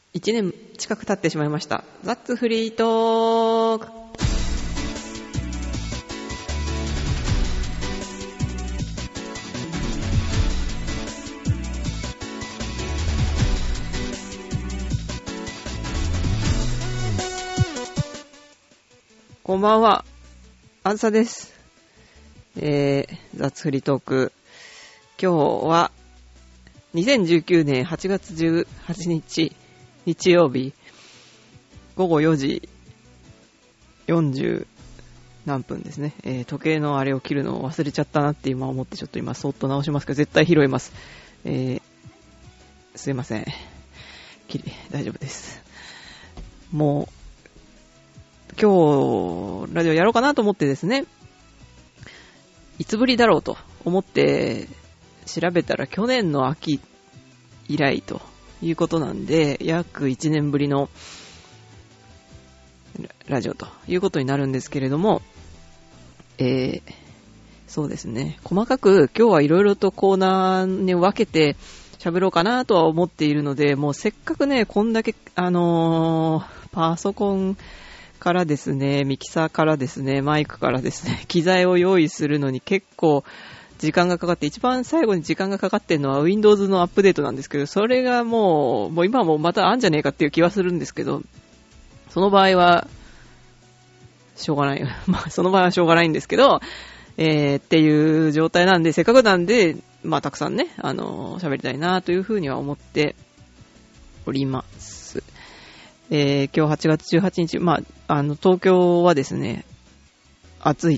1年近く経ってしまいました。ザッツフリートーク。こんばんは、あずさです。ザッツフリートーク。今日は2019年8月18日日曜日午後4時40何分ですね。時計のあれを切るのを忘れちゃったなって今思って、ちょっと今そっと直しますけど、絶対拾います。すいません。大丈夫です。もう今日ラジオやろうかなと思ってですね、いつぶりだろうと思って調べたら去年の秋以来ということなんで、約1年ぶりのラジオということになるんですけれども、そうですね、細かく今日はいろいろとコーナーに分けて喋ろうかなとは思っているので、もうせっかくね、こんだけパソコンからですね、ミキサーからですね、マイクからですね、機材を用意するのに結構時間がかかって、一番最後に時間がかかってるのは Windows のアップデートなんですけど、それがもう今もまたあんじゃねえかっていう気はするんですけど、その場合はしょうがない。まあその場合はしょうがないんですけど、っていう状態なんで、せっかくなんで、まあたくさんね、喋りたいなというふうには思っております。今日8月18日、まあ、東京はですね、暑い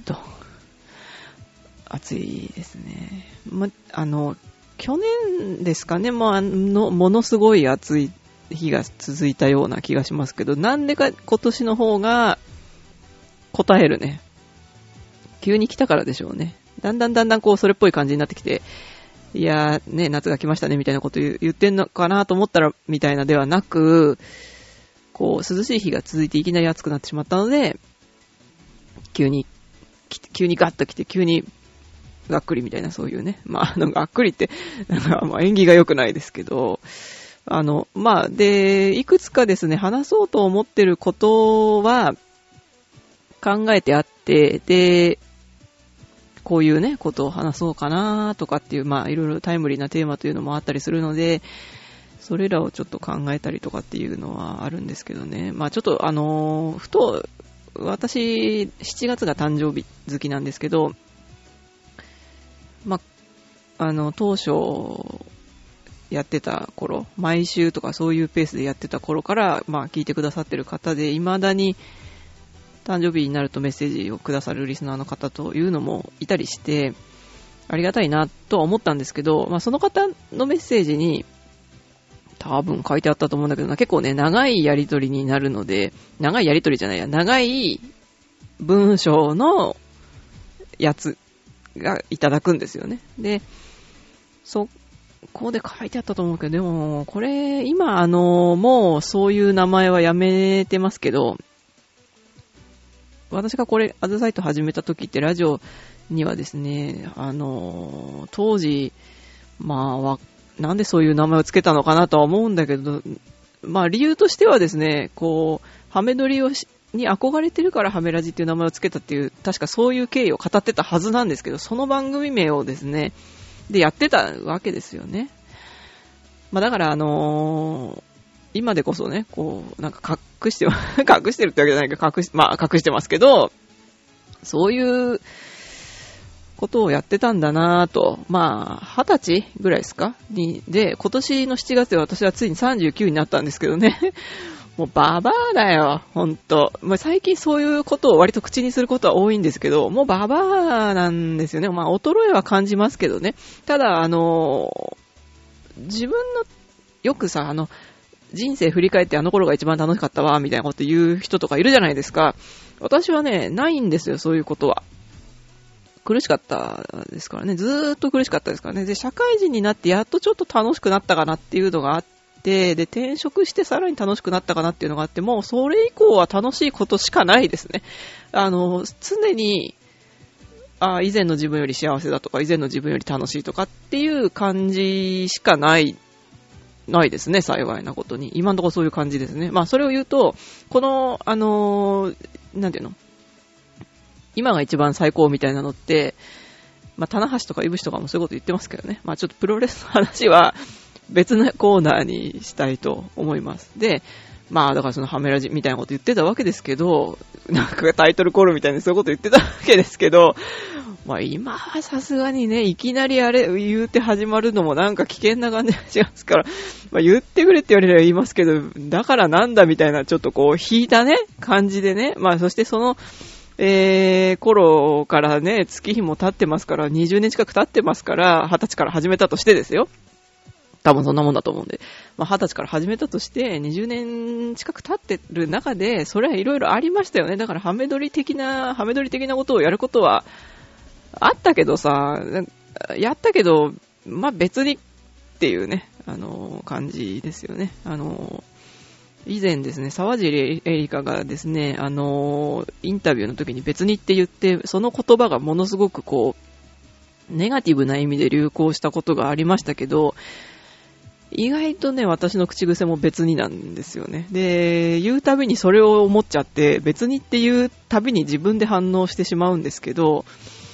ですね。去年ですかね、ものすごい暑い日が続いたような気がしますけど、なんでか今年の方が答えるね。急に来たからでしょうね。だんだんこうそれっぽい感じになってきて、いやーね、夏が来ましたねみたいなこと言ってんのかなと思ったらみたいなではなく、こう涼しい日が続いていきなり暑くなってしまったので、急にガッと来て、急にがっくりみたいな、そういうね、まあがっくりってなんかまあ縁起が良くないですけど、まあでいくつかですね、話そうと思ってることは考えてあって、でこういうねことを話そうかなとかっていう、まあいろいろタイムリーなテーマというのもあったりするので、それらをちょっと考えたりとかっていうのはあるんですけどね。まあちょっとふと、私、7月が誕生日月なんですけど、まあ、当初やってた頃、毎週とかそういうペースでやってた頃から、まあ聞いてくださってる方で、未だに誕生日になるとメッセージをくださるリスナーの方というのもいたりして、ありがたいなとは思ったんですけど、まあその方のメッセージに、多分書いてあったと思うんだけどな、結構ね、長いやりとりになるので、長い文章のやつがいただくんですよね。で、そこで書いてあったと思うけど、でも、これ、今、もうそういう名前はやめてますけど、私がこれ、アズサイト始めた時ってラジオにはですね、当時、まあ、なんでそういう名前をつけたのかなとは思うんだけど、まあ理由としてはですね、こう、ハメ撮りに憧れてるからハメラジっていう名前をつけたっていう、確かそういう経緯を語ってたはずなんですけど、その番組名をですね、でやってたわけですよね。まあだから今でこそね、こう、なんか隠してるってわけじゃないけど、隠してますけど、そういうことをやってたんだなぁと、まあ、20歳ぐらいですかで、今年の7月で私はついに39になったんですけどね。もうババアだよ、ほんと。まあ、最近そういうことを割と口にすることは多いんですけど、もうババアなんですよね。まあ、衰えは感じますけどね。ただ、自分の、よくさ、人生振り返ってあの頃が一番楽しかったわ、みたいなこと言う人とかいるじゃないですか。私はね、ないんですよ、そういうことは。苦しかったですからね。ずーっと苦しかったですからね。で、社会人になってやっとちょっと楽しくなったかなっていうのがあって、で、転職してさらに楽しくなったかなっていうのがあって、もうそれ以降は楽しいことしかないですね。常に、以前の自分より幸せだとか、以前の自分より楽しいとかっていう感じしかないないですね、幸いなことに。今のところそういう感じですね。まあそれを言うと、この、なんていうの、今が一番最高みたいなのって、まあ棚橋とかいぶしとかもそういうこと言ってますけどね。まあちょっとプロレスの話は別のコーナーにしたいと思います。で、まあだからそのハメラジみたいなこと言ってたわけですけど、なんかタイトルコールみたいにそういうこと言ってたわけですけど、まあ今はさすがにね、いきなりあれ言うて始まるのもなんか危険な感じがしますから、まあ言ってくれって言われれば言いますけど、だからなんだみたいなちょっとこう引いたね、感じでね、まあそしてその、頃からね、月日も経ってますから、20年近く経ってますから、20歳から始めたとしてですよ。多分そんなもんだと思うんで。まあ、20歳から始めたとして、20年近く経ってる中で、それはいろいろありましたよね。だからハメ撮り的なことをやることはあったけどさ、やったけど、まあ、別にっていうね、感じですよね。以前ですね、沢尻エリカがですね、インタビューの時に別にって言って、その言葉がものすごくこう、ネガティブな意味で流行したことがありましたけど、意外とね、私の口癖も別になんですよね。で、言うたびにそれを思っちゃって、別にって言うたびに自分で反応してしまうんですけど、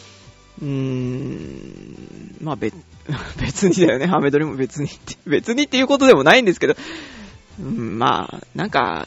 まあ別にだよね。ハメ撮りも別にっていうことでもないんですけど、まあ、なんか、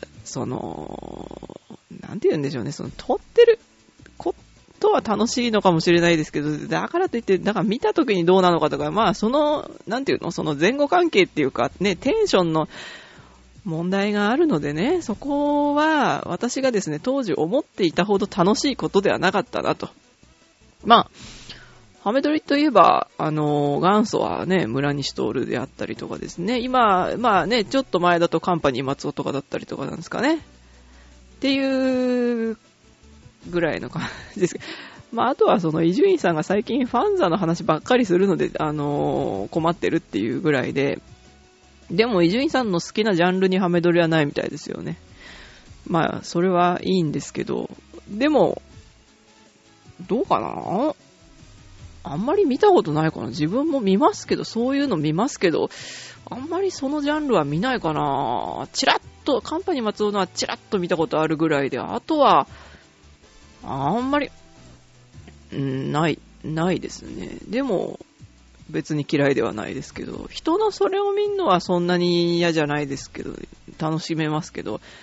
なんて言うんでしょうね、撮ってることは楽しいのかもしれないですけど、だからといって、だから見た時にどうなのかとか、まあ、なんていうの、その前後関係っていうか、ね、テンションの問題があるのでね、そこは、私がですね、当時思っていたほど楽しいことではなかったなと。まあ、ハメ撮りといえば、元祖はね、村西徹であったりとかですね。今、まあね、ちょっと前だとカンパニー松尾とかだったりとかなんですかね。っていうぐらいの感じです。まあ、あとはその伊集院さんが最近ファンザの話ばっかりするので、困ってるっていうぐらいで、でも伊集院さんの好きなジャンルにハメ撮りはないみたいですよね。まあ、それはいいんですけど、でも、どうかな？あんまり見たことないかな。自分も見ますけど、そういうの見ますけど、あんまりそのジャンルは見ないかな。チラッと、カンパニー松尾のはチラッと見たことあるぐらいで、あとは、あんまり、ないですね。でも、別に嫌いではないですけど、人のそれを見るのはそんなに嫌じゃないですけど、楽しめますけど、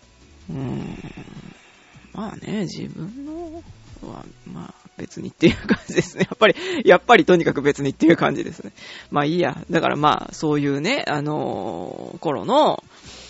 まあね、自分のは、まあ別にっていう感じですね。やっぱりとにかく別にっていう感じですね。まあいいや。だからまあそういうね、頃の、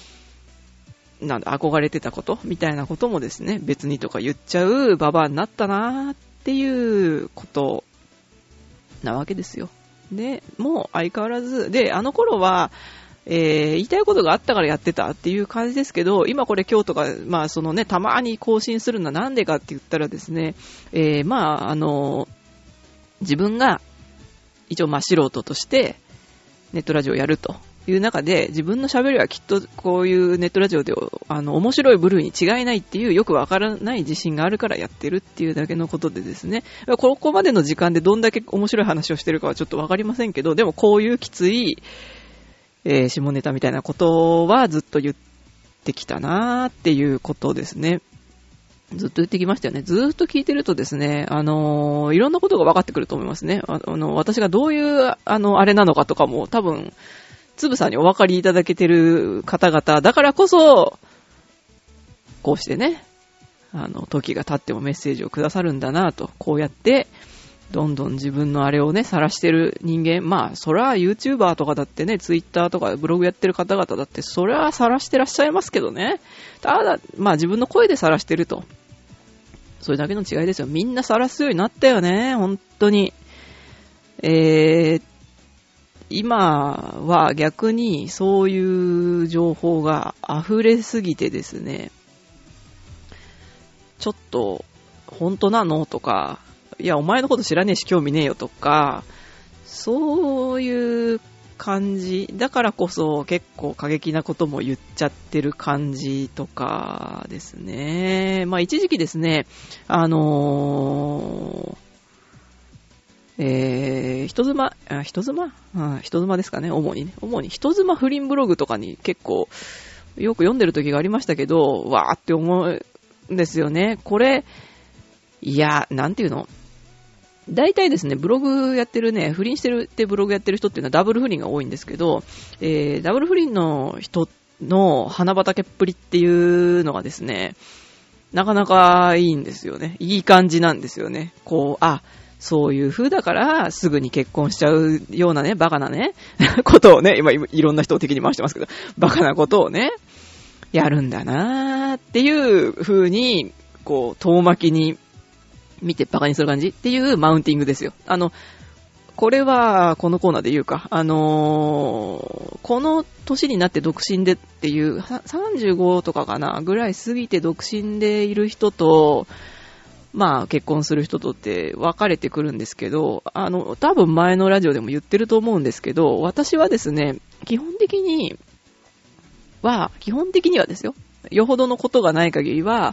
憧れてたことみたいなこともですね、別にとか言っちゃうババアになったなーっていうことなわけですよ。で、もう相変わらず、で、あの頃は、言いたいことがあったからやってたっていう感じですけど、今これ今日とか、まあそのね、たまに更新するのはなんでかって言ったらですね、まあ自分が一応まあ素人としてネットラジオをやるという中で、自分の喋りはきっとこういうネットラジオで面白い部類に違いないっていうよくわからない自信があるからやってるっていうだけのことでですね、ここまでの時間でどんだけ面白い話をしてるかはちょっとわかりませんけど、でもこういうきつい下ネタみたいなことはずっと言ってきたなーっていうことですね。ずっと言ってきましたよね。ずっと聞いてるとですね、いろんなことが分かってくると思いますね。私がどういう、あれなのかとかも多分、つぶさにお分かりいただけてる方々だからこそ、こうしてね、時が経ってもメッセージをくださるんだなと、こうやって、どんどん自分のあれをね、晒してる人間、まあ、それは YouTuber とかだってね、Twitter とかブログやってる方々だって、それは晒してらっしゃいますけどね。ただ、まあ自分の声で晒してると。それだけの違いですよ。みんな晒すようになったよね、本当に。今は逆にそういう情報が溢れすぎてですね、ちょっと、本当なのとか、いや、お前のこと知らねえし興味ねえよとか、そういう感じ。だからこそ結構過激なことも言っちゃってる感じとかですね。まあ一時期ですね、人妻、 人妻ですかね、主に人妻不倫ブログとかに結構よく読んでる時がありましたけど、わーって思うんですよね。これ、いや、なんていうの？大体ですね、ブログやってるね、不倫してるってブログやってる人っていうのはダブル不倫が多いんですけど、ダブル不倫の人の花畑っぷりっていうのがですね、なかなかいいんですよね。いい感じなんですよね。こう、そういう風だからすぐに結婚しちゃうようなね、バカなね、ことをね、今いろんな人を敵に回してますけど、バカなことをね、やるんだなーっていう風に、こう、遠巻きに見てバカにする感じっていうマウンティングですよ。これは、このコーナーで言うか、この年になって独身でっていう、35とかかな、ぐらい過ぎて独身でいる人と、まあ、結婚する人とって分かれてくるんですけど、多分前のラジオでも言ってると思うんですけど、私はですね、基本的にはですよ。よほどのことがない限りは、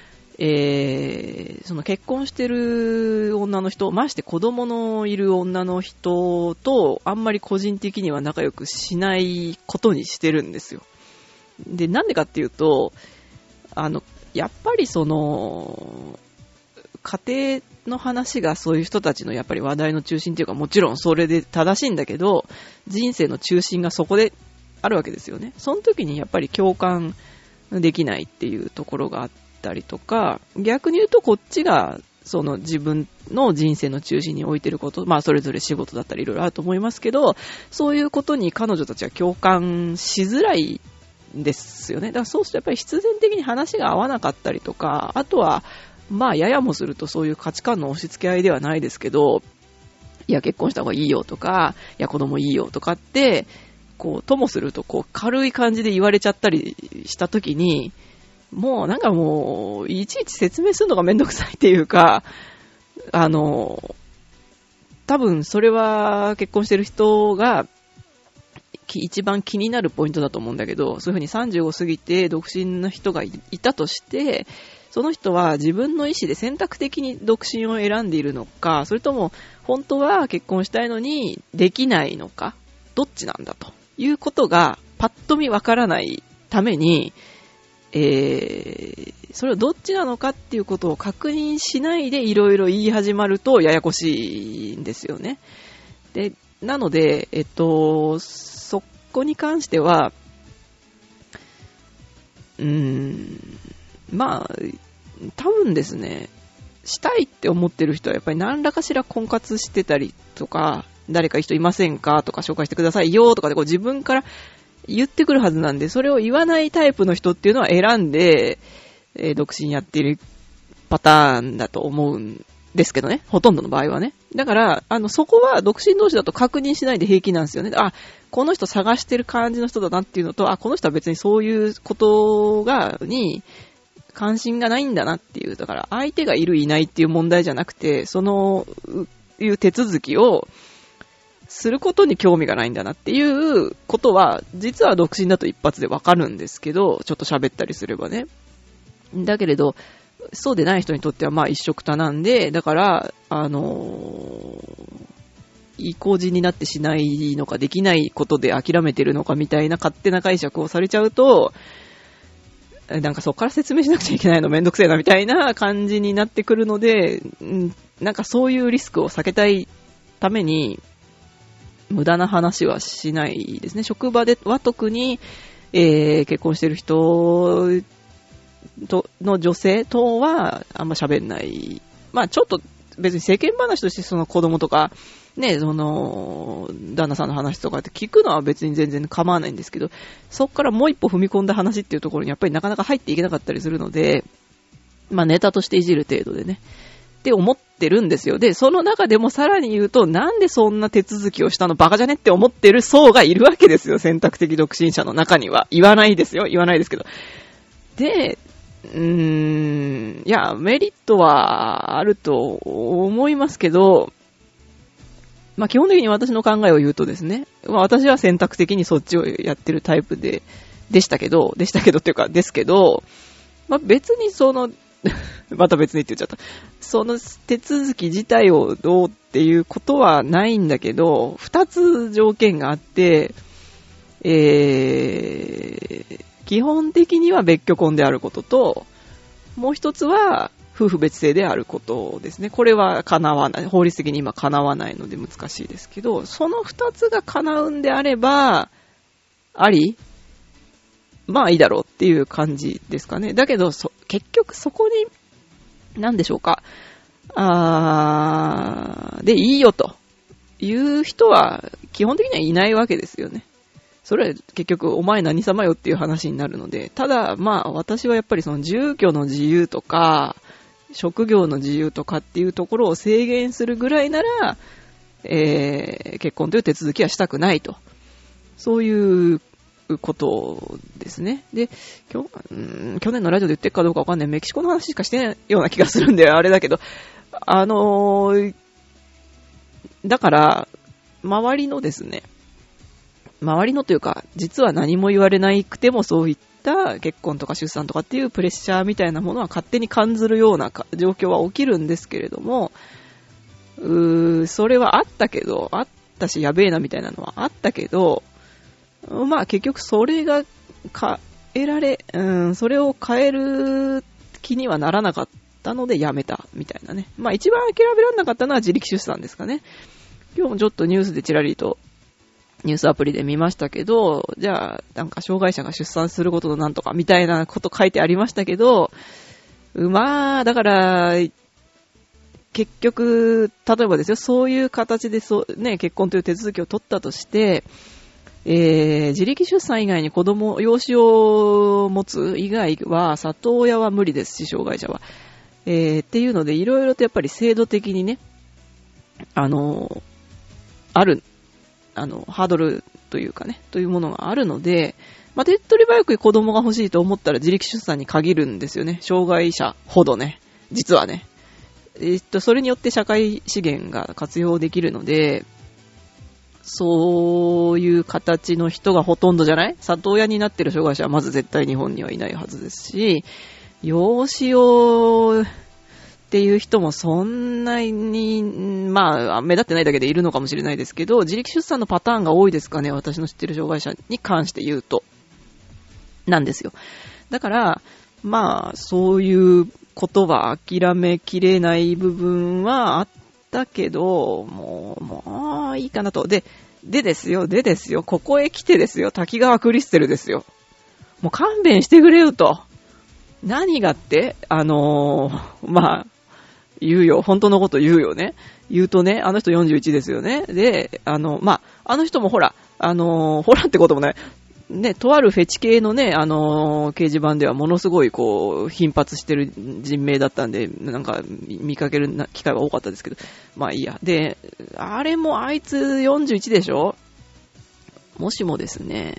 その結婚してる女の人、まして子供のいる女の人とあんまり個人的には仲良くしないことにしてるんですよ。で、なんでかっていうと、やっぱりその、家庭の話がそういう人たちのやっぱり話題の中心っていうか、もちろんそれで正しいんだけど、人生の中心がそこであるわけですよね。その時にやっぱり共感できないっていうところがあったりとか、逆に言うとこっちがその自分の人生の中心に置いてること、まあそれぞれ仕事だったりいろいろあると思いますけど、そういうことに彼女たちは共感しづらいんですよね。だからそうするとやっぱり必然的に話が合わなかったりとか、あとはまあややもするとそういう価値観の押し付け合いではないですけど、いや結婚した方がいいよとか、いや子供いいよとかって、こうともするとこう軽い感じで言われちゃったりしたときに、もうなんかもういちいち説明するのがめんどくさいっていうか、多分それは結婚してる人が一番気になるポイントだと思うんだけど、そういうふうに35過ぎて独身の人がいたとして、その人は自分の意思で選択的に独身を選んでいるのか、それとも本当は結婚したいのにできないのか、どっちなんだということがパッと見わからないために、それをどっちなのかっていうことを確認しないでいろいろ言い始まるとややこしいんですよね。で、なので、そこに関しては、まあ、多分ですね、したいって思ってる人はやっぱり何らかしら婚活してたりとか、誰か人いませんかとか紹介してくださいよとかでこう自分から言ってくるはずなんで、それを言わないタイプの人っていうのは選んで、独身やっているパターンだと思うんですけどね。ほとんどの場合はね。だから、そこは独身同士だと確認しないで平気なんですよね。この人探してる感じの人だなっていうのと、この人は別にそういうことに関心がないんだなっていう。だから相手がいるいないっていう問題じゃなくて、いう手続きをすることに興味がないんだなっていうことは、実は独身だと一発でわかるんですけど、ちょっと喋ったりすればね。だけれど、そうでない人にとってはまあ一緒くたなんで、だから、意固地になってしないのかできないことで諦めてるのかみたいな勝手な解釈をされちゃうと、なんかそこから説明しなくちゃいけないのめんどくせえなみたいな感じになってくるので、なんかそういうリスクを避けたいために、無駄な話はしないですね。職場では特に、結婚してる人の女性とはあんま喋んない。まあちょっと別に世間話としてその子供とか、ね、その、旦那さんの話とかって聞くのは別に全然構わないんですけど、そこからもう一歩踏み込んだ話っていうところにやっぱりなかなか入っていけなかったりするので、まあネタとしていじる程度でね。って思ってるんですよ。で、その中でもさらに言うと、なんでそんな手続きをしたのバカじゃねって思ってる層がいるわけですよ。選択的独身者の中には。言わないですけど。で、いや、メリットはあると思いますけど、まあ基本的に私の考えを言うとですね、まあ私は選択的にそっちをやってるタイプでしたけどっていうか、ですけど、まあ別にその、 また別にって言っちゃった。その手続き自体をどうっていうことはないんだけど、二つ条件があって、基本的には別居婚であることと、もう一つは夫婦別姓であることですね。これは叶わない。法律的に今叶わないので難しいですけど、その二つが叶うんであれば、あり？まあいいだろうっていう感じですかね。だけど、結局そこに、なんでしょうか。でいいよという人は基本的にはいないわけですよね。それは結局お前何様よっていう話になるので、ただまあ私はやっぱりその住居の自由とか職業の自由とかっていうところを制限するぐらいなら、結婚という手続きはしたくないと、そういうことですね。で、去年のラジオで言ってるかどうかわかんない、メキシコの話しかしてないような気がするんであれだけど、だから周りのですね、周りのというか、実は何も言われなくてもそういった結婚とか出産とかっていうプレッシャーみたいなものは勝手に感じるような状況は起きるんですけれども、それはあったしやべえなみたいなのはあったけど、まあ結局それが変えられ、それを変える気にはならなかったのでやめたみたいなね。まあ一番諦められなかったのは自力出産ですかね。今日もちょっとニュースでちらりとニュースアプリで見ましたけど、じゃあなんか障害者が出産することのなんとかみたいなこと書いてありましたけど、まあだから結局例えばですよ、そういう形でね、結婚という手続きを取ったとして、自力出産以外に養子を持つ以外は里親は無理ですし、障害者は、っていうのでいろいろとやっぱり制度的にね、ハードルというかね、というものがあるので、まあ、手っ取り早く子供が欲しいと思ったら自力出産に限るんですよね。障害者ほどね、実はね。それによって社会資源が活用できるので、そういう形の人がほとんどじゃない？里親になってる障害者はまず絶対日本にはいないはずですし、養子をっていう人もそんなに、まあ、目立ってないだけでいるのかもしれないですけど、自力出産のパターンが多いですかね、私の知ってる障害者に関して言うと。なんですよ。だから、まあ、そういうことは諦めきれない部分はあったけど、もういいかなと。でですよ、ここへ来てですよ、滝川クリステルですよ。もう勘弁してくれよと。何がってまあ、言うよ。本当のこと言うよね。言うとね、あの人41ですよね。で、まあ、あの人もほらってこともない。ね、とあるフェチ系のね、掲示板ではものすごい頻発してる人名だったんで、なんか見かける機会は多かったですけど、まあいいや。で、あれもあいつ41でしょ？もしもですね、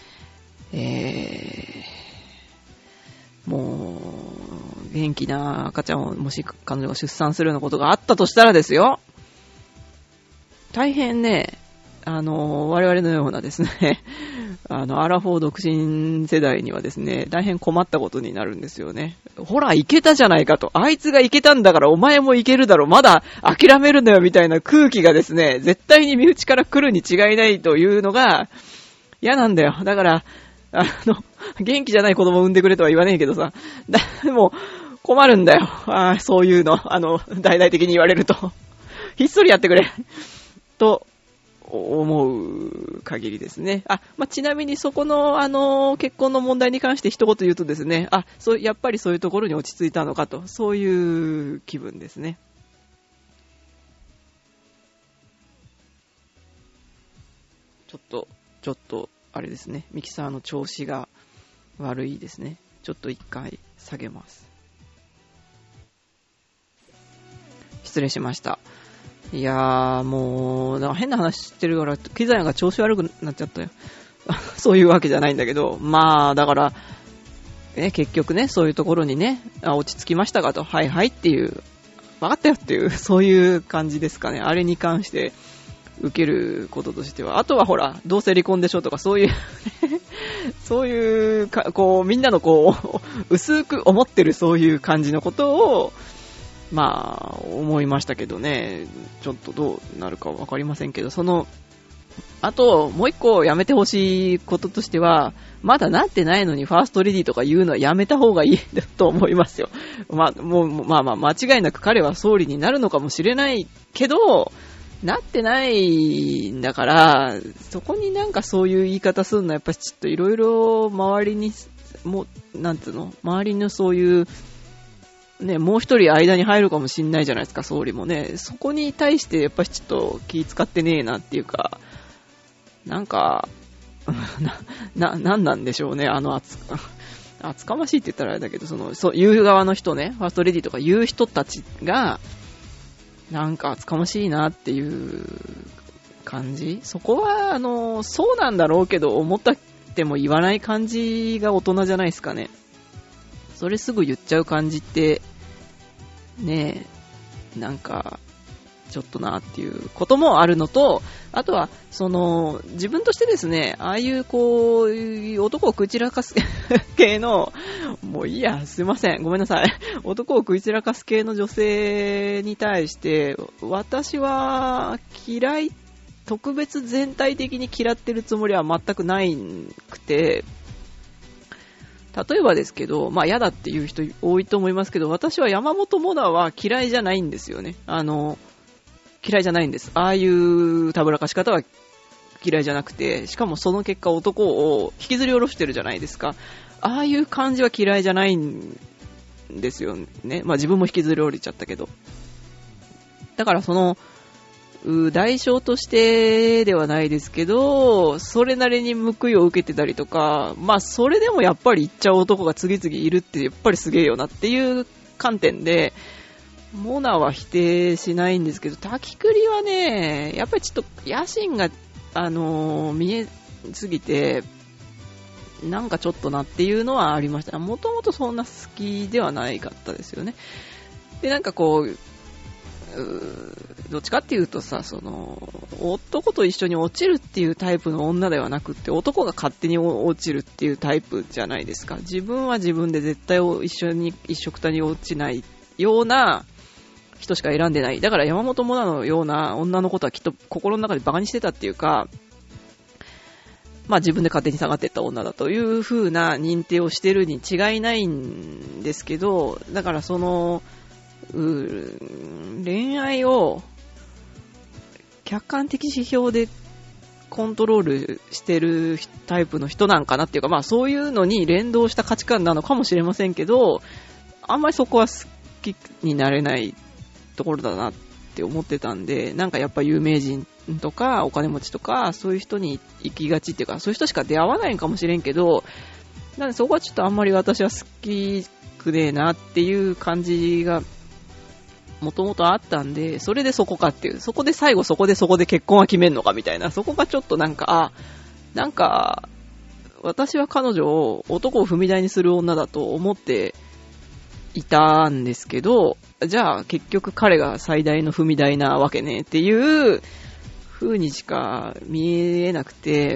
もう、元気な赤ちゃんをもし彼女が出産するようなことがあったとしたらですよ、大変ね、我々のようなですね、アラフォー独身世代にはですね、大変困ったことになるんですよね。ほら、いけたじゃないかと。あいつがいけたんだからお前もいけるだろ。まだ諦めるんだよみたいな空気がですね、絶対に身内から来るに違いないというのが嫌なんだよ。だから、元気じゃない子供を産んでくれとは言わねえけどさ、もう困るんだよ。そういうの、大々的に言われると。ひっそりやってくれ。と、思う限りですね。まあ、ちなみにそこの結婚の問題に関して一言言うとですね、やっぱりそういうところに落ち着いたのかと、そういう気分ですね。ちょっとあれですね、ミキサーの調子が悪いですね。ちょっと一回下げます。失礼しました。いやーもうなんか変な話してるから機材が調子悪くなっちゃったよ。そういうわけじゃないんだけど、まあだから結局ね、そういうところにね、落ち着きましたかと、はいはいっていう、分かったよっていう、そういう感じですかね。あれに関して受けることとしては、あとはほらどうせ離婚でしょとかそういうそういうこう、みんなのこう、薄く思ってるそういう感じのことを、まあ、思いましたけどね。ちょっとどうなるかわかりませんけど、あと、もう一個やめてほしいこととしては、まだなってないのにファーストレディとか言うのはやめた方がいいと思いますよ。まあ、間違いなく彼は総理になるのかもしれないけど、なってないんだから、そこになんかそういう言い方するのはやっぱりちょっといろいろ周りに、なんていうの、周りのそういう、ね、もう一人間に入るかもしんないじゃないですか、総理もね。そこに対してやっぱりちょっと気使ってねえなっていうか、なんか、なんなんでしょうね、厚かましいって言ったらあれだけど、言う側の人ね、ファーストレディとか言う人たちが、なんか厚かましいなっていう感じ。そこは、そうなんだろうけど、思ったっても言わない感じが大人じゃないですかね。それすぐ言っちゃう感じって、ねえ、なんか、ちょっとなっていうこともあるのと、あとは、自分としてですね、ああいうこう、男を食い散らかす系の、もういいや、すいません、ごめんなさい。男を食い散らかす系の女性に対して、私は特別全体的に嫌ってるつもりは全くないくて、例えばですけど、まあ嫌だっていう人多いと思いますけど、私は山本モナは嫌いじゃないんですよね。嫌いじゃないんです。ああいうたぶらかし方は嫌いじゃなくて、しかもその結果男を引きずり下ろしてるじゃないですか。ああいう感じは嫌いじゃないんですよね。まあ自分も引きずり下りちゃったけど。だから代償としてではないですけど、それなりに報いを受けてたりとか、まあそれでもやっぱり行っちゃう男が次々いるってやっぱりすげえよなっていう観点で、モナは否定しないんですけど、滝栗はね、やっぱりちょっと野心が、見えすぎて、なんかちょっとなっていうのはありました。もともとそんな好きではないかったですよね。で、なんかこう、どっちかっていうとさ、男と一緒に落ちるっていうタイプの女ではなくって、男が勝手に落ちるっていうタイプじゃないですか。自分は自分で絶対一緒くたに落ちないような人しか選んでない。だから山本モナのような女のことはきっと心の中でバカにしてたっていうか、まあ自分で勝手に下がっていった女だという風な認定をしてるに違いないんですけど、だから恋愛を客観的指標でコントロールしてるタイプの人なんかなっていうか、まあそういうのに連動した価値観なのかもしれませんけど、あんまりそこは好きになれないところだなって思ってたんで、なんかやっぱ有名人とかお金持ちとかそういう人に行きがちっていうか、そういう人しか出会わないかもしれんけど、なんでそこはちょっとあんまり私は好きくねえなっていう感じがもともとあったんで、それでそこかっていう、そこで最後そこで結婚は決めんのかみたいな、そこがちょっとなんか私は彼女を男を踏み台にする女だと思っていたんですけど、じゃあ結局彼が最大の踏み台なわけねっていう風にしか見えなくて、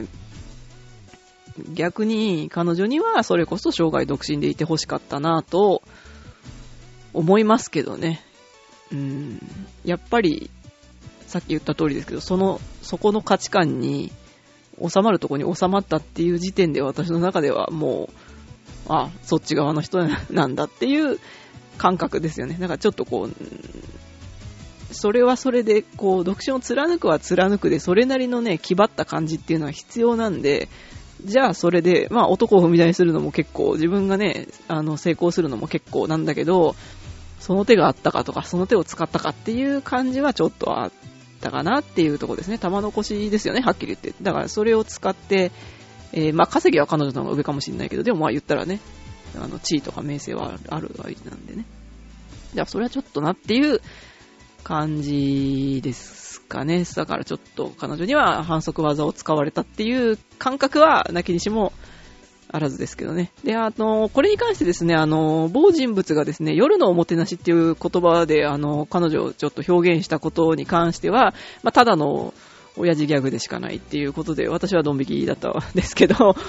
逆に彼女にはそれこそ生涯独身でいてほしかったなと思いますけどね。やっぱりさっき言った通りですけど、そこの価値観に収まるところに収まったっていう時点で私の中ではもう、そっち側の人なんだっていう感覚ですよね。だからちょっとこう、それはそれでこう独身を貫くは貫くで、それなりのね気張った感じっていうのは必要なんで、じゃあそれで男を踏み台にするのも結構、自分がね成功するのも結構なんだけど、その手があったかとかその手を使ったかっていう感じはちょっとあったかなっていうところですね。玉残しですよね、はっきり言って。だからそれを使って、稼ぎは彼女の方が上かもしれないけど、でも言ったらね、地位とか名声はある相手なんでね。じゃあそれはちょっとなっていう感じですかね。だからちょっと彼女には反則技を使われたっていう感覚はなきにしもあらずですけどね。で、これに関してですね、某人物がですね、夜のおもてなしっていう言葉で、彼女をちょっと表現したことに関しては、ただの親父ギャグでしかないっていうことで、私はドン引きだったんですけど、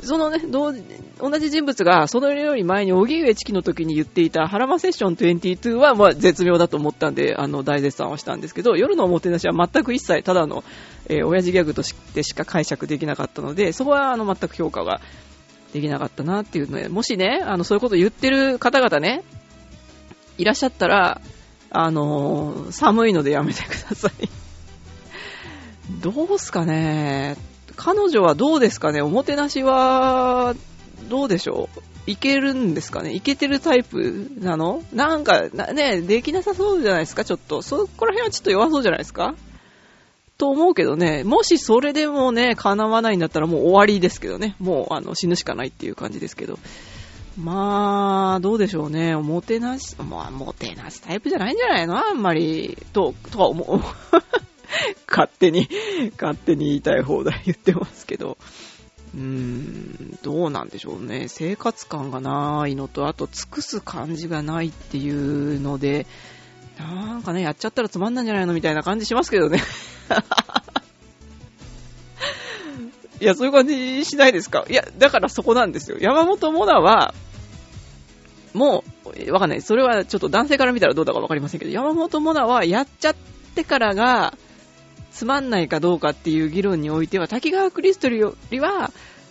そのね、同じ人物がそのより前に荻上チキの時に言っていたハラマセッション22はまあ絶妙だと思ったんで、大絶賛はしたんですけど、夜のおもてなしは全く一切ただの、親父ギャグとしてしか解釈できなかったので、そこは全く評価ができなかったなっていうので、もしね、そういうこと言ってる方々ね、いらっしゃったら、寒いのでやめてください。どうすかね。彼女はどうですかね。おもてなしはどうでしょう。いけるんですかね。いけてるタイプなの？なんかね、できなさそうじゃないですか。ちょっとそこら辺はちょっと弱そうじゃないですかと思うけどね。もしそれでもね叶わないんだったらもう終わりですけどね。もう死ぬしかないっていう感じですけど。まあどうでしょうね。おもてなしタイプじゃないんじゃないの？あんまりとは思う。勝手に言いたい放題言ってますけど、どうなんでしょうね。生活感がないのと、あと尽くす感じがないっていうので、なんかね、やっちゃったらつまんないんじゃないのみたいな感じしますけどね。いや、そういう感じしないですか？いや、だからそこなんですよ。山本モナは、もう、わかんない。それはちょっと男性から見たらどうだかわかりませんけど、山本モナはやっちゃってからが、つまんないかどうかっていう議論においては、滝川クリステルよりは、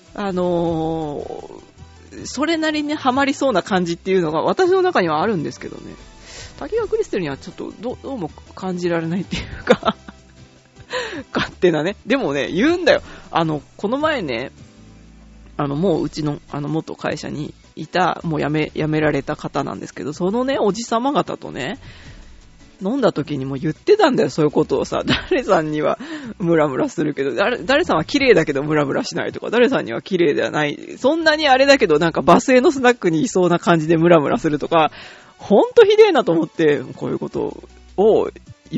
それなりにハマりそうな感じっていうのが私の中にはあるんですけどね。滝川クリステルにはちょっとどうも感じられないっていうか、勝手なね。でもね、言うんだよ。この前ね、もううちの、元会社にいた、もう辞められた方なんですけど、そのね、おじさま方とね、飲んだ時にも言ってたんだよ、そういうことをさ。誰さんにはムラムラするけど、誰さんは綺麗だけどムラムラしないとか、誰さんには綺麗ではない。そんなにあれだけど、なんかバスへのスナックにいそうな感じでムラムラするとか、ほんとひでえなと思って、こういうことを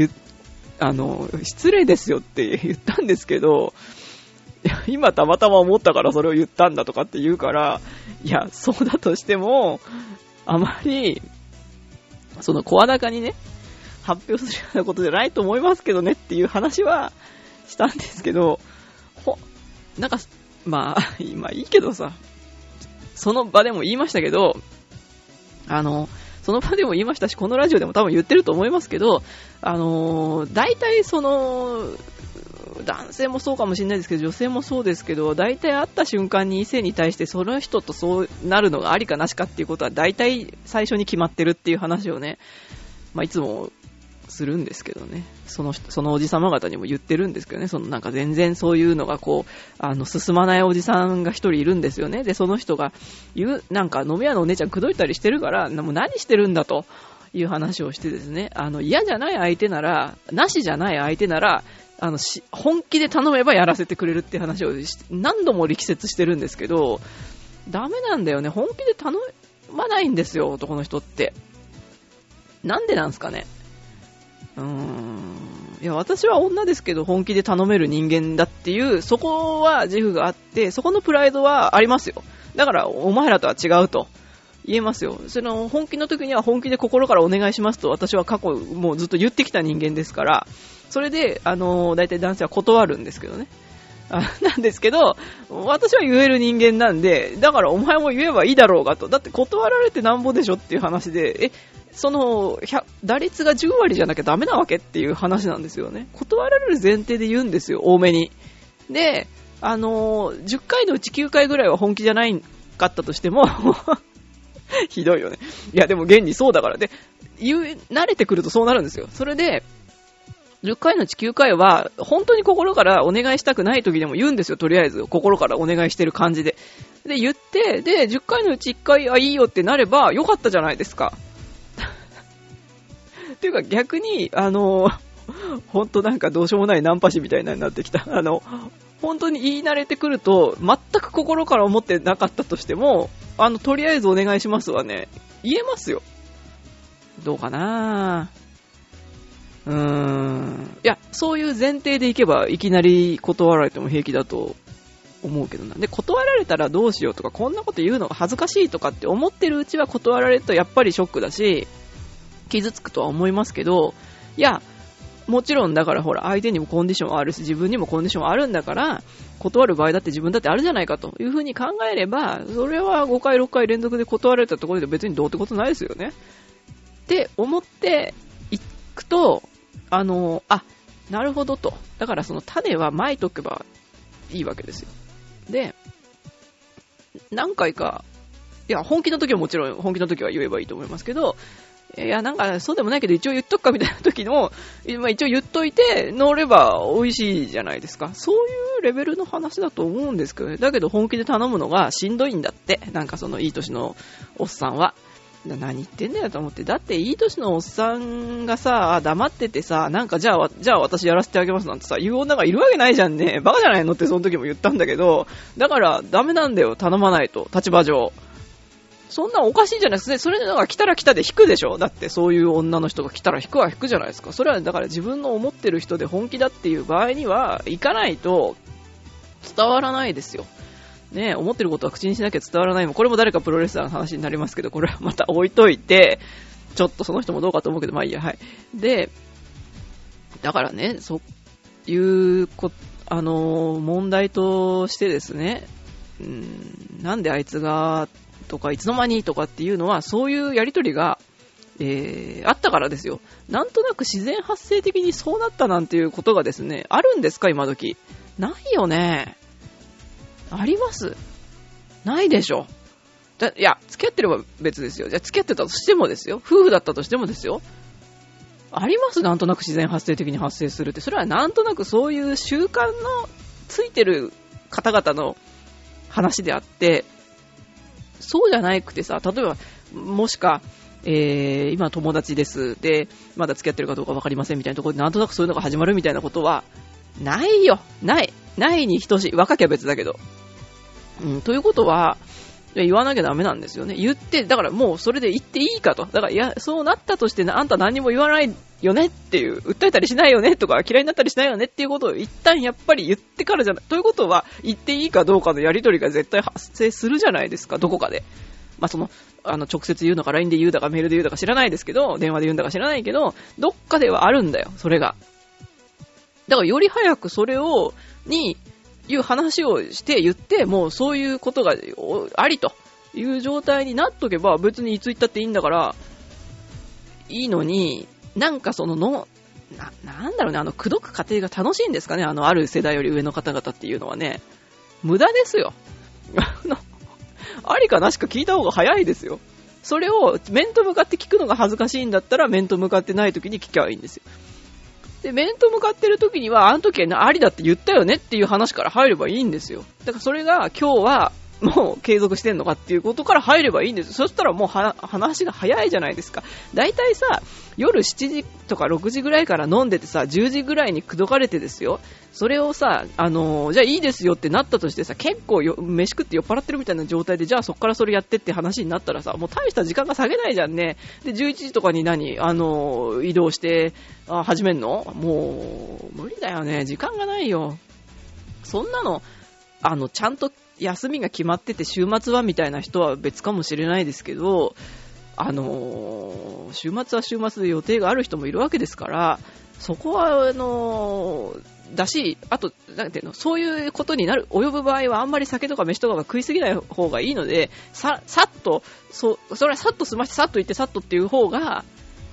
失礼ですよって言ったんですけど、いや今たまたま思ったからそれを言ったんだとかって言うから、いや、そうだとしても、あまり、その声高にね、発表するようなことじゃないと思いますけどねっていう話はしたんですけど、なんか、まあ、今いいけどさ、その場でも言いましたけど、その場でも言いましたし、このラジオでも多分言ってると思いますけど、大体その、男性もそうかもしれないですけど、女性もそうですけど、大体会った瞬間に異性に対してその人とそうなるのがありかなしかっていうことは大体最初に決まってるっていう話をね、まあいつもするんですけどね。そのおじさま方にも言ってるんですけどね。なんか全然そういうのがこう、進まないおじさんが一人いるんですよね。で、その人がなんか飲み屋のお姉ちゃん口説いたりしてるから、もう何してるんだという話をしてですね。嫌じゃない相手なら、なしじゃない相手なら、本気で頼めばやらせてくれるって話を何度も力説してるんですけど、ダメなんだよね。本気で頼まないんですよ、男の人って。なんでなんすかね。いや、私は女ですけど本気で頼める人間だっていう、そこは自負があって、そこのプライドはありますよ。だからお前らとは違うと言えますよ。その本気の時には本気で心からお願いしますと私は過去もうずっと言ってきた人間ですから、それで大体男性は断るんですけどね。なんですけど、私は言える人間なんで、だからお前も言えばいいだろうがと。だって断られてなんぼでしょっていう話で、打率が10割じゃなきゃダメなわけっていう話なんですよね。断られる前提で言うんですよ、多めに。で、10回のうち9回ぐらいは本気じゃないかったとしても、ひどいよね。いや、でも現にそうだから。で、慣れてくるとそうなるんですよ。それで、10回のうち9回は、本当に心からお願いしたくない時でも言うんですよ、とりあえず。心からお願いしてる感じで。で、言って、で、10回のうち1回、いいよってなれば、よかったじゃないですか。っていうか逆に、本当なんかどうしようもないナンパ師みたいになってきた。本当に言い慣れてくると、全く心から思ってなかったとしても、とりあえずお願いしますはね、言えますよ。どうかなぁ。いや、そういう前提でいけばいきなり断られても平気だと思うけどな。で、断られたらどうしようとか、こんなこと言うのが恥ずかしいとかって思ってるうちは断られるとやっぱりショックだし、傷つくとは思いますけど、いや、 もちろんだからほら相手にもコンディションあるし自分にもコンディションあるんだから断る場合だって自分だってあるじゃないかというふうに考えればそれは5回6回連続で断られたところで別にどうってことないですよねって思っていくとなるほどとだからその種はまいとけばいいわけですよで何回かいや本気の時はもちろん本気の時は言えばいいと思いますけどいやなんかそうでもないけど一応言っとくかみたいな時の、まあ、一応言っといて乗れば美味しいじゃないですかそういうレベルの話だと思うんですけどねだけど本気で頼むのがしんどいんだってなんかそのいい年のおっさんは何言ってんだよと思ってだっていい年のおっさんがさ黙っててさなんかじゃあ私やらせてあげますなんてさ言う女がいるわけないじゃんねバカじゃないのってその時も言ったんだけどだからダメなんだよ頼まないと立場上そんなおかしいじゃないですか。それでなんか来たら来たで引くでしょ。だってそういう女の人が来たら引くは引くじゃないですか。それはだから自分の思ってる人で本気だっていう場合には行かないと伝わらないですよ。ね、思ってることは口にしなきゃ伝わらないもん。これも誰かプロレスラーの話になりますけど、これはまた置いといて、ちょっとその人もどうかと思うけど、まあいいや、はい。で、だからね、そういう問題としてですね、なんであいつがとかいつの間にとかっていうのはそういうやりとりが、あったからですよ。なんとなく自然発生的にそうなったなんていうことがですねあるんですか今時ないよねありますないでしょいや付き合ってれば別ですよじゃあ付き合ってたとしてもですよ夫婦だったとしてもですよありますなんとなく自然発生的に発生するってそれはなんとなくそういう習慣のついてる方々の話であってそうじゃなくてさ、例えば、もしか、今友達です。で、まだ付き合ってるかどうか分かりませんみたいなところで、なんとなくそういうのが始まるみたいなことは、ないよ。ないに等しい。若きゃ別だけど。ということは、言わなきゃダメなんですよね。言って、だからもうそれで言っていいかと。だから、いや、そうなったとして、あんた何も言わないよねっていう、訴えたりしないよねとか、嫌いになったりしないよねっていうことを一旦やっぱり言ってからじゃない。ということは、言っていいかどうかのやりとりが絶対発生するじゃないですか、どこかで。まあ、直接言うのか LINE で言うだかメールで言うだか知らないですけど、電話で言うんだか知らないけど、どっかではあるんだよ、それが。だからより早くそれにいう話をして言って、もうそういうことがありという状態になっとけば、別にいつ言ったっていいんだから、いいのに、なんかなんだろうね、口説く過程が楽しいんですかね、ある世代より上の方々っていうのはね、無駄ですよ。ありかなしか聞いた方が早いですよ。それを面と向かって聞くのが恥ずかしいんだったら面と向かってない時に聞けばいいんですよ。で、面と向かってる時にはあの時は、ね、ありだって言ったよねっていう話から入ればいいんですよ。だからそれが今日はもう継続してんのかっていうことから入ればいいんです。そしたらもう話が早いじゃないですか。だいたいさ、夜7時とか6時ぐらいから飲んでてさ、10時ぐらいに口説かれてですよ。それをさ、じゃあいいですよってなったとしてさ、結構飯食って酔っ払ってるみたいな状態で、じゃあそっからそれやってって話になったらさ、もう大した時間が下げないじゃんね。で、11時とかに移動して、始めんの？もう、無理だよね。時間がないよ。そんなの、ちゃんと休みが決まってて週末はみたいな人は別かもしれないですけど、週末は週末で予定がある人もいるわけですから、そこはだし、あとなんていうの、そういうことに及ぶ場合はあんまり酒とか飯とかが食いすぎない方がいいので、さっとそれはさっと済ましてさっと言ってさっとっていう方が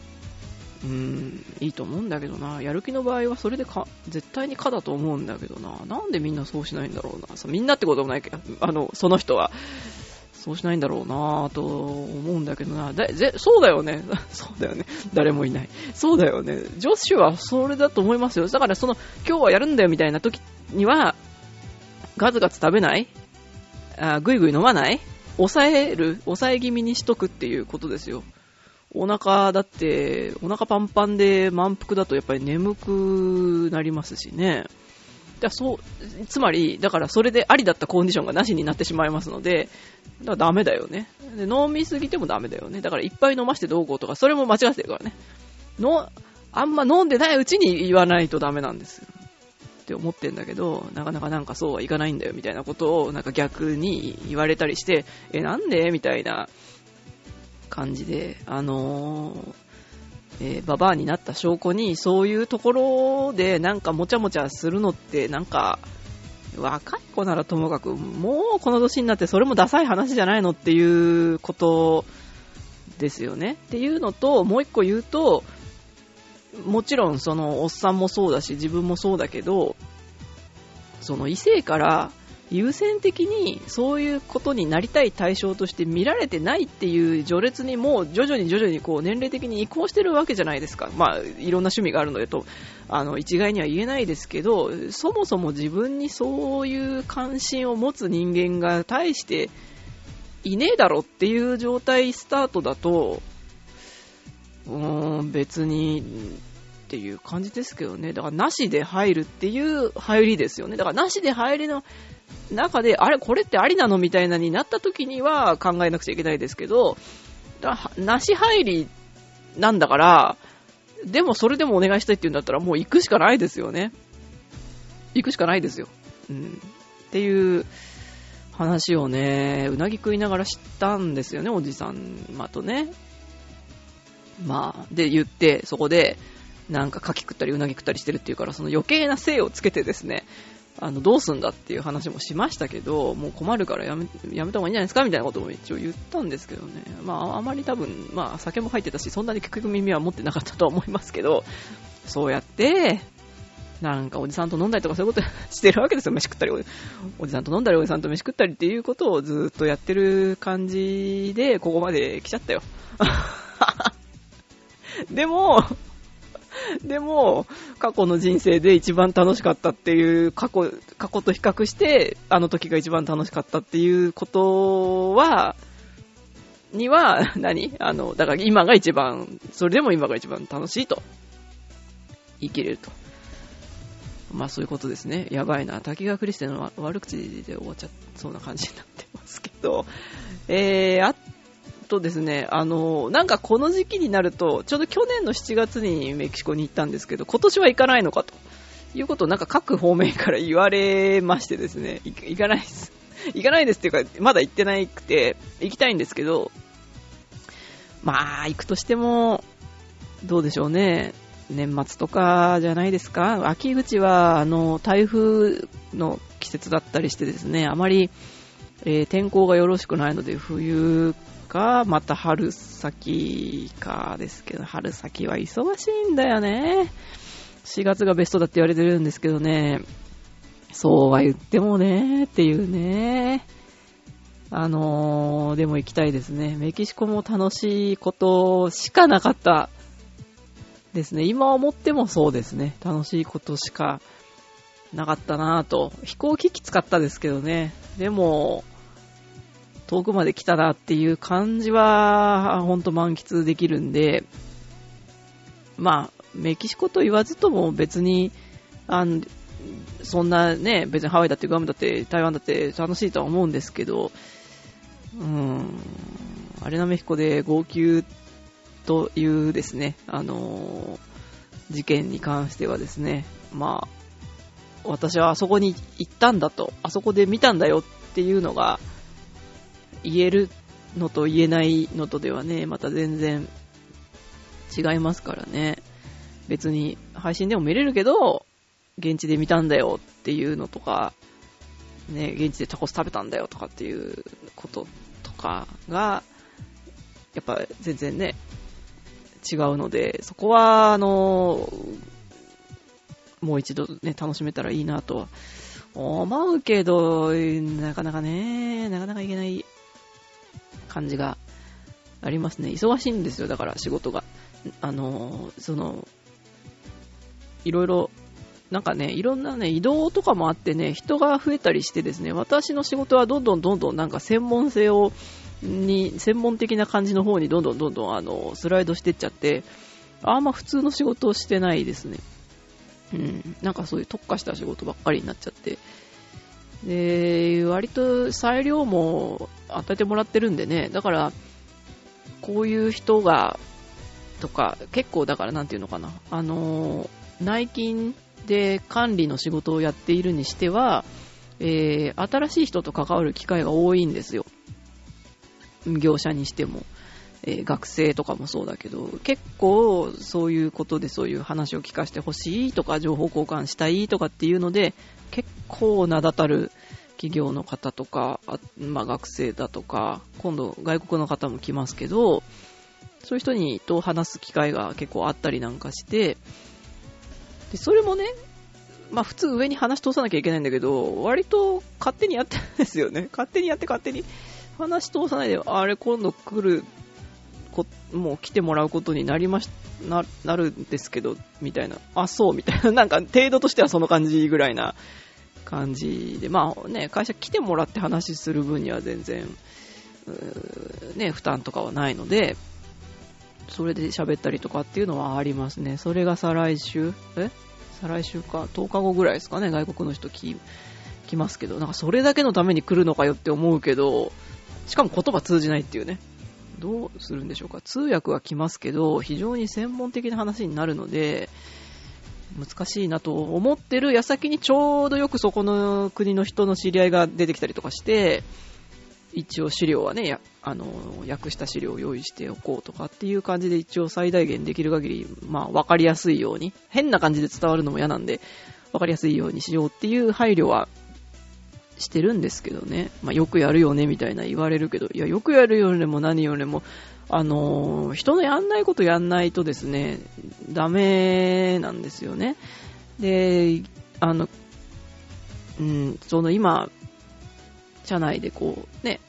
いいと思うんだけどな。やる気の場合はそれで絶対に可だと思うんだけどな。なんでみんなそうしないんだろうな。みんなってこともないけど、その人はそうしないんだろうなと思うんだけどな。そうだよね。そうだよね。誰もいない。そうだよね。女子はそれだと思いますよ。だから今日はやるんだよみたいな時には、ガツガツ食べない？ぐいぐい飲まない？抑え気味にしとくっていうことですよ。お腹パンパンで満腹だとやっぱり眠くなりますしね。つまり、だからそれでありだったコンディションがなしになってしまいますので、だからダメだよね。で、飲みすぎてもダメだよね。だからいっぱい飲ましてどうこうとか、それも間違ってるからね。あんま飲んでないうちに言わないとダメなんですよ。って思ってんだけど、なかなかなんかそうはいかないんだよみたいなことをなんか逆に言われたりして、なんでみたいな感じで、 ババアになった証拠に、そういうところでなんかもちゃもちゃするのって、なんか若い子ならともかく、もうこの年になってそれもダサい話じゃないのっていうことですよね。っていうのと、もう一個言うと、もちろんそのおっさんもそうだし自分もそうだけど、その異性から優先的にそういうことになりたい対象として見られてないっていう序列にもう徐々にこう年齢的に移行してるわけじゃないですか。まあいろんな趣味があるのでと一概には言えないですけど、そもそも自分にそういう関心を持つ人間が大していねえだろっていう状態スタートだと、別にっていう感じですけどね。だからなしで入るっていう入りですよね。だからなしで入りの中で、あれこれってありなのみたいなになった時には考えなくちゃいけないですけど、なし入りなんだから、でもそれでもお願いしたいって言うんだったらもう行くしかないですよね。行くしかないですよ。っていう話をね、うなぎ食いながら知ったんですよね、おじさんとね。で言って、そこでなんか牡蠣食ったりうなぎ食ったりしてるっていうから、その余計な精をつけてですね、どうすんだっていう話もしましたけど、もう困るからやめた方がいいんじゃないですかみたいなことも一応言ったんですけどね。あまり多分、酒も入ってたし、そんなに聞く耳は持ってなかったとは思いますけど、そうやって、なんかおじさんと飲んだりとかそういうことしてるわけですよ。飯食ったり、おじさんと飲んだり、おじさんと飯食ったりっていうことをずっとやってる感じで、ここまで来ちゃったよ。でも、過去の人生で一番楽しかったっていう、過去と比較して、あの時が一番楽しかったっていうことは、だから今が一番、それでも今が一番楽しいと言い切れると。そういうことですね。やばいな。滝川クリステの悪口で終わっちゃそうな感じになってますけど、あとですね、なんかこの時期になると、ちょうど去年の7月にメキシコに行ったんですけど、今年は行かないのかということをなんか各方面から言われましてですね、行かないです。行かないですっていうか、まだ行ってなくて、行きたいんですけど、行くとしても、どうでしょうね。年末とかじゃないですか。秋口は、台風の季節だったりしてですね、あまり、天候がよろしくないので、冬か、また春先かですけど、春先は忙しいんだよね。4月がベストだって言われてるんですけどね、そうは言ってもね、っていうね。でも行きたいですね。メキシコも楽しいことしかなかったですね。今思ってもそうですね。楽しいことしかなかったなぁと。飛行機きつかったですけどね。でも、遠くまで来たなっていう感じは、ほんと満喫できるんで、メキシコと言わずとも別に、そんなね、別にハワイだってグアムだって台湾だって楽しいとは思うんですけど、アレナメヒコで号泣というですね、事件に関してはですね、私はあそこに行ったんだと、あそこで見たんだよっていうのが言えるのと言えないのとではね、また全然違いますからね。別に配信でも見れるけど、現地で見たんだよっていうのとか、ね、現地でタコス食べたんだよとかっていうこととかが、やっぱ全然ね、違うので、そこは、もう一度ね、楽しめたらいいなとは思うけど、なかなかいけない感じがありますね。忙しいんですよ、だから仕事が。いろいろ、なんかね、いろんなね、移動とかもあってね、人が増えたりしてですね、私の仕事はどんどんなんか専門的な感じの方にどんどんスライドしてっちゃって、普通の仕事をしてないですね。なんかそういう特化した仕事ばっかりになっちゃって。で、割と裁量も与えてもらってるんでね、だから、こういう人が、とか、結構だからなんていうのかな、内勤で管理の仕事をやっているにしては、新しい人と関わる機会が多いんですよ。業者にしても。 学生とかもそうだけど、結構そういうことでそういう話を聞かせてほしいとか、情報交換したいとかっていうので、結構名だたる企業の方とか、学生だとか、今度外国の方も来ますけど、そういう人と話す機会が結構あったりなんかして、でそれもね、普通上に話通さなきゃいけないんだけど、割と勝手にやってるんですよね。勝手に話通さないで、あれ今度来る、もう来てもらうことになるんですけど、みたいな。あ、そう、みたいな。なんか程度としてはその感じぐらいな感じで、会社来てもらって話する分には全然、負担とかはないので、それで喋ったりとかっていうのはありますね。それが再来週か、10日後ぐらいですかね、外国の人来ますけど、なんかそれだけのために来るのかよって思うけど、しかも言葉通じないっていうね。どうするんでしょうか。通訳は来ますけど、非常に専門的な話になるので、難しいなと思ってる矢先にちょうどよくそこの国の人の知り合いが出てきたりとかして、一応資料はね、訳した資料を用意しておこうとかっていう感じで一応最大限できる限り、わかりやすいように、変な感じで伝わるのも嫌なんで、わかりやすいようにしようっていう配慮はしてるんですけどね。よくやるよねみたいな言われるけど、いや、よくやるよりも何よりも、人のやんないことやんないとですね、ダメなんですよね。で、今、社内でこ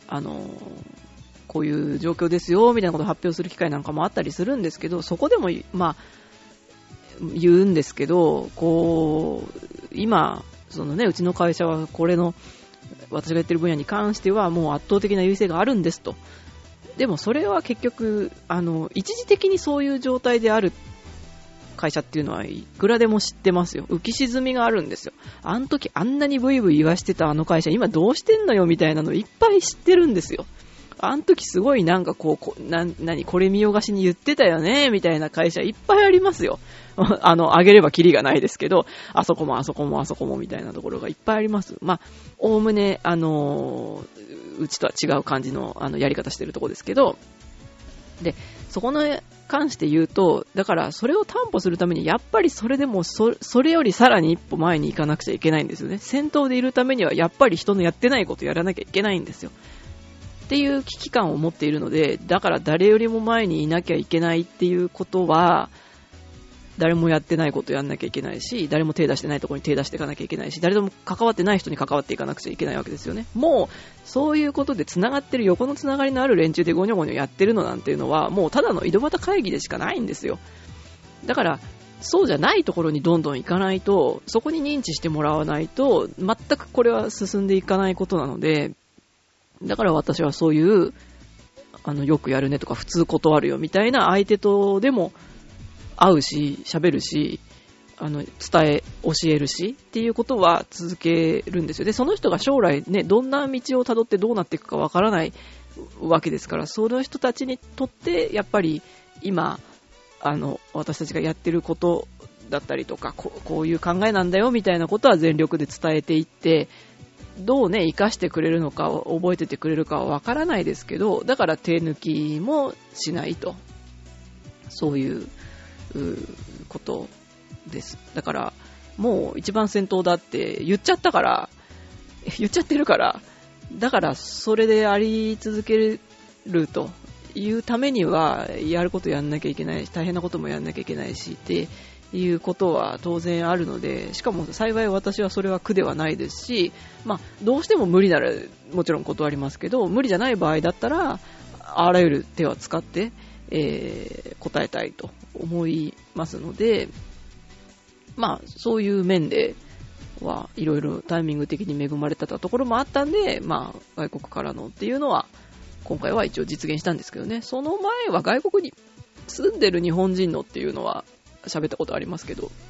ういう状況ですよ、みたいなことを発表する機会なんかもあったりするんですけど、そこでも、言うんですけど、今、うちの会社はこれの、私がやってる分野に関してはもう圧倒的な優位性があるんですと。でもそれは結局一時的にそういう状態である会社っていうのはいくらでも知ってますよ。浮き沈みがあるんですよ。あの時あんなにブイブイ言わしてたあの会社今どうしてんのよみたいなのいっぱい知ってるんですよ。あの時すごいなんかこれ見よがしに言ってたよねみたいな会社いっぱいありますよ。あげればキリがないですけど、あそこもあそこもあそこもみたいなところがいっぱいあります。おおむねうちとは違う感じのやり方してるところですけど、でそこの関して言うと、だからそれを担保するためにやっぱりそれでもそれよりさらに一歩前に行かなくちゃいけないんですよね。先頭でいるためにはやっぱり人のやってないことやらなきゃいけないんですよっていう危機感を持っているので、だから誰よりも前にいなきゃいけないっていうことは、誰もやってないことやんなきゃいけないし、誰も手出してないところに手出していかなきゃいけないし、誰とも関わってない人に関わっていかなくちゃいけないわけですよね。もうそういうことで繋がってる、横の繋がりのある連中でゴニョゴニョやってるのなんていうのはもうただの井戸端会議でしかないんですよ。だからそうじゃないところにどんどん行かないと、そこに認知してもらわないと全くこれは進んでいかないことなので、だから私はそういうよくやるねとか普通断るよみたいな相手とでも会うし喋るし教えるしっていうことは続けるんですよ。でその人が将来ね、どんな道をたどってどうなっていくかわからないわけですから、その人たちにとってやっぱり今私たちがやってることだったりとか、こういう考えなんだよみたいなことは全力で伝えていって、どうね生かしてくれるのか覚えててくれるかはわからないですけど、だから手抜きもしないと、そういうことです。だからもう一番先頭だって言っちゃってるから、だからそれであり続けるというためにはやることやんなきゃいけないし、大変なこともやんなきゃいけないしっていうことは当然あるので、しかも幸い私はそれは苦ではないですし、どうしても無理ならもちろん断りますけど、無理じゃない場合だったらあらゆる手を使って答えたいと思いますので、そういう面ではいろいろタイミング的に恵まれたところもあったんで、外国からのっていうのは今回は一応実現したんですけどね。その前は外国に住んでる日本人のっていうのは喋ったことありますけど、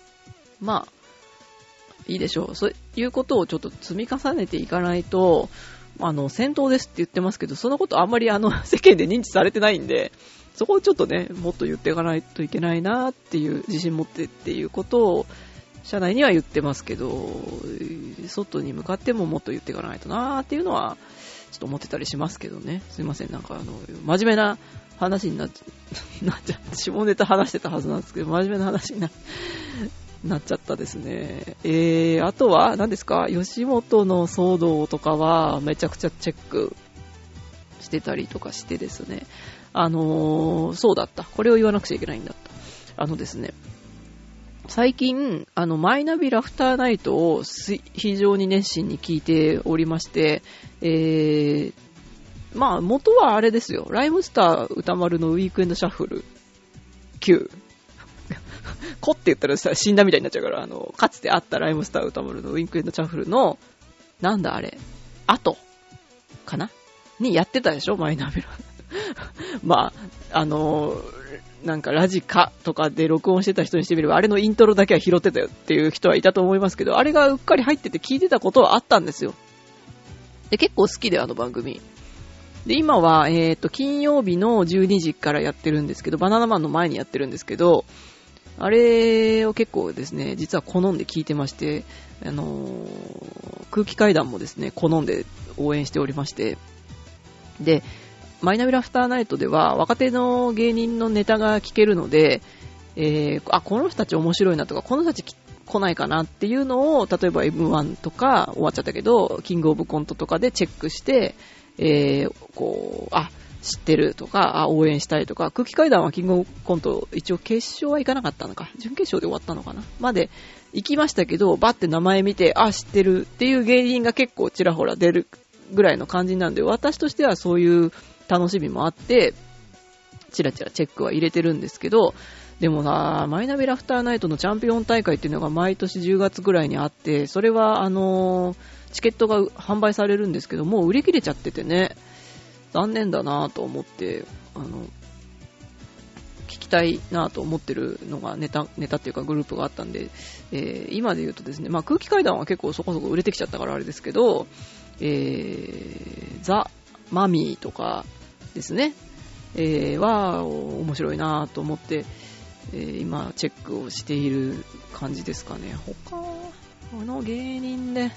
いいでしょう。そういうことをちょっと積み重ねていかないと、先頭ですって言ってますけど、そのことあんまり世間で認知されてないんで、そこをちょっとね、もっと言っていかないといけないなっていう自信持ってっていうことを社内には言ってますけど、外に向かってももっと言っていかないとなっていうのはちょっと思ってたりしますけどね。すいません、なんか真面目な話になっちゃって、下ネタ話してたはずなんですけど、真面目な話になっちゃったですね。あとは、何ですか、吉本の騒動とかは、めちゃくちゃチェックしてたりとかしてですね。そうだった。これを言わなくちゃいけないんだった。ですね、最近、マイナビラフターナイトを非常に熱心に聞いておりまして、まあ、元はあれですよ。ライムスター歌丸のウィークエンドシャッフル9。コって言ったらさ、死んだみたいになっちゃうから、かつてあったライムスター歌丸のウィークエンドシャッフルの、なんだあれ、後かなにやってたでしょ、マイナビラ。まあ、なんかラジカとかで録音してた人にしてみれば、あれのイントロだけは拾ってたよっていう人はいたと思いますけど、あれがうっかり入ってて聞いてたことはあったんですよ。で、結構好きで、番組。で、今は、金曜日の12時からやってるんですけど、バナナマンの前にやってるんですけど、あれを結構ですね、実は好んで聞いてまして、空気階段もですね、好んで応援しておりまして、で、マイナビラフターナイトでは若手の芸人のネタが聞けるので、この人たち面白いなとか、この人たち来ないかなっていうのを、例えば M1 とか終わっちゃったけど、キングオブコントとかでチェックして、知ってるとか、応援したいとか、空気階段はキングオブコント、一応決勝は行かなかったのか、準決勝で終わったのかなまで行きましたけど、バッて名前見て、知ってるっていう芸人が結構ちらほら出るぐらいの感じなんで、私としてはそういう楽しみもあって、チラチラチェックは入れてるんですけど、でもな、マイナビラフターナイトのチャンピオン大会っていうのが毎年10月ぐらいにあって、それはチケットが販売されるんですけど、もう売り切れちゃっててね、残念だなと思って、聞きたいなと思ってるのがネタっていうかグループがあったんで、今で言うとですね、まあ空気階段は結構そこそこ売れてきちゃったからあれですけど、ザ・マミーとかですね、は面白いなと思って、今チェックをしている感じですかね。他の芸人で、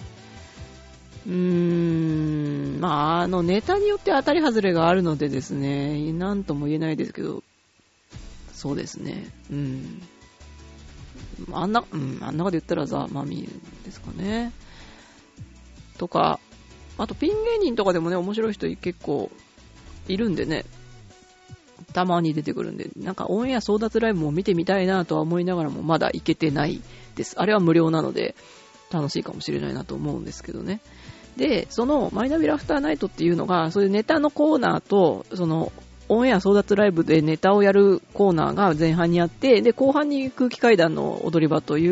まあネタによって当たり外れがあるのでですね、なんとも言えないですけど、そうですね、あんなこと言ったらザ・マミーですかね。とか、あとピン芸人とかでもね、面白い人結構いるんでね、たまに出てくるんで、なんかオンエア争奪ライブも見てみたいなとは思いながらもまだ行けてないです。あれは無料なので楽しいかもしれないなと思うんですけどね。で、そのマイナビラフターナイトっていうのが、そういうネタのコーナーと、そのオンエア争奪ライブでネタをやるコーナーが前半にあって、で、後半に空気階段の踊り場という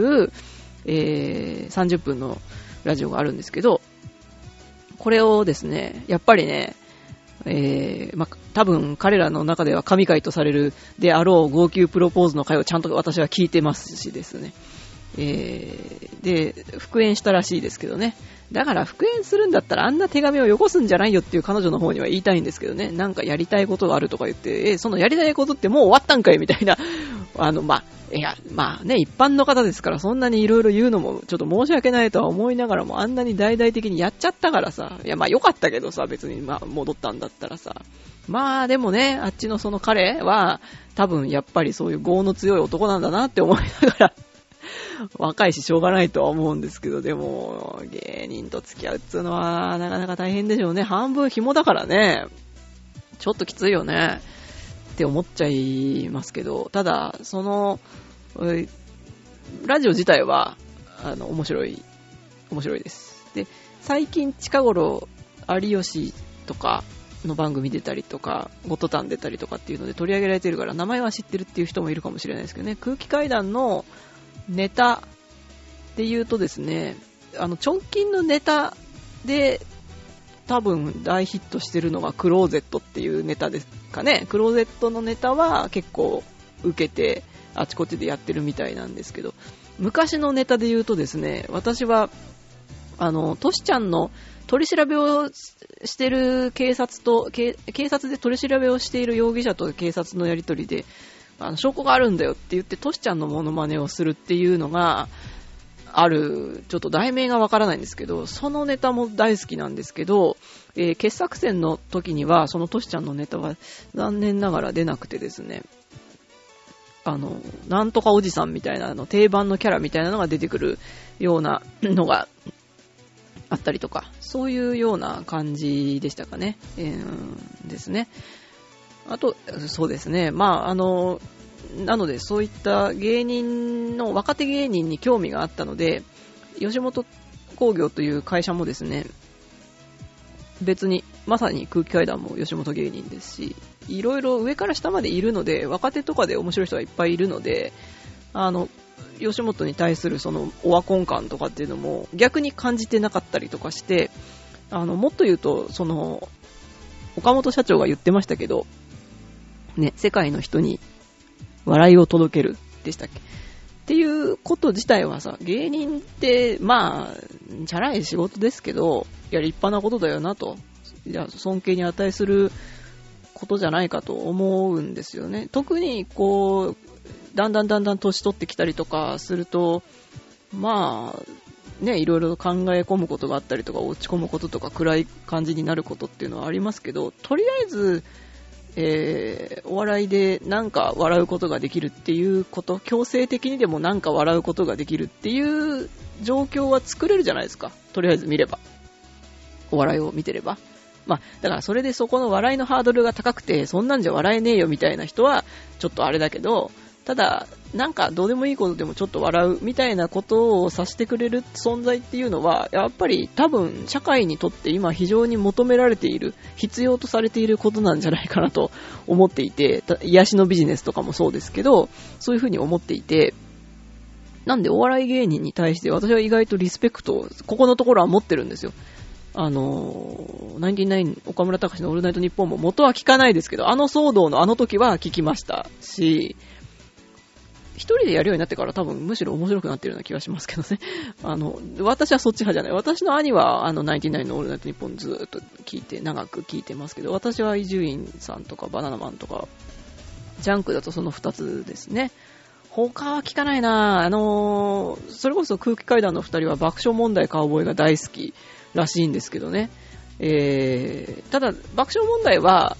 、30分のラジオがあるんですけど、これをですね、やっぱりね、多分彼らの中では神回とされるであろう号泣プロポーズの回をちゃんと私は聞いてますしですね、で復縁したらしいですけどね。だから復縁するんだったらあんな手紙をよこすんじゃないよっていう彼女の方には言いたいんですけどね。なんかやりたいことがあるとか言って、そのやりたいことってもう終わったんかいみたいなまあね、一般の方ですからそんなにいろいろ言うのもちょっと申し訳ないとは思いながらも、あんなに大々的にやっちゃったからさ、いやまあ良かったけどさ、別に戻ったんだったらさ、まあでもね、あっちのその彼は多分やっぱりそういう業の強い男なんだなって思いながら若いししょうがないとは思うんですけど、でも芸人と付き合うっていうのはなかなか大変でしょうね。半分紐だからね、ちょっときついよねって思っちゃいますけど、ただそのラジオ自体は面白いです。で、最近近頃有吉とかの番組出たりとかゴッドタン出たりとかっていうので取り上げられてるから名前は知ってるっていう人もいるかもしれないですけどね。空気階段のネタっていうとですね、直近のネタで多分大ヒットしてるのがクローゼットっていうネタですかね。クローゼットのネタは結構受けてあちこちでやってるみたいなんですけど、昔のネタで言うとですね、私はトシちゃんの取り調べをしてる警察で取り調べをしている容疑者と警察のやり取りで、証拠があるんだよって言ってトシちゃんのモノマネをするっていうのがある。ちょっと題名がわからないんですけど、そのネタも大好きなんですけど、 傑作選の時にはそのトシちゃんのネタは残念ながら出なくてですね、なんとかおじさんみたいな定番のキャラみたいなのが出てくるようなのがあったりとか、そういうような感じでしたかね。ですね。あと、そうですね。まあ、なのでそういった芸人の若手芸人に興味があったので、吉本興業という会社もですね、別にまさに空気階段も吉本芸人ですし、いろいろ上から下までいるので、若手とかで面白い人がいっぱいいるので、吉本に対するそのオワコン感とかっていうのも逆に感じてなかったりとかして、もっと言うと、その岡本社長が言ってましたけどね、世界の人に笑いを届けるでしたっけっていうこと自体はさ、芸人ってまあチャラい仕事ですけど、いや立派なことだよなと、いや尊敬に値することじゃないかと思うんですよね。特にこうだんだん年取ってきたりとかすると、まあね、いろいろ考え込むことがあったりとか、落ち込むこととか暗い感じになることっていうのはありますけど、とりあえずお笑いでなんか笑うことができるっていうこと、強制的にでもなんか笑うことができるっていう状況は作れるじゃないですか。とりあえず見れば、お笑いを見てれば、まあだからそれでそこの笑いのハードルが高くて、そんなんじゃ笑えねえよみたいな人はちょっとあれだけど、ただなんかどうでもいいことでもちょっと笑うみたいなことをさせてくれる存在っていうのは、やっぱり多分社会にとって今非常に求められている、必要とされていることなんじゃないかなと思っていて、癒しのビジネスとかもそうですけど、そういうふうに思っていて、なんでお笑い芸人に対して私は意外とリスペクトをここのところは持ってるんですよ。ナインティナイン岡村隆史のオールナイトニッポンも元は聞かないですけど、騒動の時は聞きましたし、一人でやるようになってから多分むしろ面白くなってるような気がしますけどね。私はそっち派じゃない。私の兄はナインティナインのオールナイトニッポンずーっと聞いて、長く聞いてますけど、私は伊集院さんとかバナナマンとか、ジャンクだとその2つですね。他は聞かないな。それこそ空気階段の2人は爆笑問題カウボーイが大好きらしいんですけどね。ただ爆笑問題は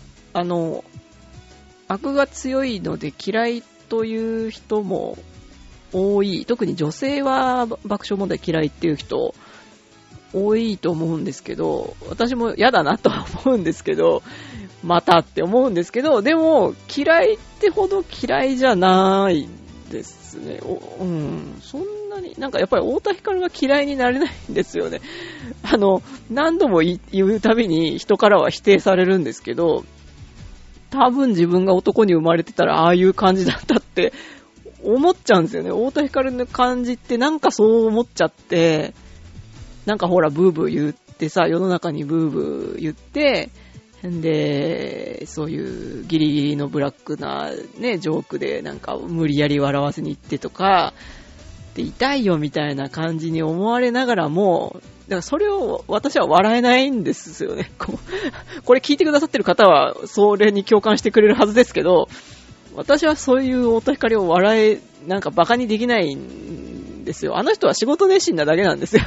悪が強いので嫌いという人も多い。特に女性は爆笑問題嫌いっていう人多いと思うんですけど、私も嫌だなとは思うんですけど、またって思うんですけど、でも嫌いってほど嫌いじゃないですね。そんなになんかやっぱり太田光が嫌いになれないんですよね。何度も言うたびに人からは否定されるんですけど、多分自分が男に生まれてたらああいう感じだったって思っちゃうんですよね。太田光の感じってなんかそう思っちゃって、なんかほらブーブー言ってさ、世の中にブーブー言って、でそういうギリギリのブラックなねジョークでなんか無理やり笑わせに行ってとかで痛いよみたいな感じに思われながらも、だからそれを私は笑えないんですよね。これ聞いてくださってる方はそれに共感してくれるはずですけど、私はそういう太田光をなんかバカにできないんですよ。あの人は仕事熱心なだけなんですよ。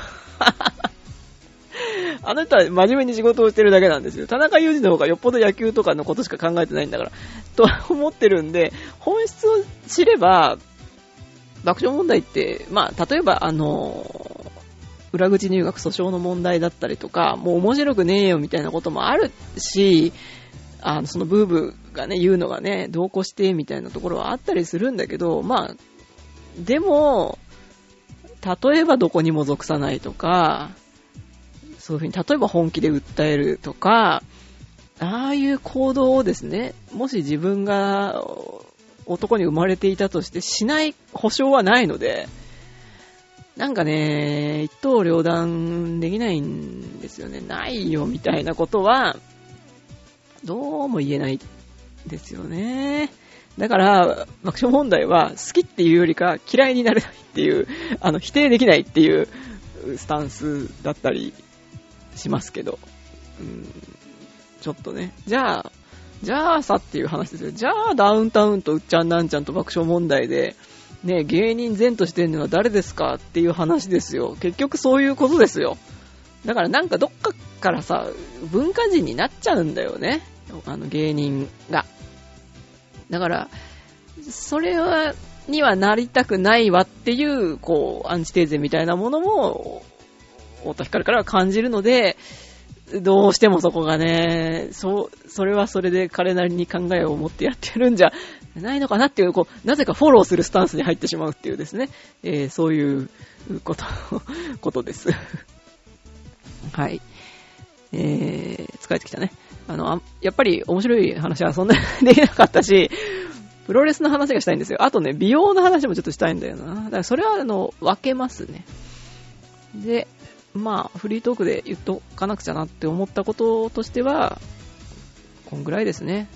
あの人は真面目に仕事をしてるだけなんですよ。田中裕二の方がよっぽど野球とかのことしか考えてないんだからと思ってるんで、本質を知れば爆笑問題って、まあ例えば裏口入学訴訟の問題だったりとか、もう面白くねえよみたいなこともあるし、そのブーブーがね言うのがね同行してみたいなところはあったりするんだけど、まあでも例えばどこにも属さないとか、そういうふうに例えば本気で訴えるとか、ああいう行動をですね、もし自分が男に生まれていたとしてしない保証はないので、なんかね一刀両断できないんですよね。ないよみたいなことはどうも言えないですよね。だから爆笑問題は好きっていうよりか嫌いになれないっていう、否定できないっていうスタンスだったりしますけど、ちょっとね、じゃあさっていう話ですよ。じゃあダウンタウンとうっちゃんなんちゃんと爆笑問題でね、芸人前としてるのは誰ですかっていう話ですよ。結局そういうことですよ。 だからなんかどっかからさ、文化人になっちゃうんだよね。芸人が。だから、それにはなりたくないわっていう、アンチテーゼみたいなものも、太田光からは感じるので、どうしてもそこがね、それはそれで彼なりに考えを持ってやってるんじゃないのかなっていう、なぜかフォローするスタンスに入ってしまうっていうですね、そういうことです。はい。疲れてきたね。やっぱり面白い話はそんなにできなかったし、プロレスの話がしたいんですよ。あとね、美容の話もちょっとしたいんだよな。だからそれは分けますね。で、まあ、フリートークで言っとかなくちゃなって思ったこととしては、こんぐらいですね。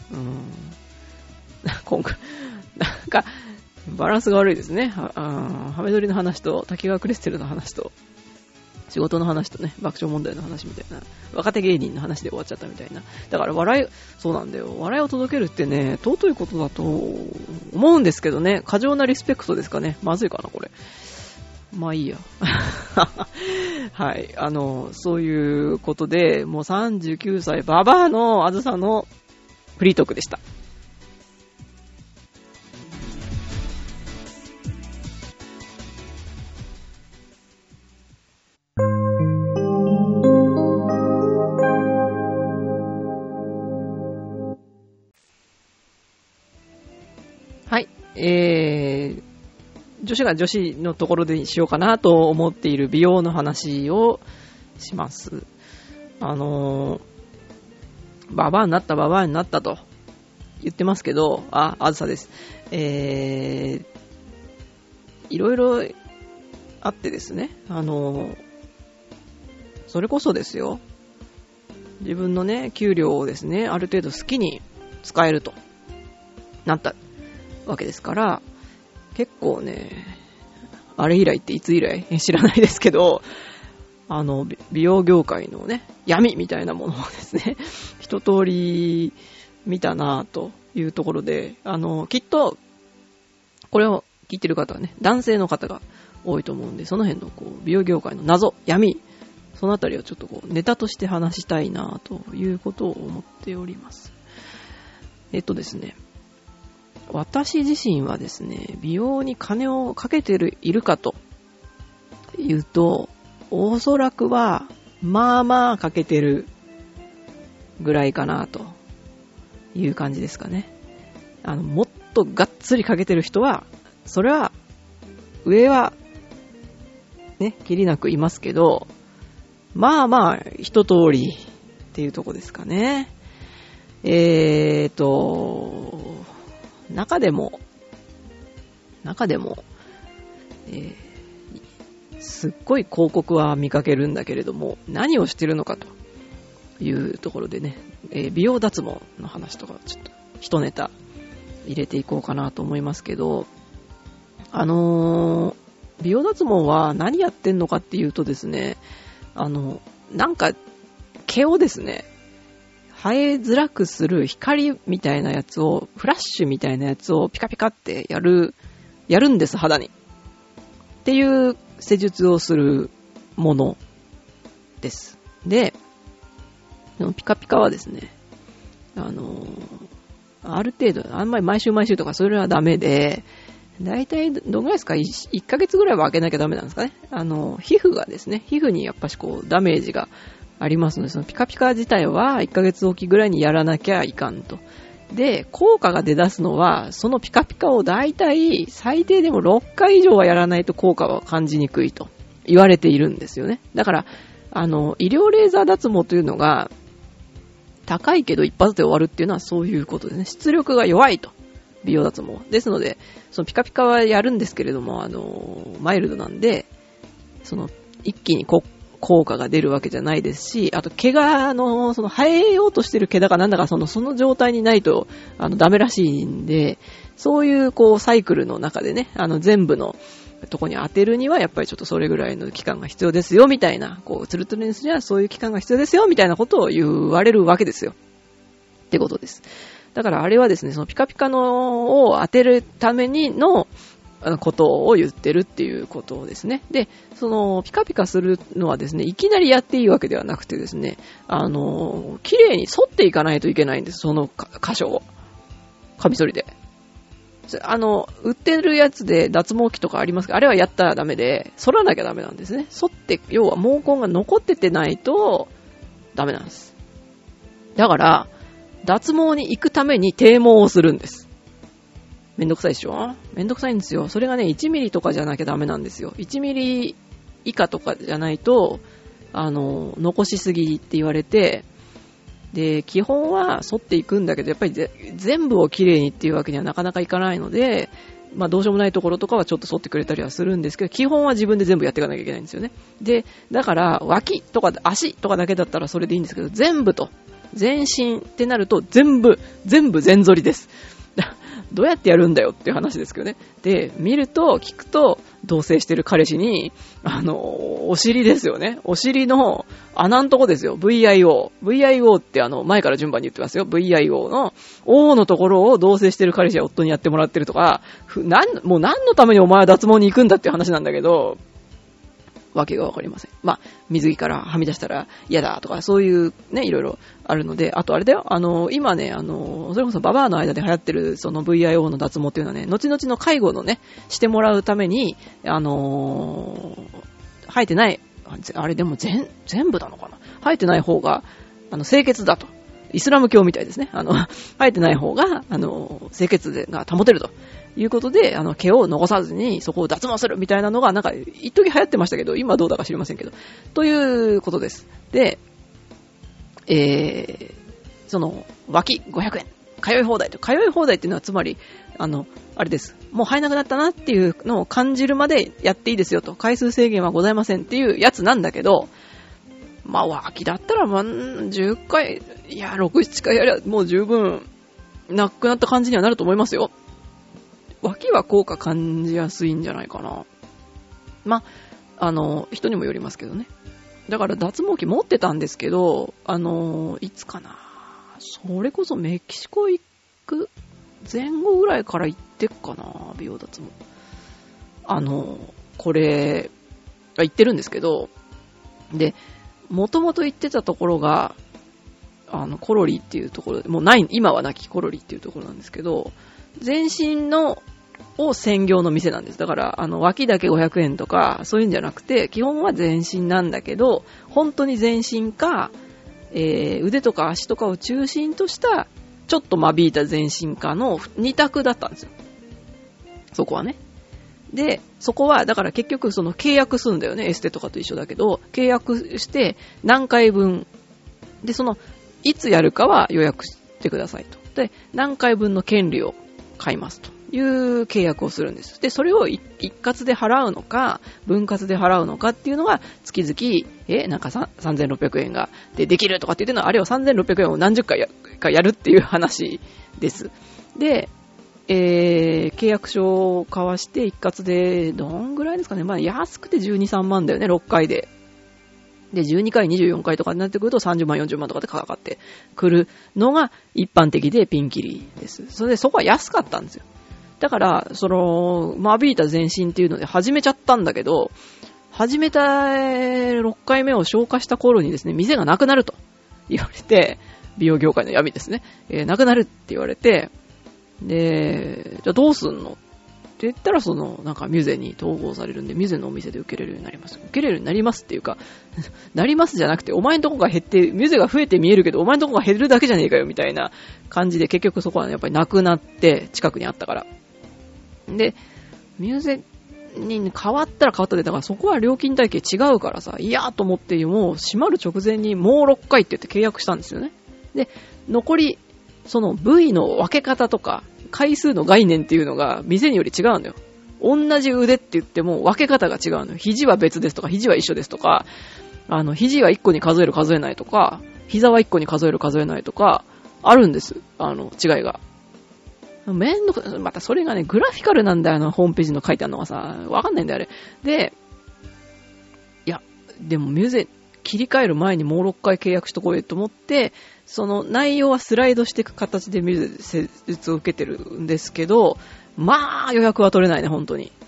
なんか、バランスが悪いですね。ハメ撮りの話と、滝川クリステルの話と、仕事の話とね、爆笑問題の話みたいな、若手芸人の話で終わっちゃったみたいな。だからそうなんだよ。笑いを届けるってね、尊いことだと思うんですけどね、過剰なリスペクトですかね。まずいかな、これ。まあいいや。はい。そういうことで、もう39歳ババアのあずさのフリートークでした。はい。女子が女子のところでしようかなと思っている美容の話をします。ババアになったと言ってますけど、あずさです。いろいろあってですね、それこそですよ、自分のね、給料をですね、ある程度好きに使えるとなったわけですから、結構ね、あれ以来っていつ以来知らないですけど、美容業界のね、闇みたいなものをですね、一通り見たなぁというところで、きっと、これを聞いてる方はね、男性の方が多いと思うんで、その辺の美容業界の謎、闇、そのあたりをちょっとネタとして話したいなということを思っております。ですね、私自身はですね、美容に金をかけているかというと、おそらくは、まあまあかけてるぐらいかなという感じですかね。もっとがっつりかけてる人は、それは、上は、ね、きりなくいますけど、まあまあ、一通りっていうとこですかね。中でも、すっごい広告は見かけるんだけれども、何をしてるのかというところでね、美容脱毛の話とかちょっと一ネタ入れていこうかなと思いますけど、美容脱毛は何やってんのかっていうとですね、なんか毛をですね、生えづらくする光みたいなやつを、フラッシュみたいなやつをピカピカってやるんです、肌に。っていう施術をするものです。で、ピカピカはですね、ある程度、あんまり毎週とかそれはダメで、だいたいどんぐらいですか 1ヶ月ぐらいは開けなきゃダメなんですかね。皮膚がですね、皮膚にやっぱしダメージがありますので、そのピカピカ自体は1ヶ月おきぐらいにやらなきゃいかんと。で、効果が出だすのは、そのピカピカをだいたい最低でも6回以上はやらないと効果は感じにくいと言われているんですよね。だから、医療レーザー脱毛というのが、高いけど一発で終わるっていうのはそういうことですね。出力が弱いと。美容脱毛。ですので、そのピカピカはやるんですけれども、マイルドなんで、一気に効果が出るわけじゃないですし、あと毛が生えようとしてる毛だかなんだかその状態にないとダメらしいんで、そういうサイクルの中でね、全部のとこに当てるにはやっぱりちょっとそれぐらいの期間が必要ですよみたいな、ツルツルにすればそういう期間が必要ですよみたいなことを言われるわけですよ。ってことです。だからあれはですね、そのピカピカのを当てるためにのことを言ってるっていうことですね。で、その、ピカピカするのはですね、いきなりやっていいわけではなくてですね、綺麗に沿っていかないといけないんです、その箇所を。カミソリで。売ってるやつで脱毛器とかありますけど、あれはやったらダメで、反らなきゃダメなんですね。反って、要は毛根が残っててないと、ダメなんです。だから、脱毛に行くために低毛をするんです。めんどくさいでしょ？めんどくさいんですよ。それがね、1ミリとかじゃなきゃダメなんですよ。1ミリ以下とかじゃないと、残しすぎって言われて、で、基本は剃っていくんだけど、やっぱり全部をきれいにっていうわけにはなかなかいかないので、まあどうしようもないところとかはちょっと剃ってくれたりはするんですけど、基本は自分で全部やっていかなきゃいけないんですよね。で、だから脇とか足とかだけだったらそれでいいんですけど、全部と、全身ってなると全部全剃りです。どうやってやるんだよっていう話ですけどね。で、見ると、聞くと、同棲してる彼氏に、お尻ですよね。お尻の穴のとこですよ。VIO。VIO って前から順番に言ってますよ。VIO の O のところを同棲してる彼氏や夫にやってもらってるとか、もう何のためにお前は脱毛に行くんだっていう話なんだけど、わけがわかりません。まあ、水着からはみ出したら嫌だとか、そういうね、いろいろあるので、あとあれだよ、今ね、それこそババアの間で流行ってる、その VIO の脱毛っていうのはね、後々の介護のね、してもらうために、生えてない、あれでも全部なのかな？生えてない方が、清潔だと。イスラム教みたいですね。生えてない方が、清潔が保てると。いうことで、毛を残さずにそこを脱毛するみたいなのが、なんか、一時流行ってましたけど、今どうだか知りませんけど。ということです。で、その、脇500円。通い放題と。通い放題っていうのはつまり、あれです。もう生えなくなったなっていうのを感じるまでやっていいですよと。回数制限はございませんっていうやつなんだけど、まあ、脇だったら、10回、いや、6、7回やりゃもう十分、なくなった感じにはなると思いますよ。脇は効果感じやすいんじゃないかな。まあ、人にもよりますけどね。だから脱毛器持ってたんですけど、いつかな。それこそメキシコ行く前後ぐらいから行ってっかな、美容脱毛。これ、行ってるんですけど、で、もともと行ってたところが、コロリっていうところで、もうない、今はなきコロリっていうところなんですけど、全身を専業の店なんです。だから、脇だけ500円とか、そういうんじゃなくて、基本は全身なんだけど、本当に全身か、腕とか足とかを中心とした、ちょっと間引いた全身かの2択だったんですよ。そこはね。で、そこは、だから結局その契約するんだよね。エステとかと一緒だけど、契約して何回分、で、いつやるかは予約してくださいと。で、何回分の権利を買いますという契約をするんです。で、それを一括で払うのか、分割で払うのかっていうのが、月々、なんか3600円ができるとかっていうのは、あれを3600円を何十回かやるっていう話です。で、契約書を交わして一括で、どんぐらいですかね。まあ、安くて12、3万だよね、6回で。で、12回、24回とかになってくると30万、40万とかでかかってくるのが一般的でピンキリです。それでそこは安かったんですよ。だから、間引いた全身っていうので始めちゃったんだけど、始めた6回目を消化した頃にですね、店がなくなると言われて、美容業界の闇ですね。なくなるって言われて、で、じゃあどうすんのって言ったら、なんかミュゼに統合されるんで、ミュゼのお店で受けれるようになります。受けれるようになりますっていうか、なりますじゃなくて、お前のとこが減って、ミュゼが増えて見えるけど、お前のとこが減るだけじゃねえかよ、みたいな感じで、結局そこは、ね、やっぱりなくなって、近くにあったから。で、ミュゼに変わったら変わったで、だからそこは料金体系違うからさ、いやーと思って、もう閉まる直前にもう6回って言って契約したんですよね。で、残り、部位の分け方とか、回数の概念っていうのが店により違うんだよ。同じ腕って言っても分け方が違うのよ。肘は別ですとか、肘は一緒ですとか、肘は1個に数える数えないとか、膝は1個に数える数えないとか、あるんです。違いが。またそれがね、グラフィカルなんだよ、ホームページの書いてあるのがさ、わかんないんだよ、あれ。で、いや、でもミュゼ切り替える前にもう6回契約しとこうよと思って、 その内容はスライドしていく形で見る施術を受けてるんですけど、まあ予約は取れないね、本当に。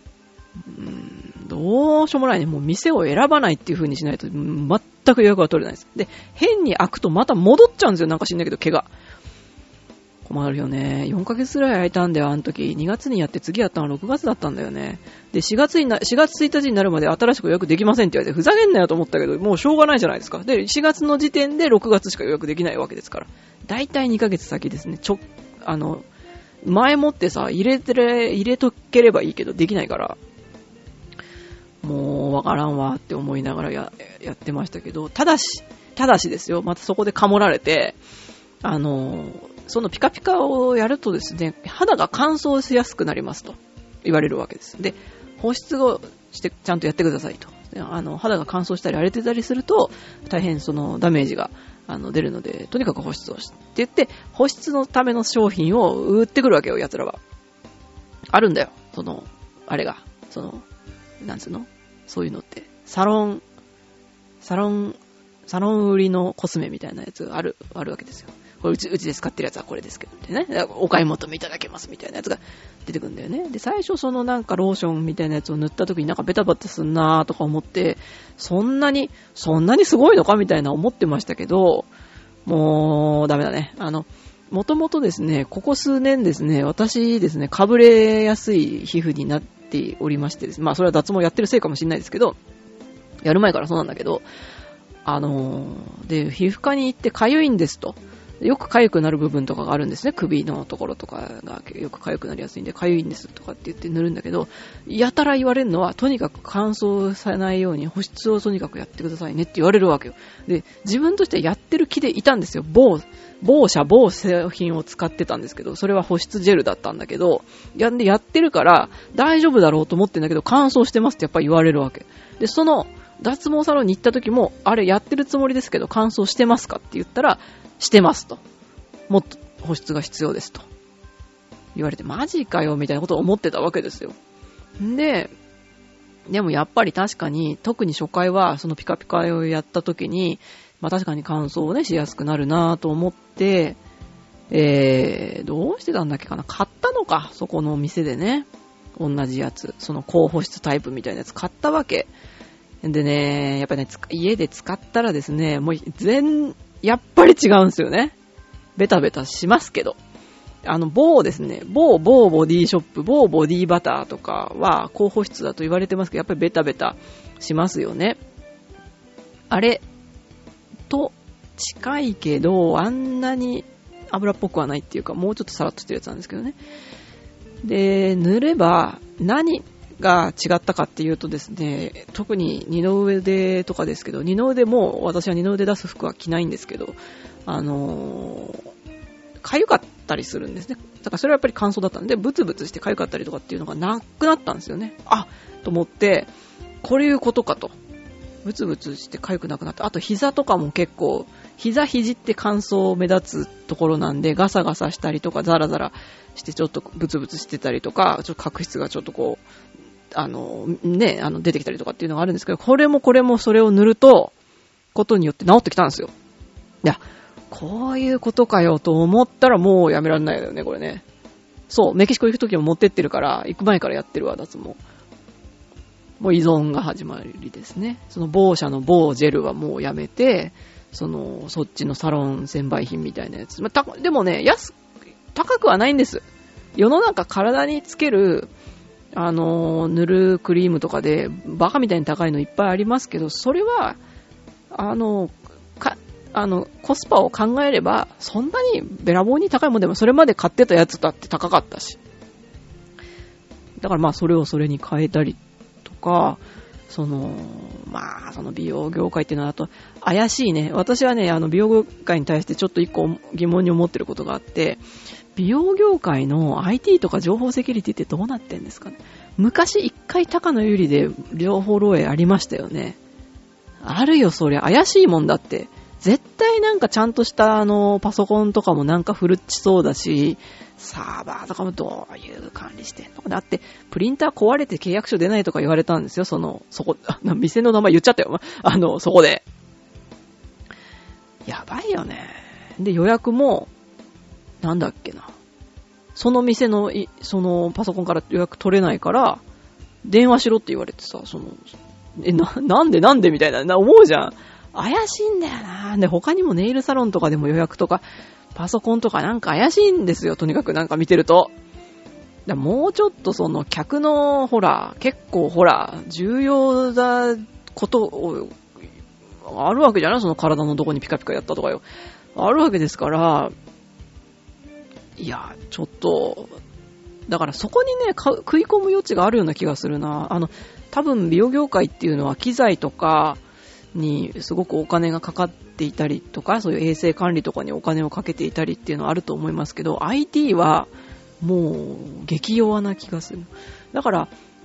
どうしようもないね。もう店を選ばないっていう風にしないと全く予約は取れないです。で、変に開くとまた戻っちゃうんですよ。なんか知んないけど毛が。困るよね。4ヶ月ぐらい空いたんだよ、あの時。2月にやって次やったのは6月だったんだよね。で、4月1日になるまで新しく予約できませんって言われて、ふざけんなよと思ったけど、もうしょうがないじゃないですか。で、4月の時点で6月しか予約できないわけですから。だいたい2ヶ月先ですね。前もってさ、入れとければいいけど、できないから。もうわからんわって思いながらやってましたけど、ただしですよ、またそこでかもられて、そのピカピカをやるとですね、肌が乾燥しやすくなりますと言われるわけです。で、保湿をしてちゃんとやってくださいと。肌が乾燥したり荒れてたりすると、大変そのダメージが出るので、とにかく保湿をしてって言って、保湿のための商品を売ってくるわけよ、奴らは。あるんだよ、なんつうの？そういうのって。サロン売りのコスメみたいなやつがあるわけですよ。これうちで使ってるやつはこれですけどってね。お買い求めいただけますみたいなやつが出てくるんだよね。で、最初なんかローションみたいなやつを塗った時になんかベタベタすんなーとか思って、そんなにすごいのかみたいな思ってましたけど、もうダメだね。もともとですね、ここ数年ですね、私ですね、かぶれやすい皮膚になっておりましてですね、まあそれは脱毛やってるせいかもしれないですけど、やる前からそうなんだけど、で、皮膚科に行って痒いんですと。よく痒くなる部分とかがあるんですね。首のところとかがよく痒くなりやすいんで、痒いんですとかって言って塗るんだけど、やたら言われるのは、とにかく乾燥されないように保湿をとにかくやってくださいねって言われるわけよ。で、自分としてはやってる気でいたんですよ。某製品を使ってたんですけど、それは保湿ジェルだったんだけど、やってるから大丈夫だろうと思ってんだけど、乾燥してますってやっぱり言われるわけ。で、脱毛サロンに行った時も、あれやってるつもりですけど乾燥してますかって言ったら、してますと。もっと保湿が必要ですと。言われて、マジかよみたいなことを思ってたわけですよ。でもやっぱり確かに、特に初回はそのピカピカをやった時に、まあ確かに乾燥をね、しやすくなるなぁと思って、どうしてたんだっけかな。買ったのか、そこのお店でね。同じやつ。その高保湿タイプみたいなやつ買ったわけ。でね、やっぱりね、家で使ったらですね、もうやっぱり違うんですよね。ベタベタしますけど。某ボディショップ、某ボディバターとかは高保湿だと言われてますけど、やっぱりベタベタしますよね。あれと近いけど、あんなに油っぽくはないっていうか、もうちょっとサラッとしてるやつなんですけどね。で、塗れば何が違ったかっていうとですね、特に二の腕とかですけど、二の腕も私は二の腕出す服は着ないんですけど、痒かったりするんですね。だからそれはやっぱり乾燥だったんで、ブツブツして痒かったりとかっていうのがなくなったんですよね。と思って、こういうことかと。ブツブツして痒くなくなった。あと膝とかも結構、肘って乾燥目立つところなんで、ガサガサしたりとかザラザラしてちょっとブツブツしてたりとか、ちょっと角質がちょっとこう、出てきたりとかっていうのがあるんですけど、これもそれを塗ることによって治ってきたんですよ。いや、こういうことかよと思ったらもうやめられないよね、これね。そう、メキシコ行くときも持ってってるから、行く前からやってるわ、脱毛。もう依存が始まりですね。その某社の某ジェルはもうやめて、そっちのサロン専売品みたいなやつ。でもね、高くはないんです。世の中体につける、塗るクリームとかでバカみたいに高いのいっぱいありますけど、それはコスパを考えればそんなにべらぼうに高いもんでもそれまで買ってたやつだって高かったし、だからまあそれをそれに変えたりとか、その美容業界っていうのはあと怪しいね。私はね、美容業界に対してちょっと一個疑問に思ってることがあって、美容業界の IT とか情報セキュリティってどうなってんですかね。昔一回高野由里で情報漏洩ありましたよね。あるよ、そりゃ怪しいもんだって。絶対なんかちゃんとしたパソコンとかもなんか古っちそうだし、サーバーとかもどういう管理してんのかだって、プリンター壊れて契約書出ないとか言われたんですよ。店の名前言っちゃったよ。そこで。やばいよね。 で、予約も、なんだっけな。その店の、そのパソコンから予約取れないから、電話しろって言われてさ、なんでみたいな、思うじゃん。怪しいんだよな。で、他にもネイルサロンとかでも予約とか、パソコンとかなんか怪しいんですよ。とにかくなんか見てると。もうちょっと客の結構重要なことを、あるわけじゃない？その体のどこにピカピカやったとかよ。あるわけですから、いや、ちょっと、だからそこにね、食い込む余地があるような気がするな。多分美容業界っていうのは機材とかにすごくお金がかかっていたりとか、そういう衛生管理とかにお金をかけていたりっていうのはあると思いますけど、IT はもう激弱な気がする。だから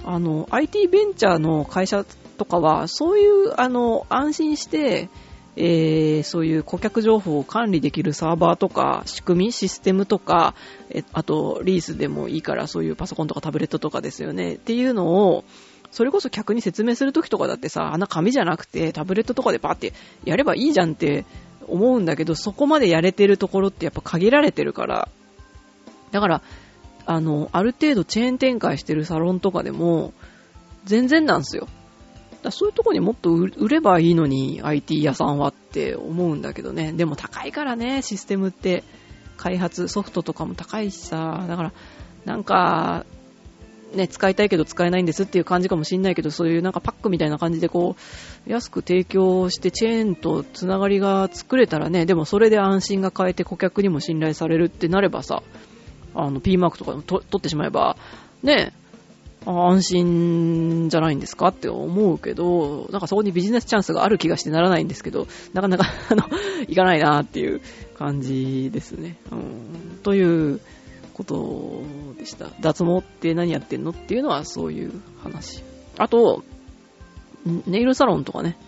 、IT ベンチャーの会社とかは、そういう、安心して、そういう顧客情報を管理できるサーバーとか仕組み、システムとか、あとリースでもいいからそういうパソコンとかタブレットとかですよねっていうのを、それこそ客に説明するときとかだってさ、紙じゃなくてタブレットとかでパーってやればいいじゃんって思うんだけど、そこまでやれてるところってやっぱ限られてるから、だからある程度チェーン展開してるサロンとかでも全然なんですよ。そういうとこにもっと売ればいいのに IT 屋さんはって思うんだけどね。でも高いからね、システムって開発ソフトとかも高いしさ、だからなんかね、使いたいけど使えないんですっていう感じかもしんないけど、そういうなんかパックみたいな感じでこう安く提供してチェーンとつながりが作れたらね、でもそれで安心が変えて顧客にも信頼されるってなればさ、P マークとか取ってしまえばね、安心じゃないんですかって思うけど、なんかそこにビジネスチャンスがある気がしてならないんですけど、なかなかいかないなっていう感じですね。ということでした。脱毛って何やってんのっていうのはそういう話。あと、ネイルサロンとかね。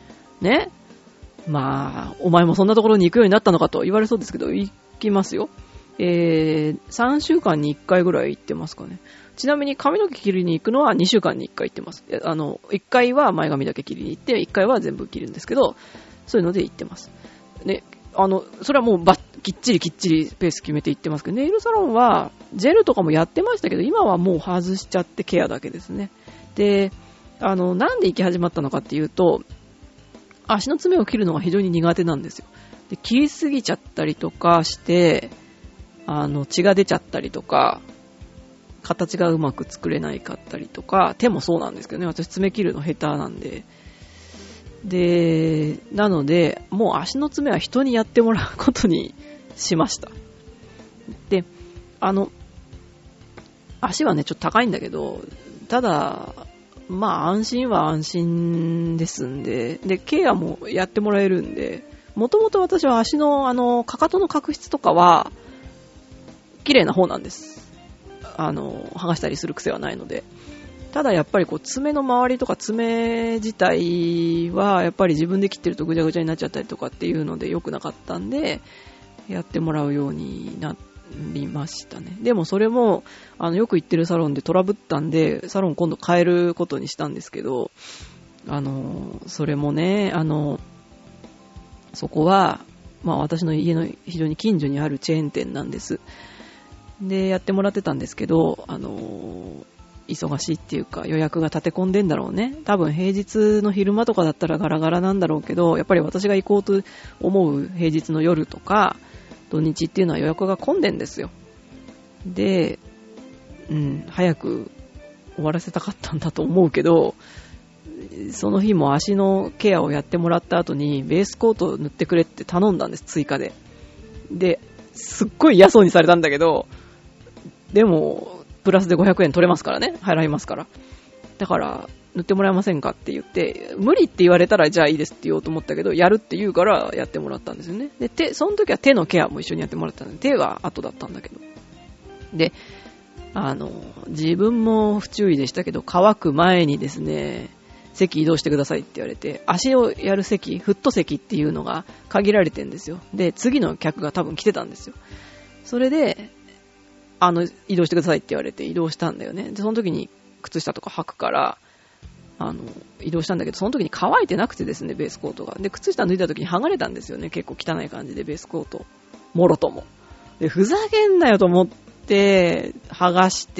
まあ、お前もそんなところに行くようになったのかと言われそうですけど、行きますよ。3週間に1回ぐらい行ってますかね。ちなみに髪の毛切りに行くのは2週間に1回行ってます。1回は前髪だけ切りに行って、1回は全部切るんですけど、そういうので行ってます。ね、それはもうきっちりペース決めて行ってますけど、ネイルサロンはジェルとかもやってましたけど、今はもう外しちゃってケアだけですね。で、なんで行き始まったのかっていうと、足の爪を切るのが非常に苦手なんですよ。で、切りすぎちゃったりとかして、血が出ちゃったりとか、形がうまく作れないかったりとか、手もそうなんですけどね、私爪切るの下手なんで。で、なので、もう足の爪は人にやってもらうことにしました。で、足はね、ちょっと高いんだけど、ただ、まあ安心は安心ですんで、で、ケアもやってもらえるんで、もともと私は足のかかとの角質とかは、綺麗な方なんです。剥がしたりする癖はないので。ただやっぱりこう爪の周りとか爪自体はやっぱり自分で切ってるとぐちゃぐちゃになっちゃったりとかっていうので良くなかったんで、やってもらうようになりましたね。でもそれもよく行ってるサロンでトラブったんで、サロン今度変えることにしたんですけど、それもね、そこはまあ私の家の非常に近所にあるチェーン店なんです。で、やってもらってたんですけど、忙しいっていうか予約が立て込んでんだろうね。多分平日の昼間とかだったらガラガラなんだろうけど、やっぱり私が行こうと思う平日の夜とか土日っていうのは予約が混んでんですよ。で、早く終わらせたかったんだと思うけど、その日も足のケアをやってもらった後にベースコートを塗ってくれって頼んだんです、追加で。で、すっごい嫌そうにされたんだけど、でもプラスで500円取れますからね、払いますから。だから塗ってもらえませんかって言って、無理って言われたらじゃあいいですって言おうと思ったけど、やるって言うからやってもらったんですよね。で、その時は手のケアも一緒にやってもらったので、手は後だったんだけど。で、自分も不注意でしたけど、乾く前にですね、席移動してくださいって言われて、足をやる席、フット席っていうのが限られてるんですよ。で、次の客が多分来てたんですよ。それで、移動してくださいって言われて移動したんだよね。で、その時に靴下とか履くから、移動したんだけど、その時に乾いてなくてですね、ベースコートが。で、靴下脱いだ時に剥がれたんですよね。結構汚い感じで、ベースコート。 もろとも。で、ふざけんなよと思って、剥がして、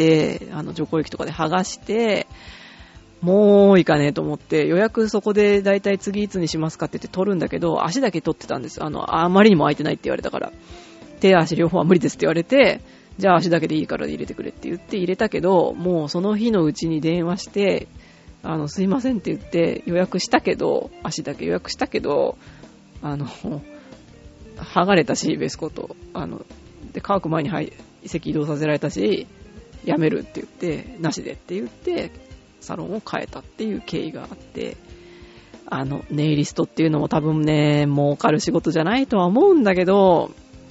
除光液とかで剥がして、もういいかねと思って、予約そこでだいたい次いつにしますかって言って取るんだけど、足だけ取ってたんです。あまりにも空いてないって言われたから。手足両方は無理ですって言われて、じゃあ足だけでいいから入れてくれって言って入れたけど、もうその日のうちに電話して、すいませんって言って予約したけど、足だけ予約したけど、剥がれたし、ベスコと、で、乾く前に席移動させられたし、やめるって言って、なしでって言って、サロンを変えたっていう経緯があって、ネイリストっていうのも多分ね、儲かる仕事じゃないとは思うんだけど、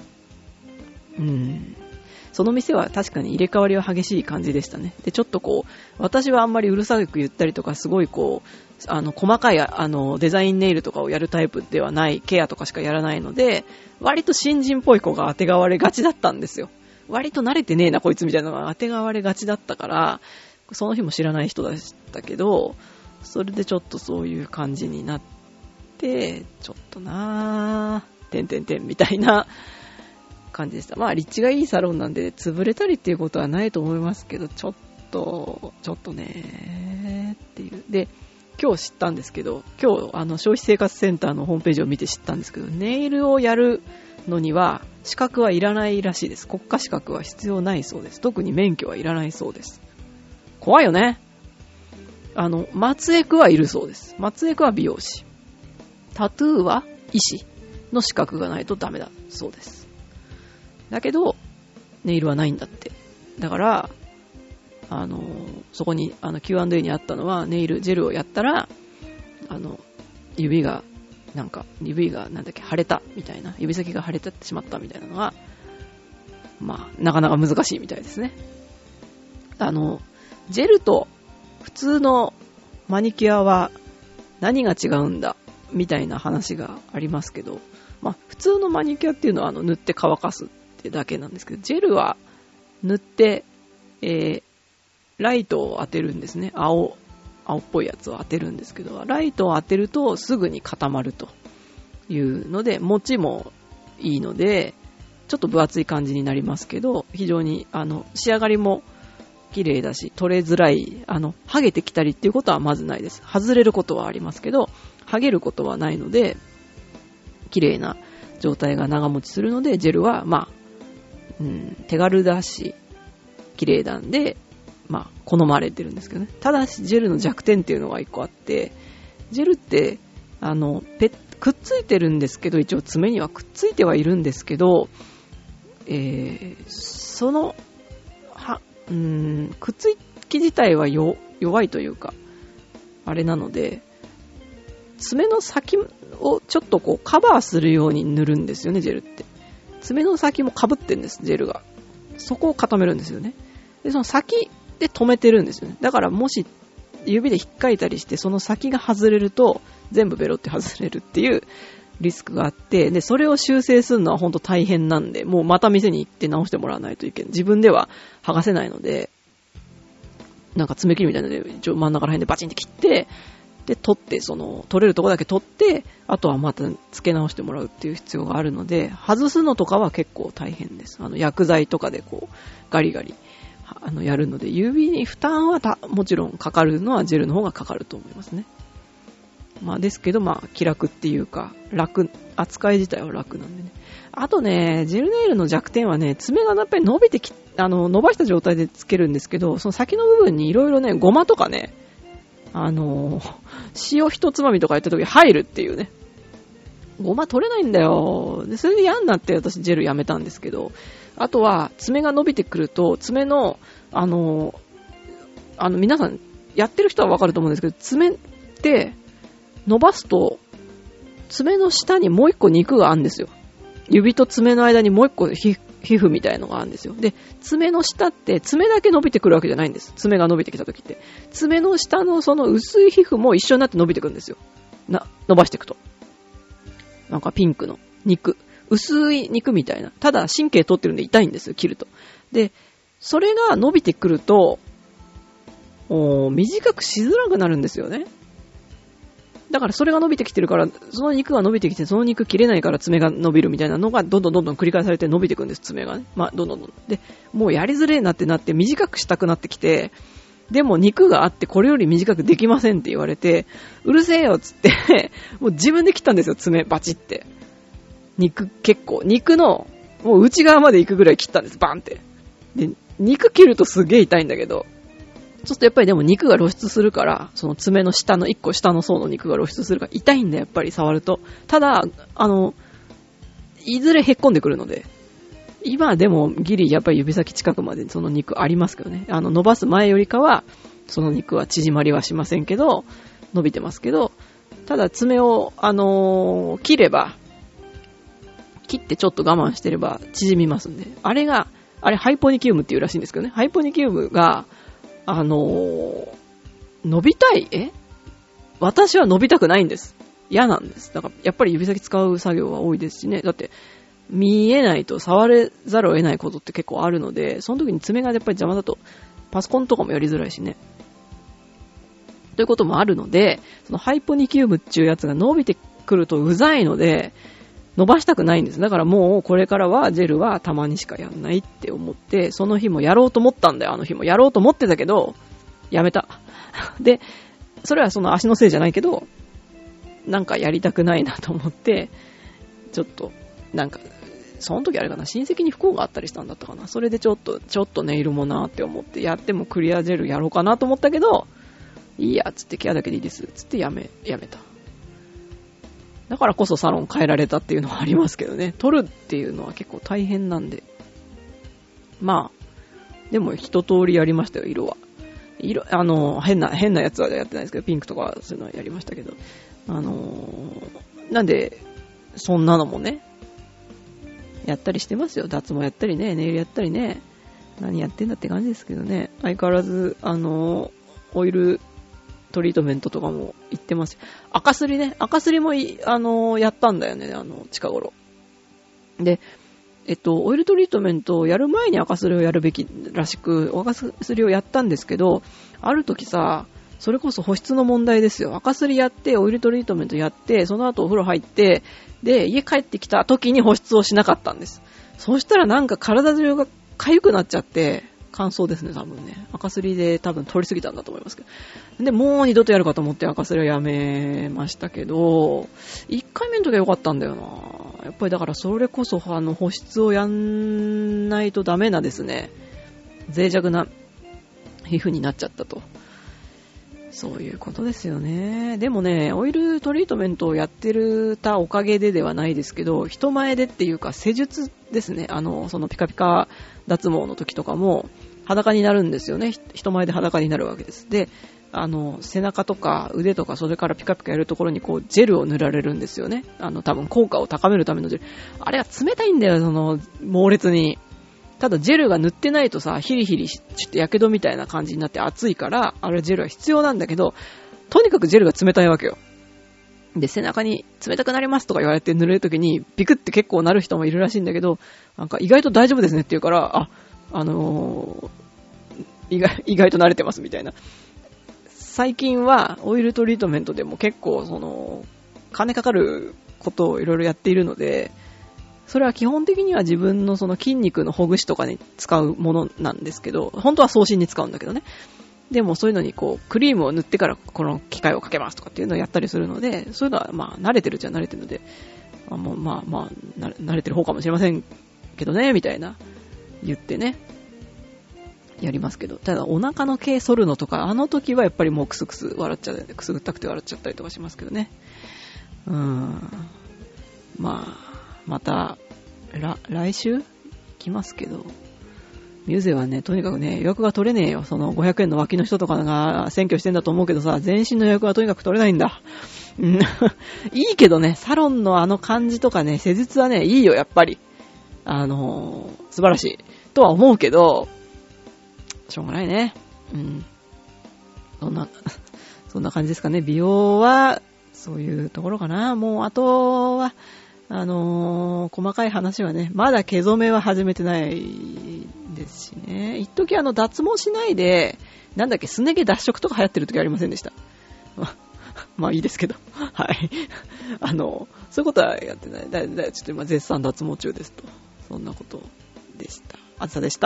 その店は確かに入れ替わりは激しい感じでしたね。で、ちょっとこう、私はあんまりうるさく言ったりとか、すごいこう、細かい、デザインネイルとかをやるタイプではない、ケアとかしかやらないので、割と新人っぽい子が当てがわれがちだったんですよ。割と慣れてねえな、こいつみたいなのが当てがわれがちだったから、その日も知らない人でしたけど、それでちょっとそういう感じになって、ちょっとなぁ、みたいな感じでした。まあ、立地がいいサロンなんで、潰れたりっていうことはないと思いますけど、ちょっとねっていう。で、今日知ったんですけど、今日、消費生活センターのホームページを見て知ったんですけど、ネイルをやるのには、資格はいらないらしいです。国家資格は必要ないそうです。特に免許はいらないそうです。怖いよね。松江区はいるそうです。松江区は美容師。タトゥーは医師の資格がないとダメだそうです。だけど、ネイルはないんだって。だから、そこに、Q&A にあったのは、ネイル、ジェルをやったら、指が腫れたみたいな、指先が腫れてしまったみたいなのが、まあ、なかなか難しいみたいですね。ジェルと普通のマニキュアは何が違うんだみたいな話がありますけど、まあ、普通のマニキュアっていうのは塗って乾かすってだけなんですけど、ジェルは塗って、ライトを当てるんですね。青っぽいやつを当てるんですけど、ライトを当てるとすぐに固まるというので、持ちもいいので、ちょっと分厚い感じになりますけど、非常に仕上がりも綺麗だし、取れづらい、剥げてきたりっていうことはまずないです。外れることはありますけど、剥げることはないので、綺麗な状態が長持ちするので、ジェルは、まあ、手軽だし、綺麗なんで、まあ、好まれてるんですけどね。ただし、ジェルの弱点っていうのが一個あって、ジェルって、くっついてるんですけど、一応爪にはくっついてはいるんですけど、その、くっつき自体は弱いというか、あれなので、爪の先をちょっとこうカバーするように塗るんですよね、ジェルって。爪の先も被ってるんです、ジェルが。そこを固めるんですよね。で、その先で止めてるんですよね。だからもし指で引っかいたりして、その先が外れると、全部ベロって外れるっていうリスクがあって、で、それを修正するのは本当大変なんで、もうまた店に行って直してもらわないといけない。自分では剥がせないので、なんか爪切りみたいなので、真ん中ら辺でバチンって切って、で、取って、取れるとこだけ取って、あとはまた付け直してもらうっていう必要があるので、外すのとかは結構大変です。薬剤とかでこう、ガリガリ、やるので、指に負担はもちろんかかるのはジェルの方がかかると思いますね。まあですけど、まあ気楽っていうか、扱い自体は楽なんでね。あとね、ジェルネイルの弱点はね、爪がやっぱり伸ばした状態でつけるんですけど、その先の部分にいろいろね、ゴマとかね、塩一つまみとかやった時入るっていうね。ゴマ取れないんだよ。で、それで嫌になって私ジェルやめたんですけど、あとは爪が伸びてくると、爪の、皆さんやってる人はわかると思うんですけど、爪って伸ばすと、爪の下にもう一個肉があるんですよ。指と爪の間にもう一個皮膚みたいのがあるんですよ。で、爪の下って爪だけ伸びてくるわけじゃないんです。爪が伸びてきた時って。爪の下のその薄い皮膚も一緒になって伸びてくるんですよ。伸ばしていくと。なんかピンクの肉。薄い肉みたいな。ただ神経取ってるんで痛いんですよ、切ると。で、それが伸びてくると、短くしづらくなるんですよね。 だからそれが伸びてきてるから、その肉が伸びてきて、その肉切れないから爪が伸びるみたいなのが、どんどん繰り返されて伸びていくんです、爪がね。まあ、どんどん。で、もうやりづれえなってなって、短くしたくなってきて、でも肉があって、これより短くできませんって言われて、うるせえよっつって、もう自分で切ったんですよ、爪、バチって。結構、肉の、もう内側まで行くぐらい切ったんです、バンって。で、肉切るとすげえ痛いんだけど、ちょっとやっぱりでも肉が露出するから、その爪の下の一個下の層の肉が露出するから痛いんだよ、やっぱり触ると。ただ、いずれへっこんでくるので、今でもギリやっぱり指先近くまでその肉ありますけどね。伸ばす前よりかは、その肉は縮まりはしませんけど、伸びてますけど、ただ爪を、切ってちょっと我慢してれば縮みますんで。あれハイポニキウムっていうらしいんですけどね。ハイポニキウムが、伸びたい？私は伸びたくないんです。嫌なんです。だからやっぱり指先使う作業は多いですしね。だって見えないと触れざるを得ないことって結構あるので、その時に爪がやっぱり邪魔だとパソコンとかもやりづらいしね。ということもあるので、そのハイポニキウムっていうやつが伸びてくるとうざいので、伸ばしたくないんです。だからもうこれからはジェルはたまにしかやんないって思って、その日もやろうと思ったんだよ、あの日も。やろうと思ってたけど、やめた。で、それはその足のせいじゃないけど、なんかやりたくないなと思って、ちょっと、なんか、その時あれかな、親戚に不幸があったりしたんだったかな。それでちょっとネイルもなーって思って、やってもクリアジェルやろうかなと思ったけど、いいや、つってケアだけでいいです、つってやめた。だからこそサロン変えられたっていうのはありますけどね。取るっていうのは結構大変なんで。まあ、でも一通りやりましたよ、色は。変なやつはやってないですけど、ピンクとかそういうのはやりましたけど。なんで、そんなのもね、やったりしてますよ。脱毛やったりね、ネイルやったりね。何やってんだって感じですけどね。相変わらず、オイルトリートメントとかも行ってます。赤すりもやったんだよね、近頃。で、オイルトリートメントをやる前に赤すりをやるべきらしく、赤すりをやったんですけど、ある時さ、それこそ保湿の問題ですよ。赤すりやって、オイルトリートメントやって、その後お風呂入って、で、家帰ってきた時に保湿をしなかったんです。そうしたらなんか体中が痒くなっちゃって、乾燥ですね、多分ね。赤すりで多分通り過ぎたんだと思いますけど。で、もう二度とやるかと思って赤すりはやめましたけど、1回目の時は良かったんだよな。やっぱりだからそれこそ保湿をやんないとダメなですね、脆弱な皮膚になっちゃったと。そういうことですよね。でもね、オイルトリートメントをやってたおかげではないですけど、人前でっていうか施術ですね。そのピカピカ脱毛の時とかも裸になるんですよね。人前で裸になるわけです。で、背中とか腕とかそれからピカピカやるところにこうジェルを塗られるんですよね。多分効果を高めるためのジェル。あれは冷たいんだよ、猛烈に。ただジェルが塗ってないとさ、ヒリヒリちょっと火傷みたいな感じになって熱いから、あれジェルは必要なんだけど、とにかくジェルが冷たいわけよ。で、背中に冷たくなりますとか言われて塗れるときに、ビクって結構なる人もいるらしいんだけど、なんか意外と大丈夫ですねって言うから、意外と慣れてますみたいな。最近はオイルトリートメントでも結構金かかることをいろいろやっているので、それは基本的には自分のその筋肉のほぐしとかに使うものなんですけど、本当は送信に使うんだけどね。でもそういうのにこう、クリームを塗ってからこの機械をかけますとかっていうのをやったりするので、そういうのはまあ慣れてるじゃ慣れてるので、慣れてる方かもしれませんけどね、みたいな言ってね、やりますけど、ただお腹の毛剃るのとか、あの時はやっぱりもうクスクス笑っちゃう、くすぐったくて笑っちゃったりとかしますけどね。また、来週来ますけど、ミューゼはね、とにかくね、予約が取れねえよ。その500円の脇の人とかが占拠してんだと思うけどさ、全身の予約はとにかく取れないんだ。いいけどね、サロンの感じとかね、施術はね、いいよ、やっぱり。素晴らしい。とは思うけど、しょうがないね。そんな感じですかね。美容は、そういうところかな。もう、あとは、細かい話はね、まだ毛染めは始めてないですしね。一時脱毛しないで、すね毛脱色とか流行ってる時ありませんでした。 まあいいですけど。はい。そういうことはやってない。ちょっと今絶賛脱毛中ですと。そんなことでした。あずさでした。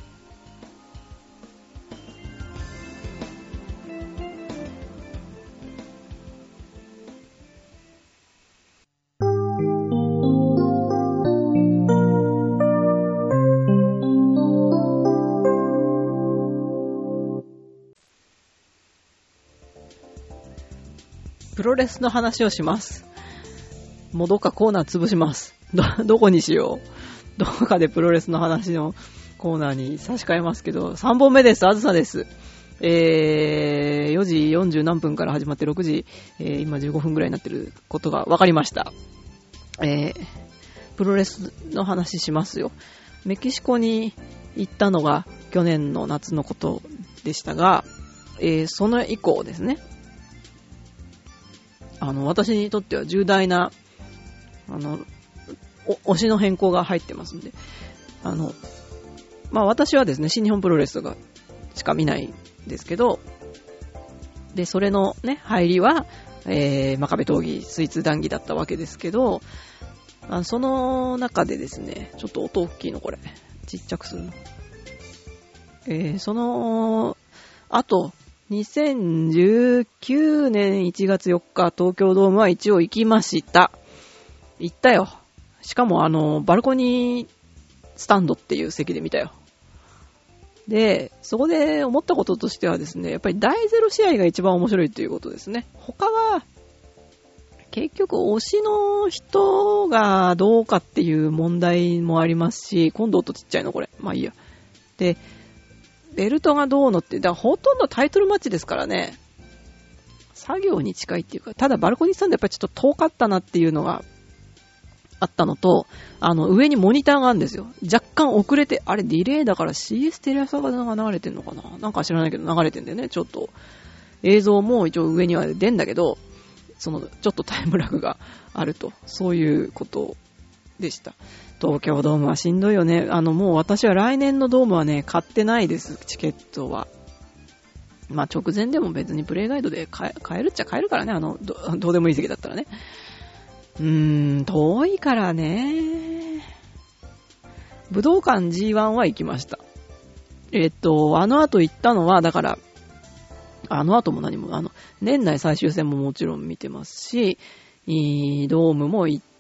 プロレスの話をします。もうどっかコーナー潰します。どこにしよう。どこかでプロレスの話のコーナーに差し替えますけど、3本目です。あずさです。4時40何分から始まって6時、今15分ぐらいになってることが分かりました。プロレスの話しますよ。メキシコに行ったのが去年の夏のことでしたが、その以降ですね、私にとっては重大な、推しの変更が入ってますんで、私はですね、新日本プロレスがしか見ないんですけど、で、それのね、入りは、真壁闘技、スイーツ談義だったわけですけど、その中でですね、ちょっと音大きいのこれ、ちっちゃくするの。その、あと、2019年1月4日、東京ドームは一応行きました。行ったよ。しかもバルコニースタンドっていう席で見たよ。で、そこで思ったこととしてはですね、やっぱり第0試合が一番面白いということですね。他は、結局推しの人がどうかっていう問題もありますし、今度音ちっちゃいのこれ。まあいいや。で、ベルトがどうのって、だからほとんどタイトルマッチですからね。作業に近いっていうか、ただバルコニースタンドやっぱりちょっと遠かったなっていうのがあったのと、上にモニターがあるんですよ。若干遅れて、あれディレイだから CS テレ朝が流れてんのかな、なんか知らないけど流れてんだよね。ちょっと映像も一応上には出んだけど、ちょっとタイムラグがあると、そういうことでした。東京ドームはしんどいよね。もう私は来年のドームはね、買ってないです、チケットは。まあ直前でも別にプレイガイドで買えるっちゃ買えるからね、どうでもいい席だったらね。遠いからね。武道館 G1 は行きました。あの後行ったのは、だから、あの後も何も、年内最終戦ももちろん見てますし、ドームも行った、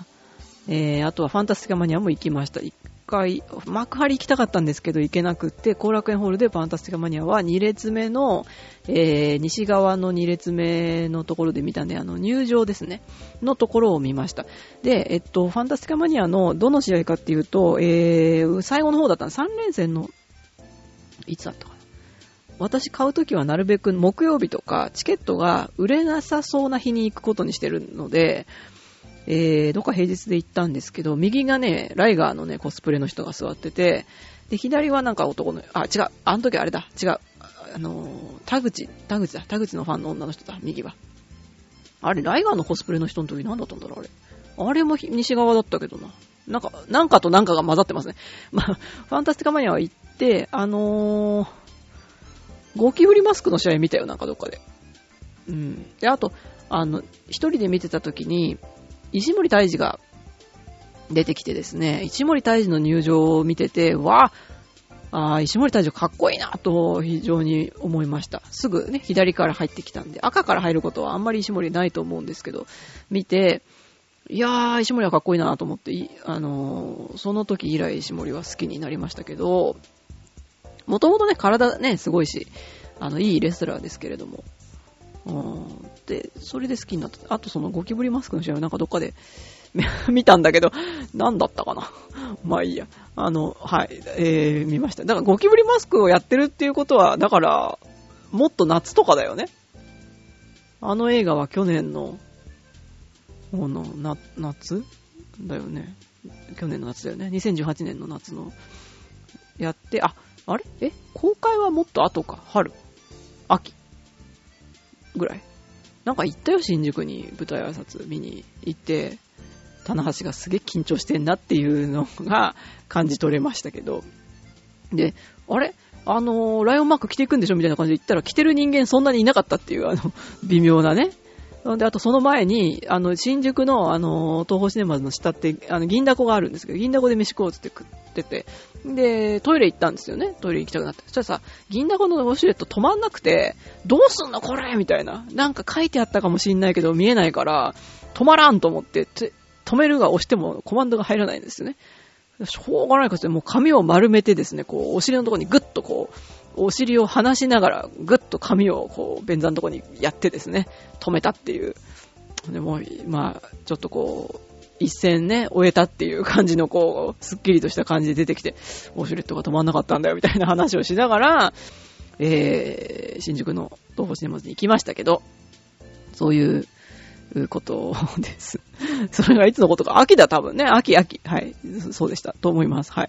あとはファンタスティカマニアも行きました。一回、幕張行きたかったんですけど行けなくって、後楽園ホールでファンタスティカマニアは2列目の、西側の2列目のところで見たんで、入場ですね、のところを見ました。で、ファンタスティカマニアのどの試合かっていうと、最後の方だったの、3連戦の、いつだったかな。私買うときはなるべく木曜日とかチケットが売れなさそうな日に行くことにしてるので、どっか平日で行ったんですけど、右がね、ライガーのね、コスプレの人が座ってて、で、左はなんか男の、違う、あの時あれだ、違う、田口のファンの女の人だ、右は。あれ、ライガーのコスプレの人の時何だったんだろう、あれ。あれも西側だったけどな。なんかとなんかが混ざってますね。まあ、ファンタスティカマニアは行って、ゴキブリマスクの試合見たよ、なんかどっかで。うん。で、あと、一人で見てた時に、石森泰治が出てきてですね、石森泰治の入場を見てて、石森泰治かっこいいなと非常に思いました。すぐね、左から入ってきたんで、赤から入ることはあんまり石森ないと思うんですけど、見て、いやー、石森はかっこいいなと思って、その時以来石森は好きになりましたけど、もともとね、体ね、すごいし、いいレスラーですけれども。で、それで好きになった。あとそのゴキブリマスクの試合はなんかどっかで見たんだけど、何だったかな。まあいいや。はい、見ました。だからゴキブリマスクをやってるっていうことは、だから、もっと夏とかだよね。あの映画は去年の、夏だよね。去年の夏だよね。2018年の夏の、やって、あれ公開はもっと後か。春。秋。ぐらい。なんか行ったよ、新宿に舞台挨拶見に行って、棚橋がすげえ緊張してんなっていうのが感じ取れましたけど。で、あれライオンマーク着ていくんでしょみたいな感じで言ったら、着てる人間そんなにいなかったっていう、微妙なね。で、あとその前に、新宿の、東宝シネマズの下って、銀だこがあるんですけど、銀だこで飯食おうって食ってて、で、トイレ行ったんですよね。トイレ行きたくなって。そしたらさ、銀だこのウォシュレット止まんなくて、どうすんのこれみたいな。なんか書いてあったかもしんないけど、見えないから、止まらんと思って、止めるが押してもコマンドが入らないんですよね。しょうがないから、もう髪を丸めてですね、こう、お尻のところにグッとこう、お尻を離しながら、ぐっと髪をこう、便座のところにやってですね、止めたっていう。でも、まあ、ちょっとこう、一戦ね、終えたっていう感じのこう、スッキリとした感じで出てきて、ウォシュレットが止まんなかったんだよ、みたいな話をしながら、新宿の東宝シネマズに行きましたけど、そういうことです。それがいつのことか、秋だ多分ね、秋。はい。そうでした。と思います。はい。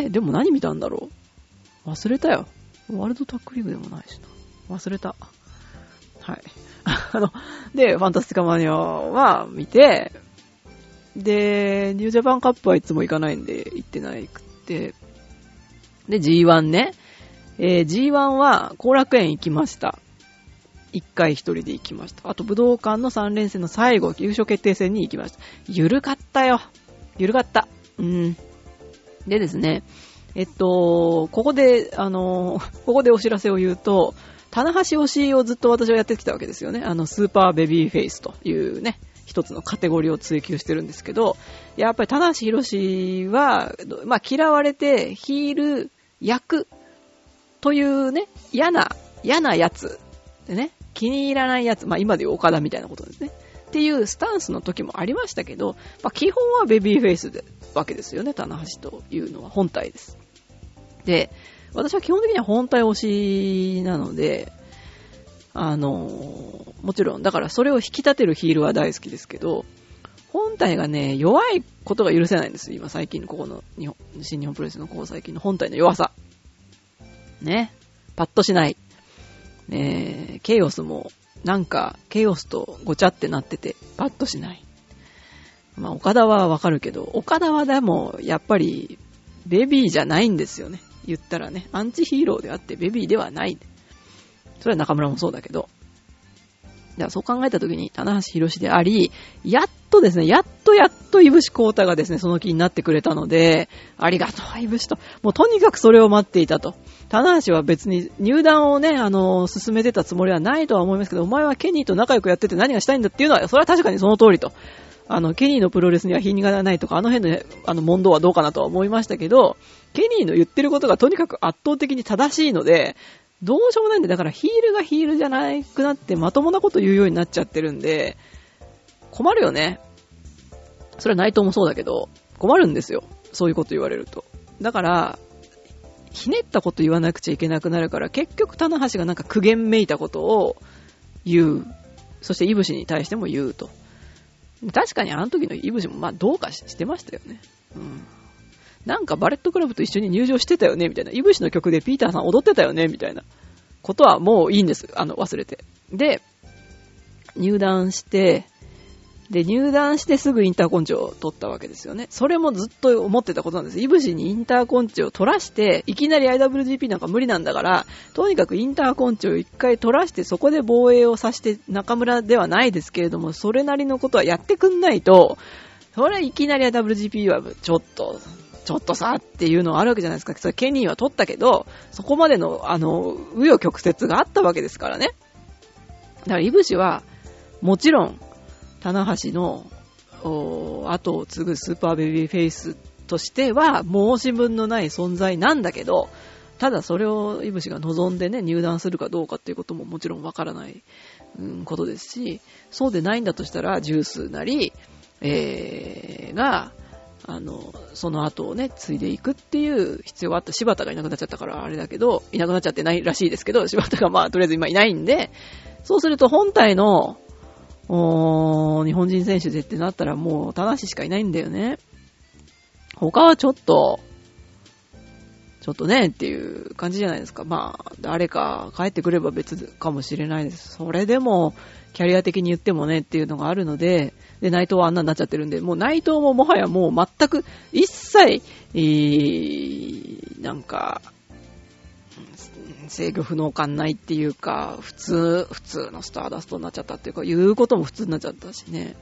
でも何見たんだろう。忘れたよ。ワールドタックリーグでもないしな。忘れた。はい。で、ファンタスティカマニアは見て、で、ニュージャパンカップはいつも行かないんで行ってないくって、で、G1 ね。G1 は後楽園行きました。一回一人で行きました。あと武道館の3連戦の最後、優勝決定戦に行きました。ゆるかったよ。ゆるかった。でですね、ここでお知らせを言うと、棚橋推しをずっと私はやってきたわけですよね。スーパーベビーフェイスというね、一つのカテゴリーを追求してるんですけど、やっぱり棚橋宏は、まあ嫌われてヒール役というね、嫌なやつでね、気に入らないやつ、まあ今でいう岡田みたいなことですね。っていうスタンスの時もありましたけど、まあ基本はベビーフェイスでわけですよね、棚橋というのは本体です。で、私は基本的には本体推しなので、もちろん、だからそれを引き立てるヒールは大好きですけど、本体がね、弱いことが許せないんです。今最近のここの新日本プロレスのここ最近の本体の弱さ。ね。パッとしない。ケイオスも、なんか、ケイオスとごちゃってなってて、パッとしない。まあ、岡田はわかるけど、岡田はでも、やっぱり、ベビーじゃないんですよね。言ったらね、アンチヒーローであってベビーではない。それは中村もそうだけど。だからそう考えたときに、棚橋宏であり、やっといぶしこうたがですね、その気になってくれたので、ありがとう、いぶしと。もうとにかくそれを待っていたと。棚橋は別に入団をね、進めてたつもりはないとは思いますけど、お前はケニーと仲良くやってて何がしたいんだっていうのは、それは確かにその通りと。ケニーのプロレスには品がないとか、辺の、問答はどうかなとは思いましたけど、ケニーの言ってることがとにかく圧倒的に正しいので、どうしようもないんで、だからヒールがヒールじゃなくなってまともなこと言うようになっちゃってるんで、困るよね。それは内藤もそうだけど、困るんですよ。そういうこと言われると。だから、ひねったこと言わなくちゃいけなくなるから、結局棚橋がなんか苦言めいたことを言う。そしてイブシに対しても言うと。確かにあの時のイブシもまあどうかしてましたよね。なんかバレットクラブと一緒に入場してたよねみたいな。イブシの曲でピーターさん踊ってたよねみたいなことはもういいんです。忘れて。で、入団してすぐインターコンチを取ったわけですよね。それもずっと思ってたことなんです。イブシにインターコンチを取らして、いきなり IWGP なんか無理なんだから、とにかくインターコンチを一回取らして、そこで防衛をさせて、中村ではないですけれども、それなりのことはやってくんないと、それはいきなり IWGP はちょっとさっていうのがあるわけじゃないですか。それケニーは取ったけど、そこまでの、紆余曲折があったわけですからね。だからイブシは、もちろん、棚橋の後を継ぐスーパーベビーフェイスとしては申し分のない存在なんだけど、ただそれをイブシが望んでね入団するかどうかっていうことももちろんわからない、ことですし、そうでないんだとしたらジュースなり、がその後をね継いでいくっていう必要があった。柴田がいなくなっちゃったからあれだけど、いなくなっちゃってないらしいですけど、柴田がまあとりあえず今いないんで、そうすると本体の日本人選手でってなったらもう棚橋しかいないんだよね。他はちょっとねっていう感じじゃないですか。まあ誰か帰ってくれば別かもしれないです。それでもキャリア的に言ってもねっていうのがあるので、で内藤はあんなになっちゃってるんで、もう内藤ももはやもう全く一切なんか制御不能感ないっていうか、普通のスターダストになっちゃったっていうか、言うことも普通になっちゃったしね。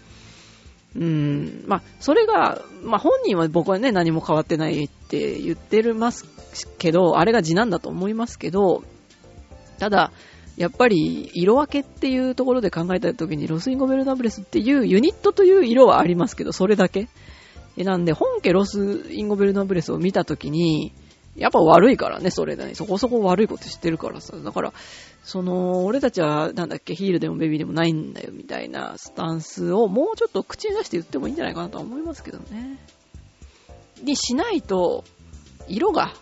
まあ、それが、まあ本人は僕はね、何も変わってないって言ってますけど、あれが次男だと思いますけど、ただ、やっぱり色分けっていうところで考えたときにロスインゴベルナブレスっていうユニットという色はありますけど、それだけ。なんで本家ロスインゴベルナブレスを見たときに、やっぱ悪いからね、それだね。そこそこ悪いこと知ってるからさ。だから、俺たちは、なんだっけ、ヒールでもベビーでもないんだよ、みたいなスタンスをもうちょっと口に出して言ってもいいんじゃないかなとは思いますけどね。にしないと、色が、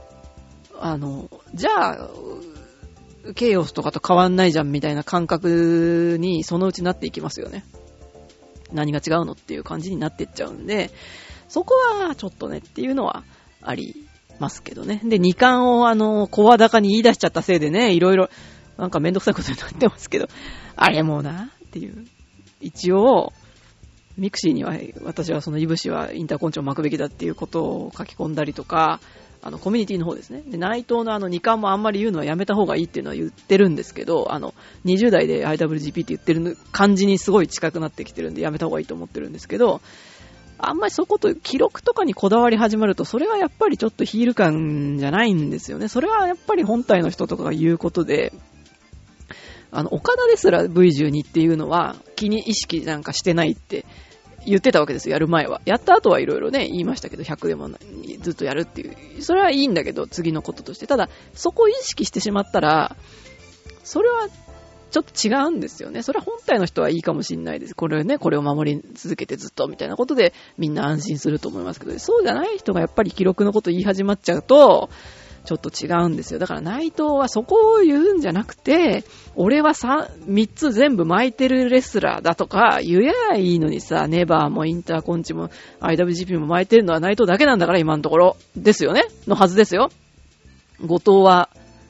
じゃあ、ケイオスとかと変わんないじゃん、みたいな感覚にそのうちなっていきますよね。何が違うのっていう感じになっていっちゃうんで、そこはちょっとねっていうのはありますけどね。で、2冠を声高に言い出しちゃったせいでね、いろいろなんかめんどくさいことになってますけど、あれもなっていう。一応、ミクシーには私はそのイブシはインターコンチを巻くべきだっていうことを書き込んだりとか、コミュニティの方ですね。で、内藤の2冠もあんまり言うのはやめた方がいいっていうのは言ってるんですけど、20代で IWGP って言ってる感じにすごい近くなってきてるんでやめた方がいいと思ってるんですけど、あんまりそこと記録とかにこだわり始まると、それはやっぱりちょっとヒール感じゃないんですよね。それはやっぱり本体の人とかが言うことで、岡田ですら V12 っていうのは気に意識なんかしてないって言ってたわけですよ、やる前は。やった後はいろいろね、言いましたけど、100でもずっとやるっていう。それはいいんだけど、次のこととして。ただ、そこを意識してしまったら、それはちょっと違うんですよね。それは本体の人はいいかもしれないです。これを守り続けてずっとみたいなことでみんな安心すると思いますけど、そうじゃない人がやっぱり記録のこと言い始まっちゃうと、ちょっと違うんですよ。だから内藤はそこを言うんじゃなくて、俺は3つ全部巻いてるレスラーだとか言えばいいのにさ、ネバーもインターコンチも IWGP も巻いてるのは内藤だけなんだから今のところ。ですよねのはずですよ。後藤は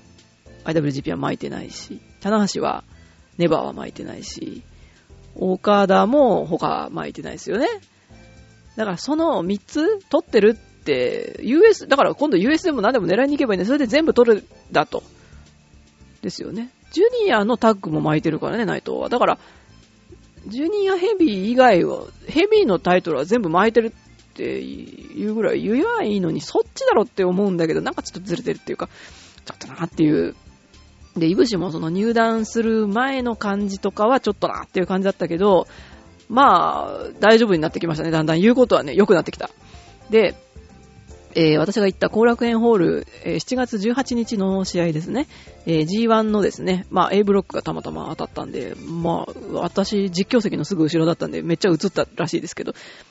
IWGP は巻いてないし、棚橋はネバーは巻いてないし、岡田も他巻いてないですよね。だからその3つ取ってるって、US、だから今度 US でも何でも狙いに行けばいいんで、それで全部取るだと。ですよね。ジュニアのタッグも巻いてるからね、内藤は。だから、ジュニアヘビー以外は、ヘビーのタイトルは全部巻いてるっていうぐらい言えばいいのに、そっちだろって思うんだけど、なんかちょっとずれてるっていうか、ちょっとなっていう。で、イブシもその入団する前の感じとかはちょっとなっていう感じだったけど、まあ、大丈夫になってきましたね。だんだん言うことはね、良くなってきた。で、私が行った後楽園ホール、7月18日の試合ですね。G1 のですね、まあ A ブロックがたまたま当たったんで、まあ私実況席のすぐ後ろだったんでめっちゃ映ったらしいですけど、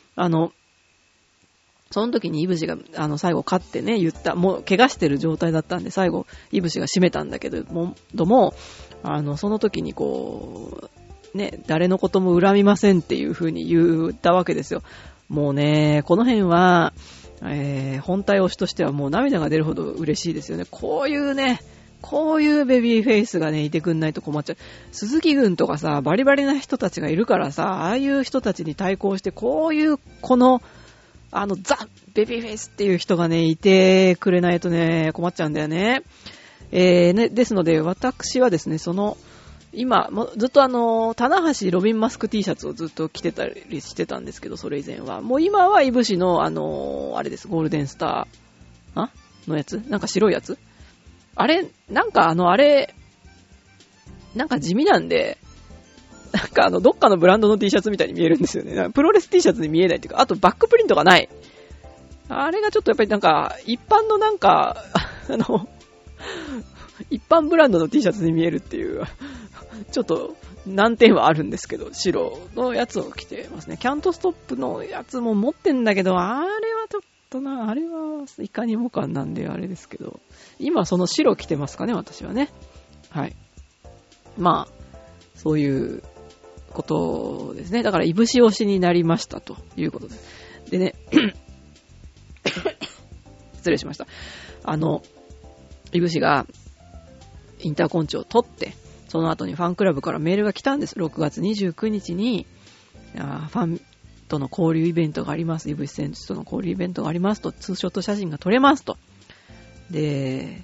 その時にイブシが最後勝ってね言った、もう怪我してる状態だったんで最後イブシが締めたんだけども、その時にこうね、誰のことも恨みませんっていう風に言ったわけですよ。もうね、この辺は本体推しとしてはもう涙が出るほど嬉しいですよね。こういうベビーフェイスがね、いてくんないと困っちゃう。鈴木軍とかさ、バリバリな人たちがいるからさ、ああいう人たちに対抗して、こういう、ザ・ベビーフェイスっていう人がね、いてくれないとね、困っちゃうんだよね。ですので、私はですね、今、ずっと棚橋ロビンマスク T シャツをずっと着てたりしてたんですけど、それ以前は。もう今はイブシのあれです、ゴールデンスター、のやつなんか白いやつあれ、なんかなんか地味なんで、なんかどっかのブランドの T シャツみたいに見えるんですよね。プロレス T シャツに見えないっていうか、あとバックプリントがない。あれがちょっとやっぱりなんか、一般のなんか、一般ブランドの T シャツに見えるっていう、ちょっと難点はあるんですけど、白のやつを着てますね。キャントストップのやつも持ってんだけど、あれはちょっとな、あれはいかにも感なんであれですけど、今その白着てますかね、私はね。はい。まあ、そういうことですね。だから、いぶし推しになりましたということです。でね、失礼しました。いぶしがインターコンチを取って、その後にファンクラブからメールが来たんです。6月29日に、ファンとの交流イベントがあります。いぶし選手との交流イベントがありますと、ツーショット写真が撮れますと。で、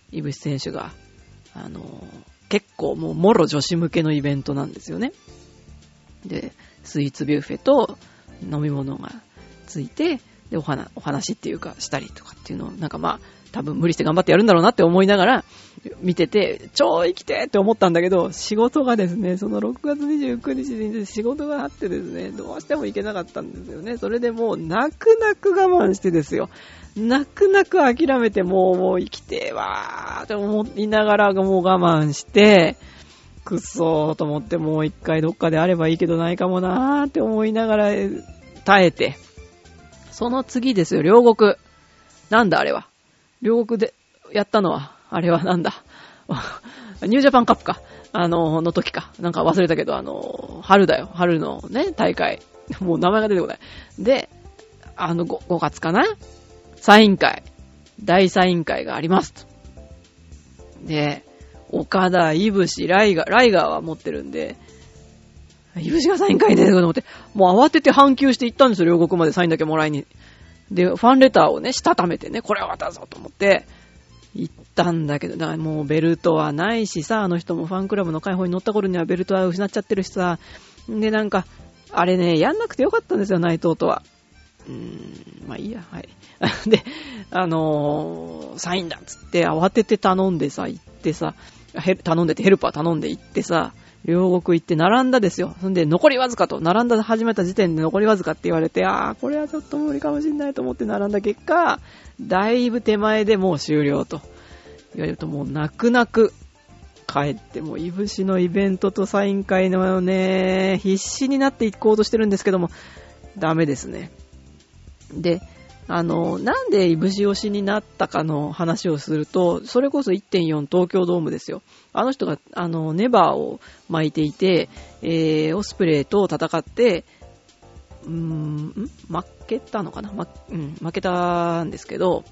いぶし選手が、結構もうもろ女子向けのイベントなんですよね。で、スイーツビュッフェと飲み物がついて、で、お話っていうかしたりとかっていうのを、なんかまあ、多分無理して頑張ってやるんだろうなって思いながら見てて、超生きてって思ったんだけど、仕事がですね、その6月29日に仕事があってですね、どうしても行けなかったんですよね。それでもう泣く泣く我慢してですよ。泣く泣く諦めてもう生きてわーって思いながらもう我慢して、くっそーと思ってもう一回どっかであればいいけどないかもなーって思いながら耐えて、その次ですよ、両国。なんだあれは。両国でやったのは、あれはなんだ。ニュージャパンカップか。の時か。なんか忘れたけど、春だよ。春のね、大会。もう名前が出てこない。で、5月かな？サイン会。大サイン会がありますと。で、岡田、いぶし、ライガーは持ってるんで、いぶしがサイン会でと思って、もう慌てて半休して行ったんですよ、両国までサインだけもらいに。で、ファンレターをね、したためてね、これは渡そうと思って、行ったんだけど、だからもうベルトはないしさ、あの人もファンクラブの開放に乗った頃にはベルトは失っちゃってるしさ、で、なんか、あれね、やんなくてよかったんですよ、内藤とは。まあいいや、はい。で、サインだっつって慌てて頼んでさ、行ってさ、頼んでてヘルパー頼んで行ってさ、両国行って並んだですよ。そんで残りわずかと、並んだ始めた時点で残りわずかって言われて、これはちょっと無理かもしれないと思って並んだ結果、だいぶ手前でもう終了と言われると、もう泣く泣く帰って、もういぶしのイベントとサイン会のね、必死になっていこうとしてるんですけども、ダメですね。で、なんでいぶし推しになったかの話をすると、それこそ 1.4 東京ドームですよ。あの人が、ネバーを巻いていて、オスプレイと戦って、負けたのかな、負けたんですけど、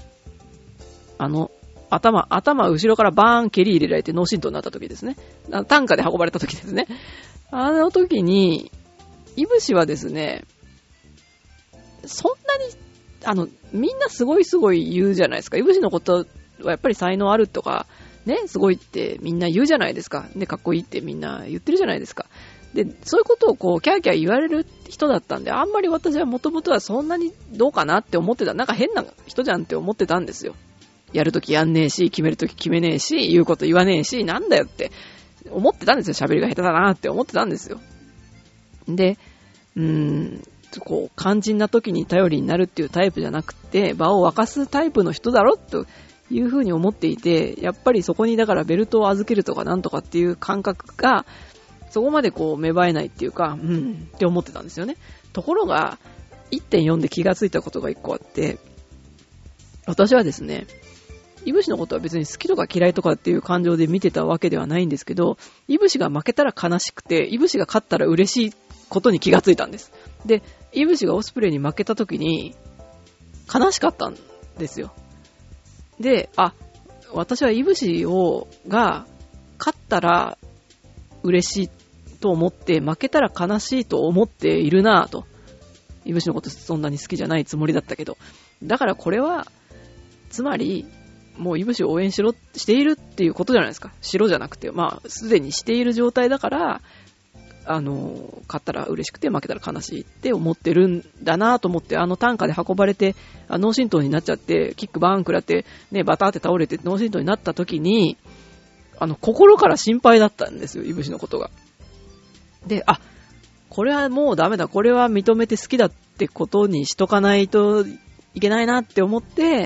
頭後ろからバーン蹴り入れられて脳震盪になった時ですね。担架で運ばれた時ですね。あの時に、いぶしはですね、そんなに、みんなすごい言うじゃないですか。いぶしのことはやっぱり才能あるとか、ね、すごいってみんな言うじゃないですか。で、かっこいいってみんな言ってるじゃないですか。で、そういうことをこう、キャーキャー言われる人だったんで、あんまり私は元々はそんなにどうかなって思ってた。なんか変な人じゃんって思ってたんですよ。やるときやんねえし、決めるとき決めねえし、言うこと言わねえし、なんだよって思ってたんですよ。喋りが下手だなって思ってたんですよ。で、こう、肝心な時に頼りになるっていうタイプじゃなくて、場を沸かすタイプの人だろというふうに思っていて、やっぱりそこにだからベルトを預けるとかなんとかっていう感覚が、そこまでこう芽生えないっていうか、って思ってたんですよね。ところが、1.4 で気がついたことが1個あって、私はですね、いぶしのことは別に好きとか嫌いとかっていう感情で見てたわけではないんですけど、いぶしが負けたら悲しくて、いぶしが勝ったら嬉しいことに気がついたんです。で、イブシがオスプレイに負けた時に悲しかったんですよ。で、私はイブシが勝ったら嬉しいと思って負けたら悲しいと思っているなぁと。イブシのことそんなに好きじゃないつもりだったけど。だからこれは、つまり、もうイブシを応援しているっていうことじゃないですか。しろじゃなくて、すでにしている状態だから、勝ったら嬉しくて負けたら悲しいって思ってるんだなと思って、担架で運ばれて、脳震盪になっちゃって、キックバーン食らって、ね、バターって倒れて脳震盪になった時に、心から心配だったんですよ、いぶしのことが。で、これはもうダメだ、これは認めて好きだってことにしとかないといけないなって思って、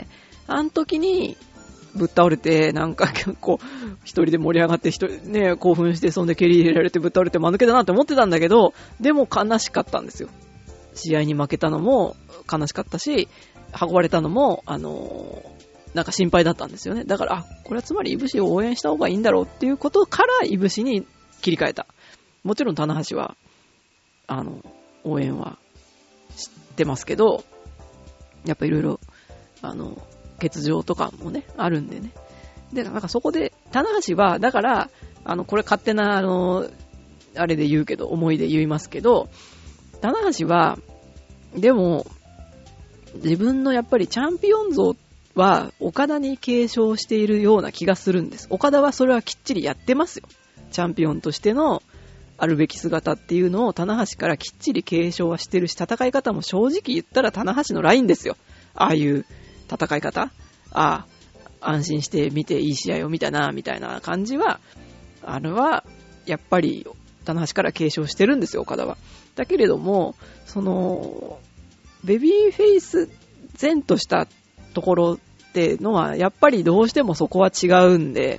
あの時に、ぶっ倒れて、なんか結構一人で盛り上がってね、興奮して、そんで蹴り入れられてぶっ倒れて間抜けだなって思ってたんだけど、でも悲しかったんですよ。試合に負けたのも悲しかったし、運ばれたのも、なんか心配だったんですよね。だから、これはつまりいぶしを応援した方がいいんだろうっていうことからいぶしに切り替えた。もちろん棚橋は、応援は知ってますけど、やっぱいろいろ、欠場とかもね、あるんでね。で、なんかそこで、棚橋は、だから、これ勝手な、あれで言うけど、思いで言いますけど、棚橋は、でも、自分のやっぱりチャンピオン像は岡田に継承しているような気がするんです。岡田はそれはきっちりやってますよ。チャンピオンとしてのあるべき姿っていうのを棚橋からきっちり継承はしてるし、戦い方も正直言ったら棚橋のラインですよ。ああいう戦い方、安心して見ていい試合を見たなみたいな感じは、あれはやっぱり棚橋から継承してるんですよ、岡田は。だけれども、そのベビーフェイス前としたところってのはやっぱりどうしてもそこは違うんで、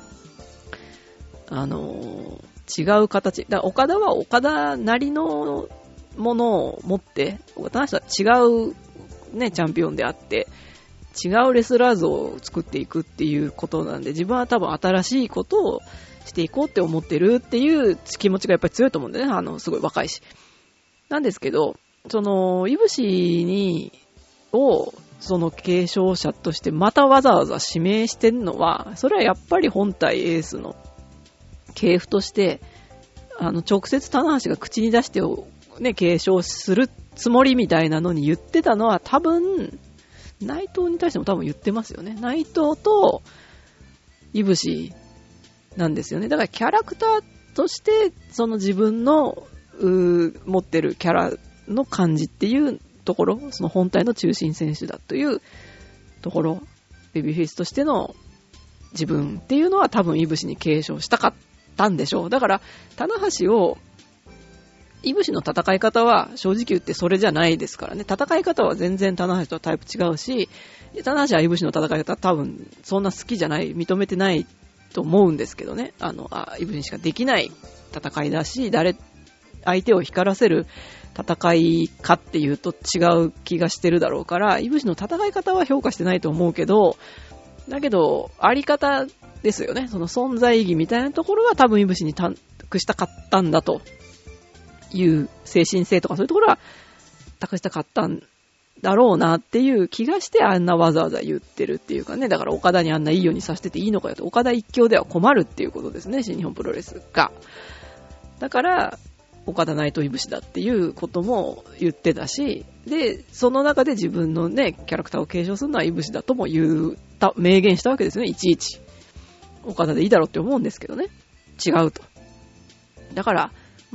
違う形だ。岡田は岡田なりのものを持って、棚橋は違うねチャンピオンであって違うレスラー像を作っていくっていうことなんで、自分は多分新しいことをしていこうって思ってるっていう気持ちがやっぱり強いと思うんでね。すごい若いしなんですけど、そのいぶしをその継承者としてまたわざわざ指名してんのは、それはやっぱり本体エースの系譜として直接棚橋が口に出してね継承するつもりみたいなのに言ってたのは、多分内藤に対しても多分言ってますよね。内藤といぶしなんですよね。だからキャラクターとしてその自分の持ってるキャラの感じっていうところ、その本体の中心選手だというところ、ベビーフェイスとしての自分っていうのは多分いぶしに継承したかったんでしょう。だから棚橋をいぶしの戦い方は正直言ってそれじゃないですからね。戦い方は全然棚橋とはタイプ違うし、棚橋はいぶしの戦い方多分そんな好きじゃない、認めてないと思うんですけどね。いぶしにしかできない戦いだし、相手を光らせる戦いかっていうと違う気がしてるだろうから、いぶしの戦い方は評価してないと思うけど、だけどあり方ですよね。その存在意義みたいなところは多分いぶしに託したかったんだという精神性とかそういうところは託したかったんだろうなっていう気がして、あんなわざわざ言ってるっていうかね。だから岡田にあんないいようにさせてていいのかよと、岡田一強では困るっていうことですね、新日本プロレスが。だから岡田内藤いぶしだっていうことも言ってたし、でその中で自分のねキャラクターを継承するのはいぶしだとも明言したわけですね。いちいち岡田でいいだろうって思うんですけどね、違うと。だから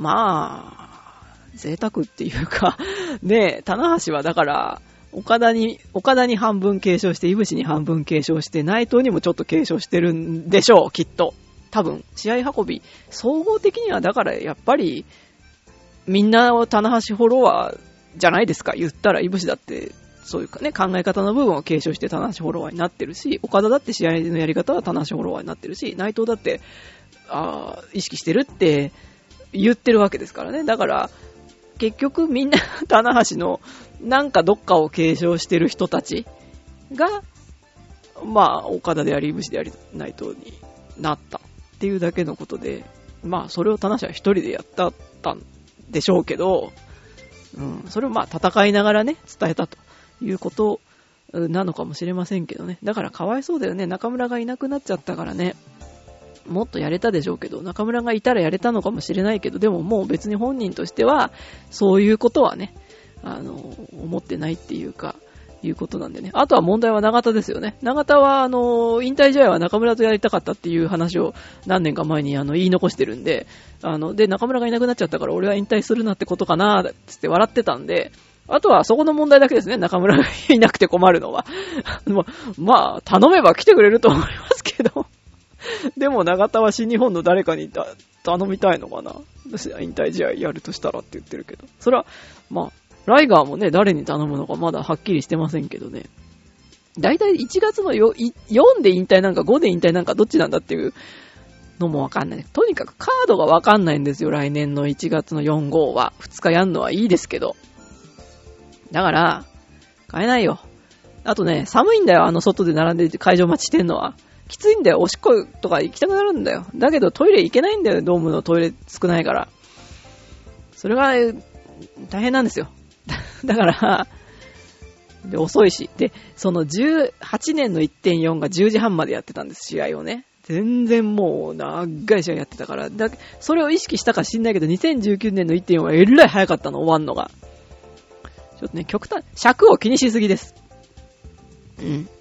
贅沢っていうかね、棚橋はだから岡田に半分継承して、いぶしに半分継承して、内藤にもちょっと継承してるんでしょう、きっと。多分試合運び総合的にはだからやっぱりみんな棚橋フォロワーじゃないですか。言ったらいぶしだってそういうかね、考え方の部分を継承して棚橋フォロワーになってるし、岡田だって試合のやり方は棚橋フォロワーになってるし、内藤だって意識してるって言ってるわけですからね。だから結局みんな棚橋のなんかどっかを継承してる人たちが岡田でありいぶしであり内藤になったっていうだけのことで、それを棚橋は一人でやったんでしょうけど、それを戦いながらね伝えたということなのかもしれませんけどね。だからかわいそうだよね。中村がいなくなっちゃったからね。もっとやれたでしょうけど、中村がいたらやれたのかもしれないけど、でももう別に本人としてはそういうことはね思ってないっていうかいうことなんでね。あとは問題は永田ですよね。永田は引退試合は中村とやりたかったっていう話を何年か前に言い残してるんで、で中村がいなくなっちゃったから俺は引退するなってことかなーって笑ってたんで、あとはそこの問題だけですね。中村がいなくて困るのは頼めば来てくれると思いますけどでも永田は新日本の誰かに頼みたいのかな。引退試合やるとしたらって言ってるけど、それはライガーもね誰に頼むのかまだはっきりしてませんけどね。だいたい1月の4で引退なんか5で引退なんかどっちなんだっていうのもわかんない。とにかくカードがわかんないんですよ。来年の1月の4号は2日やんのはいいですけど、だから買えないよ。あとね、寒いんだよ。外で並んで会場待ちしてんのはきついんだよ。おしっことか行きたくなるんだよ。だけどトイレ行けないんだよ。ドームのトイレ少ないから。それが大変なんですよ。だからで遅いし、でその18年の 1.4 が10時半までやってたんです、試合をね。全然もう長い試合やってたから、それを意識したか知んないけど、2019年の 1.4 はえらい早かったの、終わんのが。ちょっとね、極端、尺を気にしすぎです。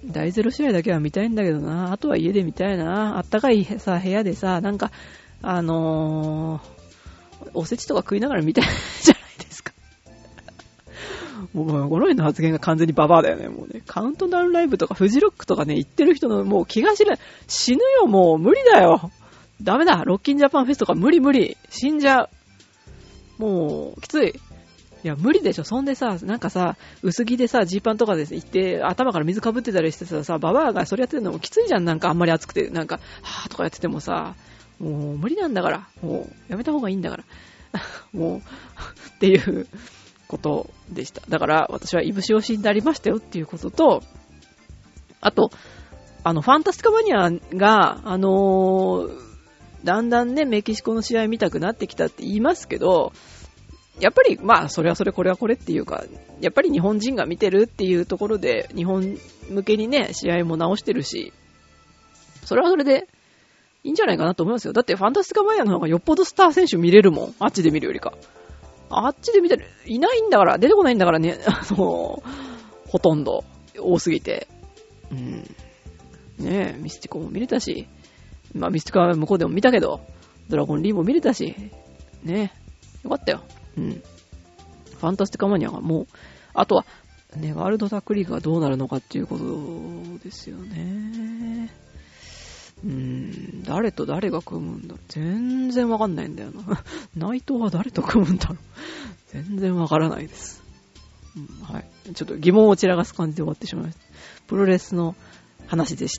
大ゼロ試合だけは見たいんだけどな。あとは家で見たいな。あったかいさ、部屋でさ、なんか、おせちとか食いながら見たいじゃないですか。もう、この辺の発言が完全にババアだよね、もうね。カウントダウンライブとかフジロックとかね、言ってる人のもう気が知れない。死ぬよ、もう無理だよ。ダメだ。ロッキンジャパンフェスとか無理。死んじゃう。もう、きつい。いや、無理でしょ。そんでさ、なんかさ、薄着でさ、ジーパンとかで行って、頭から水かぶってたりしてさ、ババアがそれやってるのもきついじゃん。なんかあんまり暑くて、なんか、はぁとかやっててもさ、もう無理なんだから。もう、やめた方がいいんだから。もう、っていうことでした。だから、私はいぶし押しになりましたよっていうことと、あと、ファンタスティカマニアが、だんだんね、メキシコの試合見たくなってきたって言いますけど、やっぱり、まあ、それはそれ、これはこれっていうか、やっぱり日本人が見てるっていうところで、日本向けにね、試合も直してるし、それはそれでいいんじゃないかなと思いますよ。だって、ファンタスティカマイヤーの方がよっぽどスター選手見れるもん。あっちで見るよりか。あっちで見てる、いないんだから、出てこないんだからね、ほとんど、多すぎて。ねえ、ミスティコも見れたし、まあ、ミスティコは向こうでも見たけど、ドラゴンリーも見れたし、ねえ、よかったよ。ファンタスティカマニアがもう、あとは、ね、ワールドタックリーグがどうなるのかっていうことですよね。誰と誰が組むんだろう。全然わかんないんだよな。内藤は誰と組むんだろう。全然わからないです。はい。ちょっと疑問を散らかす感じで終わってしまいました。プロレスの話でした。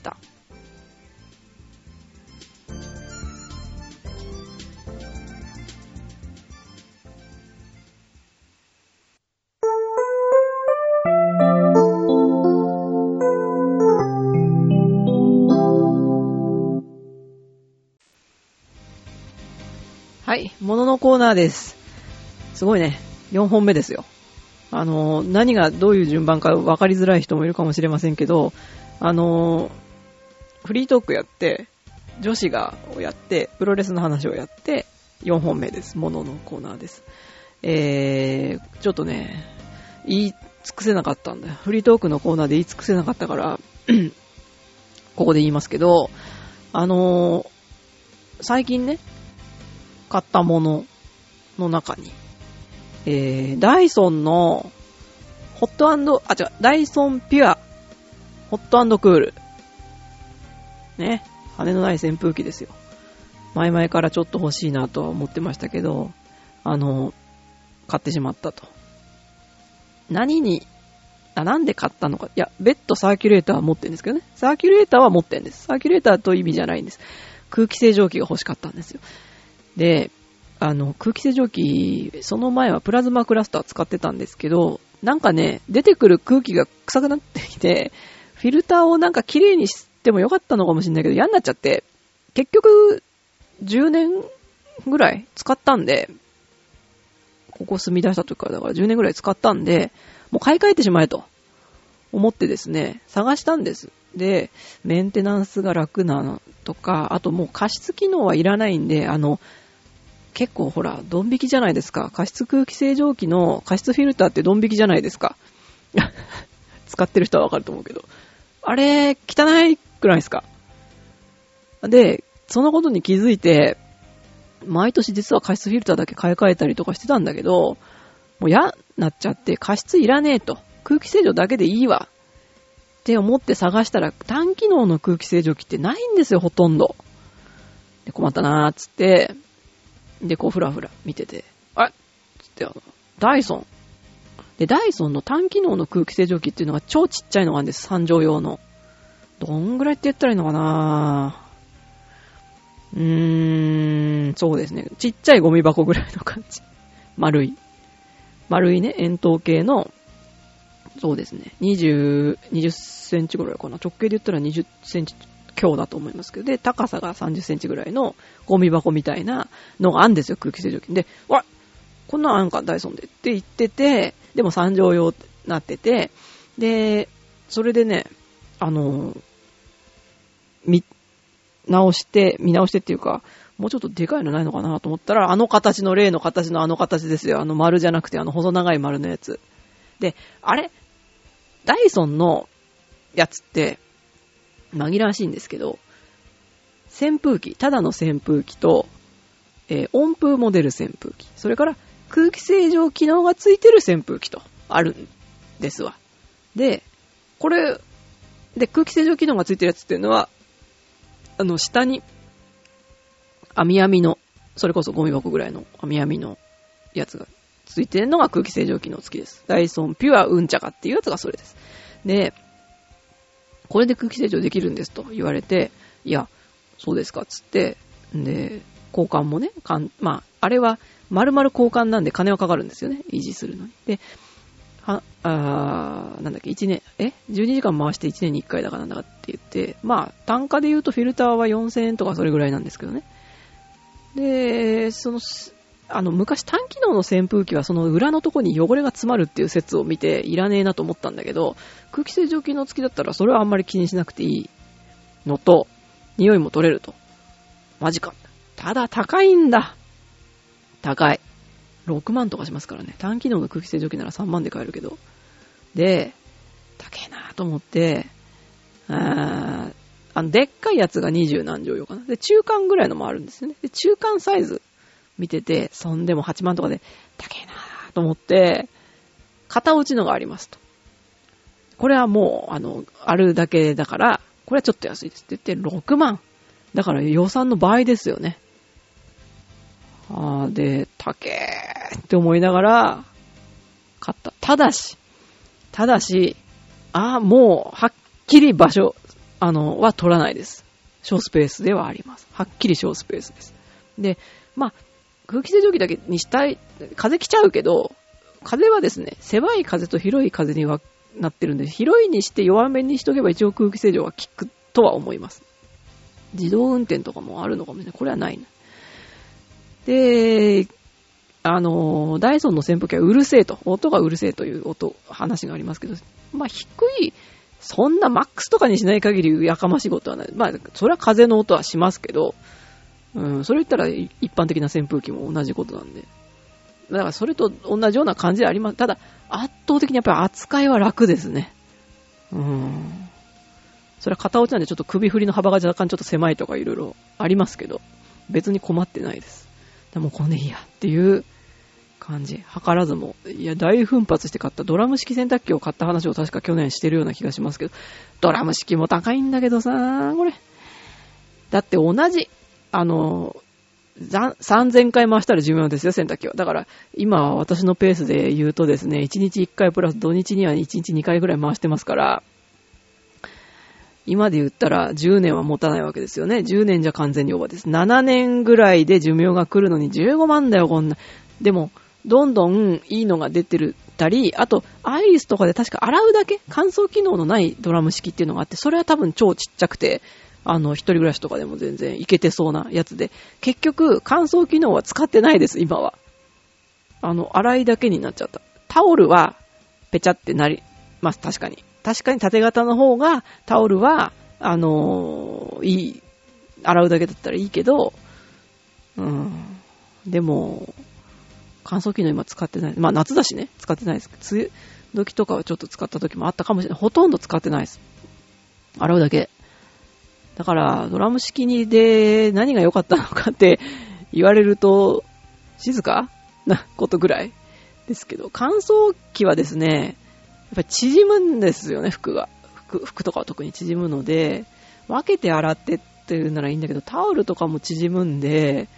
はい、もののコーナーです。すごいね、4本目ですよ。何がどういう順番か分かりづらい人もいるかもしれませんけど、フリートークやって、女子がやって、プロレスの話をやって、4本目です。もののコーナーです。ちょっとね、言い尽くせなかったんだよ。フリートークのコーナーで言い尽くせなかったから、ここで言いますけど、最近ね、買ったものの中に、ダイソンのダイソンピュアホット&クールね、羽のない扇風機ですよ。前々からちょっと欲しいなとは思ってましたけど、買ってしまったと。なんで買ったのか。いや、別途サーキュレーターは持ってるんですけどね。サーキュレーターは持ってるんです。サーキュレーターという意味じゃないんです。空気清浄機が欲しかったんですよ。で、空気清浄機、その前はプラズマクラスター使ってたんですけど、なんかね、出てくる空気が臭くなってきて、フィルターをなんか綺麗にしてもよかったのかもしれないけど、嫌になっちゃって、結局、10年ぐらい使ったんで、ここ住み出した時からだから10年ぐらい使ったんで、もう買い替えてしまえと思ってですね、探したんです。で、メンテナンスが楽なのとか、あともう加湿機能はいらないんで、結構ほら、ドン引きじゃないですか。加湿空気清浄機の加湿フィルターってドン引きじゃないですか。使ってる人はわかると思うけど。あれ、汚いくないですか。で、そのことに気づいて、毎年実は加湿フィルターだけ買い替えたりとかしてたんだけど、もう嫌なっちゃって加湿いらねえと。空気清浄だけでいいわ。って思って探したら、単機能の空気清浄機ってないんですよ、ほとんど。で、困ったなーっつって、で、こう、ふらふら見てて、つって、ダイソン。で、ダイソンの単機能の空気清浄機っていうのが超ちっちゃいのがあるんです。3畳用の。どんぐらいって言ったらいいのかなそうですね。ちっちゃいゴミ箱ぐらいの感じ。丸いね、円筒形の、そうですね。20センチぐらいかな。直径で言ったら20センチ強だと思いますけど、で、高さが30センチぐらいのゴミ箱みたいなのがあるんですよ、空気清浄機。で、こんなのあんか、ダイソンでって言ってて、でも3畳用ってなってて、で、それでね、見直してっていうか、もうちょっとでかいのないのかなと思ったら、例の形の形ですよ。丸じゃなくて、細長い丸のやつ。で、あれダイソンのやつって、紛らわしいんですけど、扇風機、ただの扇風機と、温風モデル扇風機、それから空気清浄機能がついてる扇風機とあるんですわ。で、これ、で、空気清浄機能がついてるやつっていうのは、下に、網網の、それこそゴミ箱ぐらいの網網のやつがついてるのが空気清浄機能付きです。ダイソンピュアうんちゃかっていうやつがそれです。で、これで空気清浄できるんですと言われて、いや、そうですかっつって、で、交換もね、まあ、あれは丸々交換なんで金はかかるんですよね、維持するのに。で、なんだっけ、12時間回して1年に1回だかなんだかって言って、まあ、単価で言うとフィルターは4000円とかそれぐらいなんですけどね。で、昔単機能の扇風機はその裏のとこに汚れが詰まるっていう説を見ていらねえなと思ったんだけど、空気清浄機能付きだったらそれはあんまり気にしなくていいのと、匂いも取れると。マジか。ただ高いんだ。高い。6万とかしますからね。単機能の空気清浄機なら3万で買えるけど。で、高えなと思って、でっかいやつが20何畳用かな。で、中間ぐらいのもあるんですよね。で、中間サイズ見てて、そんでも8万とかで、高えなと思って、型落ちのがありますと。これはもう、あるだけだから、これはちょっと安いですって言って、6万。だから予算の倍ですよね。で、高えって思いながら、買った。ただし、もう、はっきり場所、は取らないです。小スペースではあります。はっきり小スペースです。で、まあ、空気清浄機だけにしたい、風来ちゃうけど、風はですね、狭い風と広い風にはなってるんで、広いにして弱めにしとけば一応空気清浄は効くとは思います。自動運転とかもあるのかもしれない。これはない。で、ダイソンの扇風機はうるせえと、音がうるせえという話がありますけど、まあ低い、そんなマックスとかにしない限りやかましいことはない。まあ、それは風の音はしますけど、それ言ったら一般的な扇風機も同じことなんで。だからそれと同じような感じであります。ただ、圧倒的にやっぱり扱いは楽ですね。それは片落ちなんでちょっと首振りの幅が若干ちょっと狭いとかいろいろありますけど、別に困ってないです。でもこれでいいやっていう感じ。図らずも。いや、大奮発して買ったドラム式洗濯機を買った話を確か去年してるような気がしますけど、ドラム式も高いんだけどさ、これ。だって同じ、3000回回したら寿命ですよ、洗濯機は。だから、今私のペースで言うとですね、1日1回プラス土日には1日2回ぐらい回してますから、今で言ったら10年は持たないわけですよね。10年じゃ完全にオーバーです。7年ぐらいで寿命が来るのに15万だよ、こんな。でも、どんどんいいのが出てるたり、あと、アイリスとかで確か洗うだけ乾燥機能のないドラム式っていうのがあって、それは多分超ちっちゃくて、一人暮らしとかでも全然いけてそうなやつで、結局、乾燥機能は使ってないです、今は。洗いだけになっちゃった。タオルは、ペチャってなります、確かに。確かに縦型の方が、タオルは、いい、洗うだけだったらいいけど、でも、乾燥機能今使ってない。まあ夏だしね、使ってないです。梅雨時とかはちょっと使った時もあったかもしれない。ほとんど使ってないです。洗うだけ。だから、ドラム式にで何が良かったのかって言われると、静かなことぐらいですけど、乾燥機はですね、やっぱり縮むんですよね、服とかは特に縮むので、分けて洗ってっていうならいいんだけど、タオルとかも縮むんで、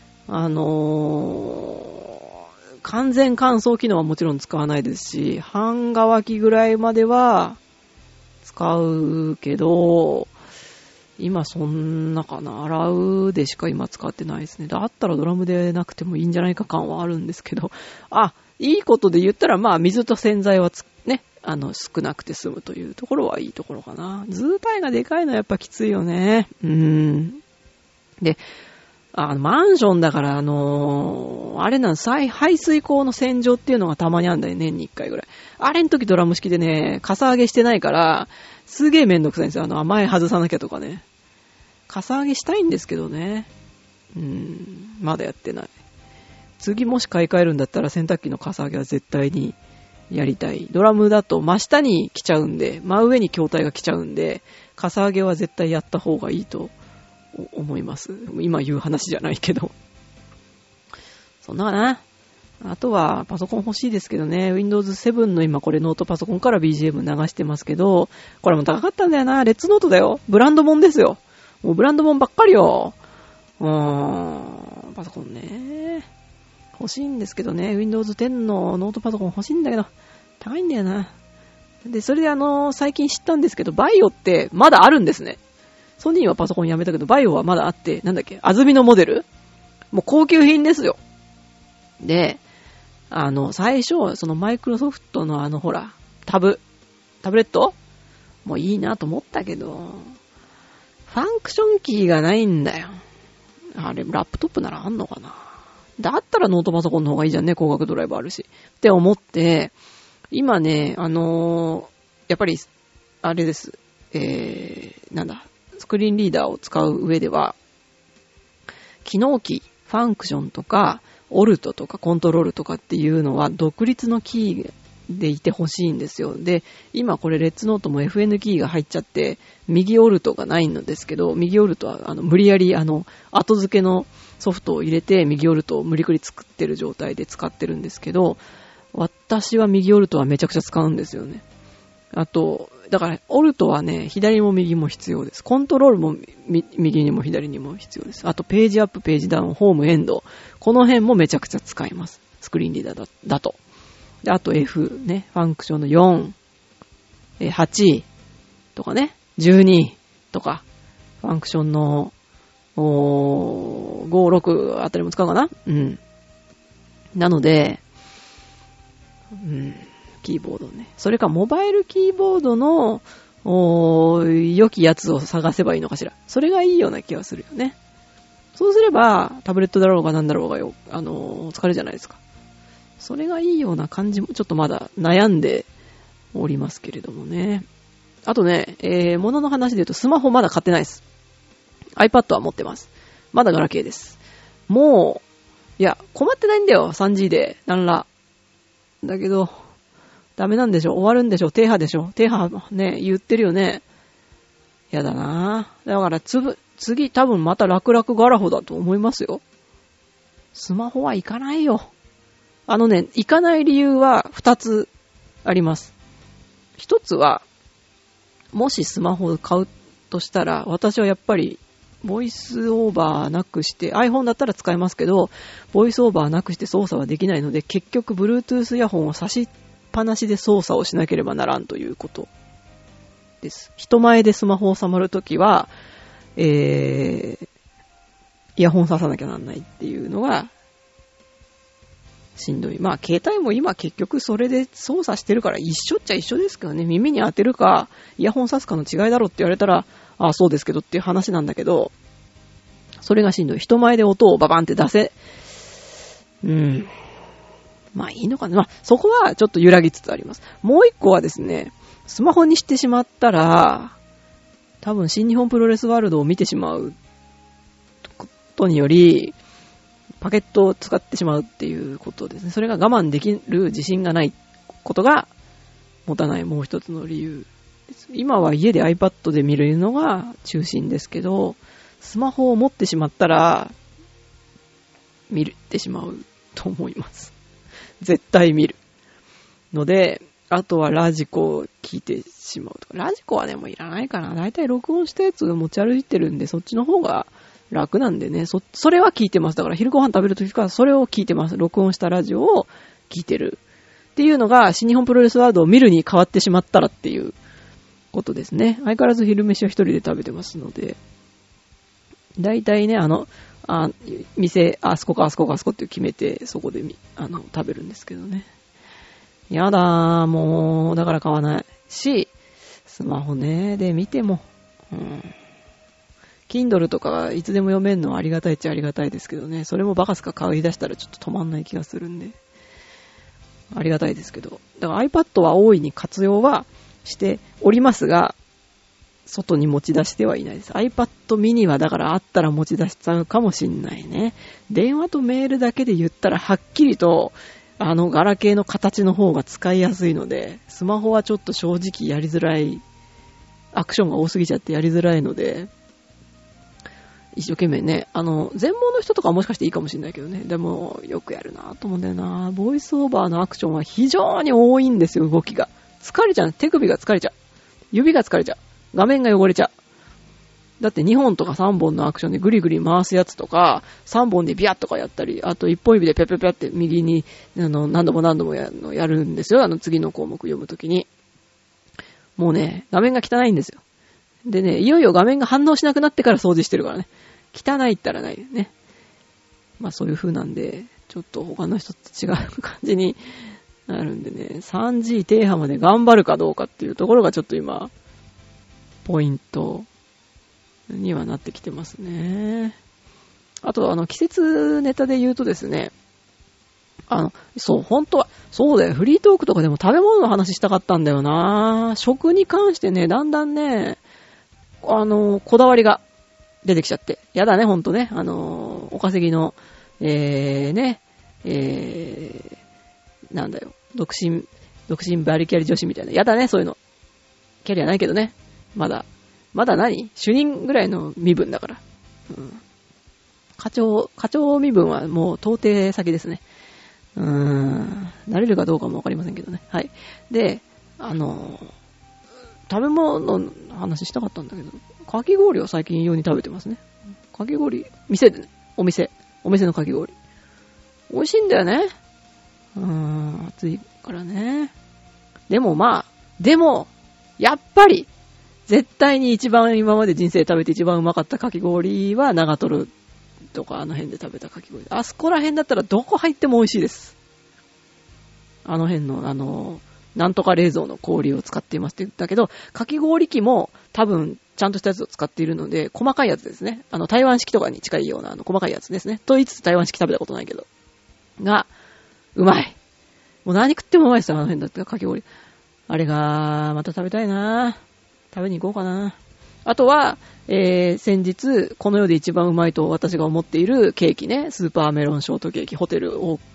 完全乾燥機能はもちろん使わないですし、半乾きぐらいまでは使うけど、今そんなかな、洗うでしか今使ってないですね。だったらドラムでなくてもいいんじゃないか感はあるんですけど、いいことで言ったらまあ水と洗剤はね、少なくて済むというところはいいところかな。図体がでかいのはやっぱきついよね。で、マンションだから、あれなん、排水口の洗浄っていうのがたまにあるんだよ、年に1回ぐらい。あれの時ドラム式でね、かさ上げしてないから、すげえめんどくさいんですよ。前外さなきゃとかね。かさ上げしたいんですけどね。まだやってない。次もし買い替えるんだったら洗濯機のかさ上げは絶対にやりたい。ドラムだと真下に来ちゃうんで、真上に筐体が来ちゃうんで、かさ上げは絶対やった方がいいと思います。今言う話じゃないけど。そんなかな。あとはパソコン欲しいですけどね。Windows 7の今これノートパソコンから BGM 流してますけど、これも高かったんだよな。レッツノートだよ。ブランドもんですよ。もうブランドもんばっかりよ。パソコンね。欲しいんですけどね。Windows 10のノートパソコン欲しいんだけど、高いんだよな。で、それで最近知ったんですけど、バイオってまだあるんですね。ソニーはパソコンやめたけど、バイオはまだあって、なんだっけ、安住のモデル？もう高級品ですよ。で、最初、そのマイクロソフトのほら、タブレットもういいなと思ったけど、ファンクションキーがないんだよ。あれ、ラップトップならあんのかな。だったらノートパソコンの方がいいじゃんね。光学ドライブあるし。って思って、今ね、やっぱり、あれです。スクリーンリーダーを使う上では、機能キー、ファンクションとか、オルトとかコントロールとかっていうのは独立のキーでいてほしいんですよ。で、今これレッツノートも FN キーが入っちゃって、右オルトがないのですけど、右オルトは無理やり後付けのソフトを入れて右オルトを無理くり作ってる状態で使ってるんですけど、私は右オルトはめちゃくちゃ使うんですよね。あと、だからオルトはね、左も右も必要です。コントロールも右にも左にも必要です。あとページアップ、ページダウン、ホーム、エンド。この辺もめちゃくちゃ使います。スクリーンリーダーだと。で、あと F ね、ファンクションの4、8とかね、12とか、ファンクションの5、6あたりも使うかな？うん。なので、キーボードね。それかモバイルキーボードの良きやつを探せばいいのかしら。それがいいような気がするよね。そうすればタブレットだろうがなんだろうが疲れじゃないですか。それがいいような感じもちょっとまだ悩んでおりますけれどもね。あとね、物の話で言うとスマホまだ買ってないです。iPad は持ってます。まだガラケーです。もう、いや、困ってないんだよ。3G で。なんら。だけど、ダメなんでしょ？終わるんでしょ？低波でしょ？低波ね、言ってるよね。やだなぁ。だから次多分また楽々ガラホだと思いますよ。スマホは行かないよ。行かない理由は2つあります。1つは、もしスマホを買うとしたら、私はやっぱり、ボイスオーバーなくして、iPhone だったら使えますけど、ボイスオーバーなくして操作はできないので、結局 Bluetooth イヤホンを差しっぱなしで操作をしなければならんということです。人前でスマホを触るときは、イヤホン刺さなきゃなんないっていうのが、しんどい。まあ、携帯も今結局それで操作してるから一緒っちゃ一緒ですけどね。耳に当てるか、イヤホン刺すかの違いだろって言われたら、ああ、そうですけどっていう話なんだけど、それがしんどい。人前で音をババンって出せ、まあいいのかな。まあ、そこはちょっと揺らぎつつあります。もう一個はですね、スマホにしてしまったら、多分新日本プロレスワールドを見てしまうことにより、パケットを使ってしまうっていうことですね。それが我慢できる自信がないことが持たないもう一つの理由です。今は家で iPad で見るのが中心ですけど、スマホを持ってしまったら見てしまうと思います。絶対見るので、あとはラジコを聞いてしまうとか。ラジコはねもういらないかな。だいたい録音したやつを持ち歩いてるんで、そっちの方が楽なんでね、それは聞いてます。だから昼ご飯食べるときからそれを聞いてます。録音したラジオを聞いてるっていうのが新日本プロレスワールドを見るに変わってしまったらっていうことですね。相変わらず昼飯は一人で食べてますので、だいたいね店あそこかあそこかあそこって決めてそこで食べるんですけどね。やだー、もうだから買わないし、スマホねで見ても。Kindle とかいつでも読めるのはありがたいっちゃありがたいですけどね。それもバカすか買い出したらちょっと止まんない気がするんで。ありがたいですけど。だから iPad は大いに活用はしておりますが、外に持ち出してはいないです。iPad mini はだからあったら持ち出しちゃうかもしんないね。電話とメールだけで言ったらはっきりとガラケーの形の方が使いやすいので、スマホはちょっと正直やりづらい、アクションが多すぎちゃってやりづらいので、一生懸命ね、全盲の人とかはもしかしていいかもしれないけどね、でもよくやるなと思うんだよな。ボイスオーバーのアクションは非常に多いんですよ、動きが。疲れちゃう。手首が疲れちゃう。指が疲れちゃう。画面が汚れちゃう。だって2本とか3本のアクションでぐりぐり回すやつとか、3本でビャッとかやったり、あと1本指でピャピャピャって右に何度もやるんですよ。次の項目読むときに。もうね、画面が汚いんですよ。でね、いよいよ画面が反応しなくなってから掃除してるからね。汚いったらないよね。まあそういう風なんで、ちょっと他の人と違う感じになるんでね、3G 低波まで頑張るかどうかっていうところがちょっと今、ポイントにはなってきてますね。あと季節ネタで言うとですね、そう、本当は、そうだよ、フリートークとかでも食べ物の話したかったんだよな。食に関してね、だんだんね、こだわりが出てきちゃって。やだね、ほんとね。お稼ぎの、なんだよ、独身バリキャリ女子みたいな。やだね、そういうの。キャリアないけどね。まだ何主任ぐらいの身分だから。うん。課長身分はもう到底先ですね。なれるかどうかもわかりませんけどね。はい。で、食べ物の話したかったんだけど、かき氷を最近用に食べてますね。かき氷、店でね、お店のかき氷。美味しいんだよね。暑いからね。でも、やっぱり、絶対に一番今まで人生食べて一番うまかったかき氷は長瀞とか辺で食べたかき氷。あそこら辺だったらどこ入っても美味しいです。辺のなんとか冷蔵の氷を使っていますって言ったけど、かき氷機も多分ちゃんとしたやつを使っているので、細かいやつですね。台湾式とかに近いような細かいやつですね。と言いつつ台湾式食べたことないけど。が、うまい。もう何食ってもうまいですよ、辺だったらかき氷。あれが、また食べたいな。食べに行こうかな。あとは、先日、この世で一番うまいと私が思っているケーキね、スーパーメロンショートケーキ、ホテル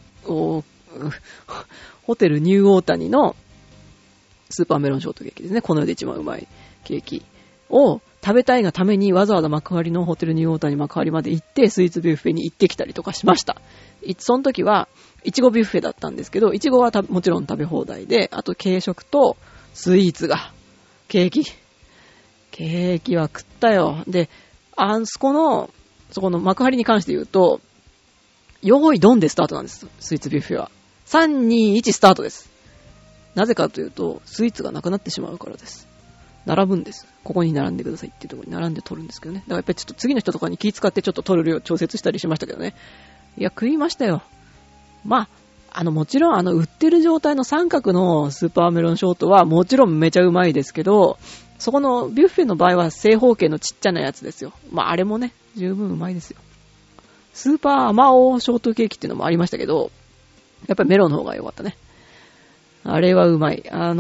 ニューオータニのスーパーメロンショートケーキですね。この世で一番うまいケーキを食べたいがためにわざわざ幕張のホテルニューオータニ幕張まで行ってスイーツビュッフェに行ってきたりとかしました。その時はいちごビュッフェだったんですけど、いちごはもちろん食べ放題で、あと軽食とスイーツがケーキは食ったよ。で、そこの幕張に関して言うと、用意ドンでスタートなんです。スイーツビュッフェは。3、2、1スタートです。なぜかというと、スイーツがなくなってしまうからです。並ぶんです。ここに並んでくださいっていうところに並んで取るんですけどね。だからやっぱりちょっと次の人とかに気遣ってちょっと取る量調節したりしましたけどね。いや、食いましたよ。もちろん売ってる状態の三角のスーパーメロンショートはもちろんめちゃうまいですけど、そこのビュッフェの場合は正方形のちっちゃなやつですよ。あれもね、十分うまいですよ。スーパー甘おショートケーキっていうのもありましたけど、やっぱりメロンの方が良かったね。あれはうまい。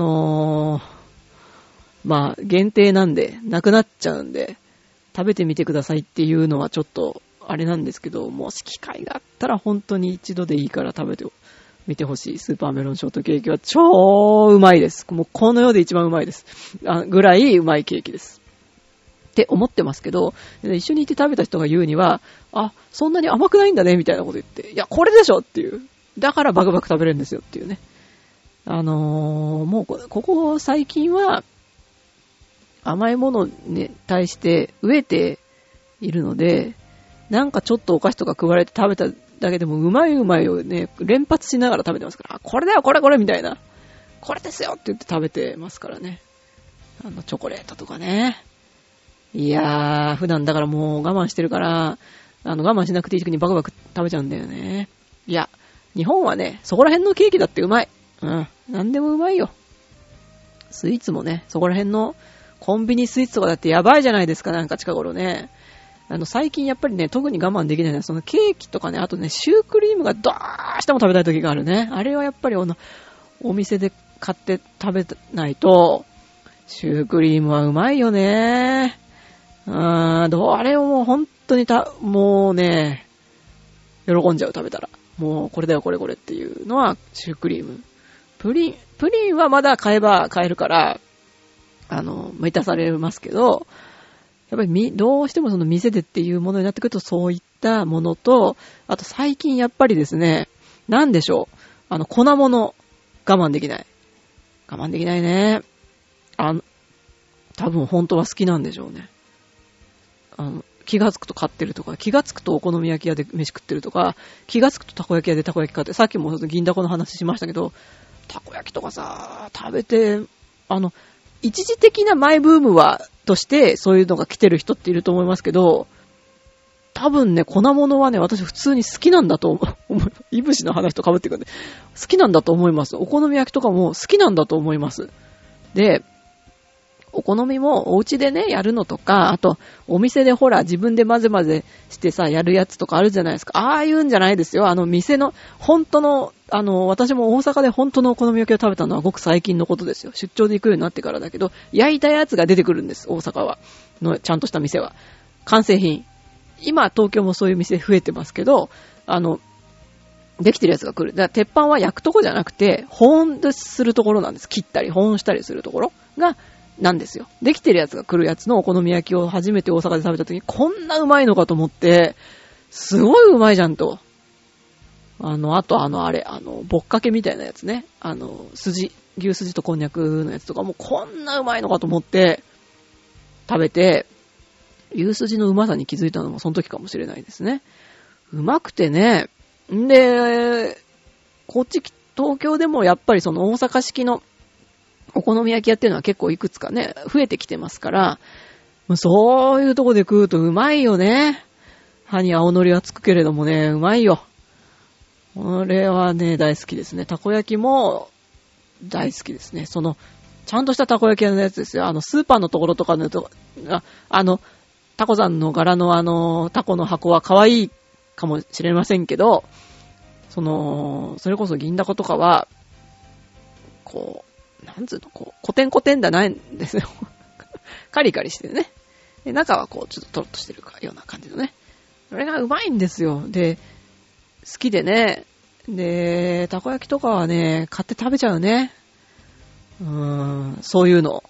限定なんで、なくなっちゃうんで、食べてみてくださいっていうのはちょっと、あれなんですけど、もし機会があったら本当に一度でいいから食べてみてほしい。スーパーメロンショートケーキは超うまいです。もうこの世で一番うまいです。ぐらいうまいケーキです。って思ってますけど、一緒にいて食べた人が言うには、そんなに甘くないんだねみたいなこと言って、いや、これでしょっていう。だからバクバク食べれるんですよっていうね。もうここ最近は、甘いものに対して飢えているので、なんかちょっとお菓子とか食われて食べただけでもうまいうまいをね、連発しながら食べてますから、これだよこれみたいな。これですよって言って食べてますからね。チョコレートとかね。いやー、普段だからもう我慢してるから、我慢しなくていい時にバクバク食べちゃうんだよね。いや、日本はね、そこら辺のケーキだってうまい。なんでもうまいよ。スイーツもね、そこら辺のコンビニスイーツとかだってやばいじゃないですか、なんか近頃ね。最近やっぱりね、特に我慢できないのは、そのケーキとかね、あとね、シュークリームがどうしても食べたい時があるね。あれはやっぱりお店で買って食べないと、シュークリームはうまいよね。あれをもう本当にもうね、喜んじゃう、食べたら。 もうこれだよこれっていうのはシュークリーム。プリンはまだ買えば買えるから、満たされますけど、やっぱりどうしてもその店でっていうものになってくるとそういったものと、あと最近やっぱりですね、なんでしょう。粉物我慢できない。我慢できないね。多分本当は好きなんでしょうね。気がつくと買ってるとか、気がつくとお好み焼き屋で飯食ってるとか、気がつくとたこ焼き屋でたこ焼き買って、さっきも銀だこの話しましたけど、たこ焼きとかさ、食べて、一時的なマイブームとしてそういうのが来てる人っていると思いますけど、多分ね、粉物はね、私普通に好きなんだと思う。いぶしの話と被ってくるんで、好きなんだと思います。お好み焼きとかも好きなんだと思います。で、お好みもお家でね、やるのとか、あと、お店でほら、自分で混ぜ混ぜしてさ、やるやつとかあるじゃないですか。ああいうんじゃないですよ。店の、本当の、私も大阪で本当のお好み焼きを食べたのはごく最近のことですよ。出張で行くようになってからだけど、焼いたやつが出てくるんです、大阪は。ちゃんとした店は。完成品。今、東京もそういう店増えてますけど、できてるやつが来る。だから、鉄板は焼くとこじゃなくて、保温するところなんです。切ったり、保温したりするところが、なんですよ。できてるやつが来るやつのお好み焼きを初めて大阪で食べた時に、こんなうまいのかと思って、すごいうまいじゃんと。あとあれ、ぼっかけみたいなやつね。牛すじとこんにゃくのやつとかもこんなうまいのかと思って、食べて、牛すじのうまさに気づいたのもその時かもしれないですね。うまくてね。んで、こっち、東京でもやっぱりその大阪式のお好み焼き屋っていうのは結構いくつかね、増えてきてますから、そういうとこで食うとうまいよね。歯に青のりはつくけれどもね、うまいよ。これはね、大好きですね。たこ焼きも大好きですね。ちゃんとしたたこ焼き屋のやつですよ。スーパーのところとかのタコさんの柄のタコの箱は可愛いかもしれませんけど、それこそ銀だことかは、なんつうの、コテンコテンじゃないんですよ。カリカリしてね。で、中はちょっとトロッとしてるような感じのね。それがうまいんですよ。で、好きでね。で、たこ焼きとかはね、買って食べちゃうね。そういうの。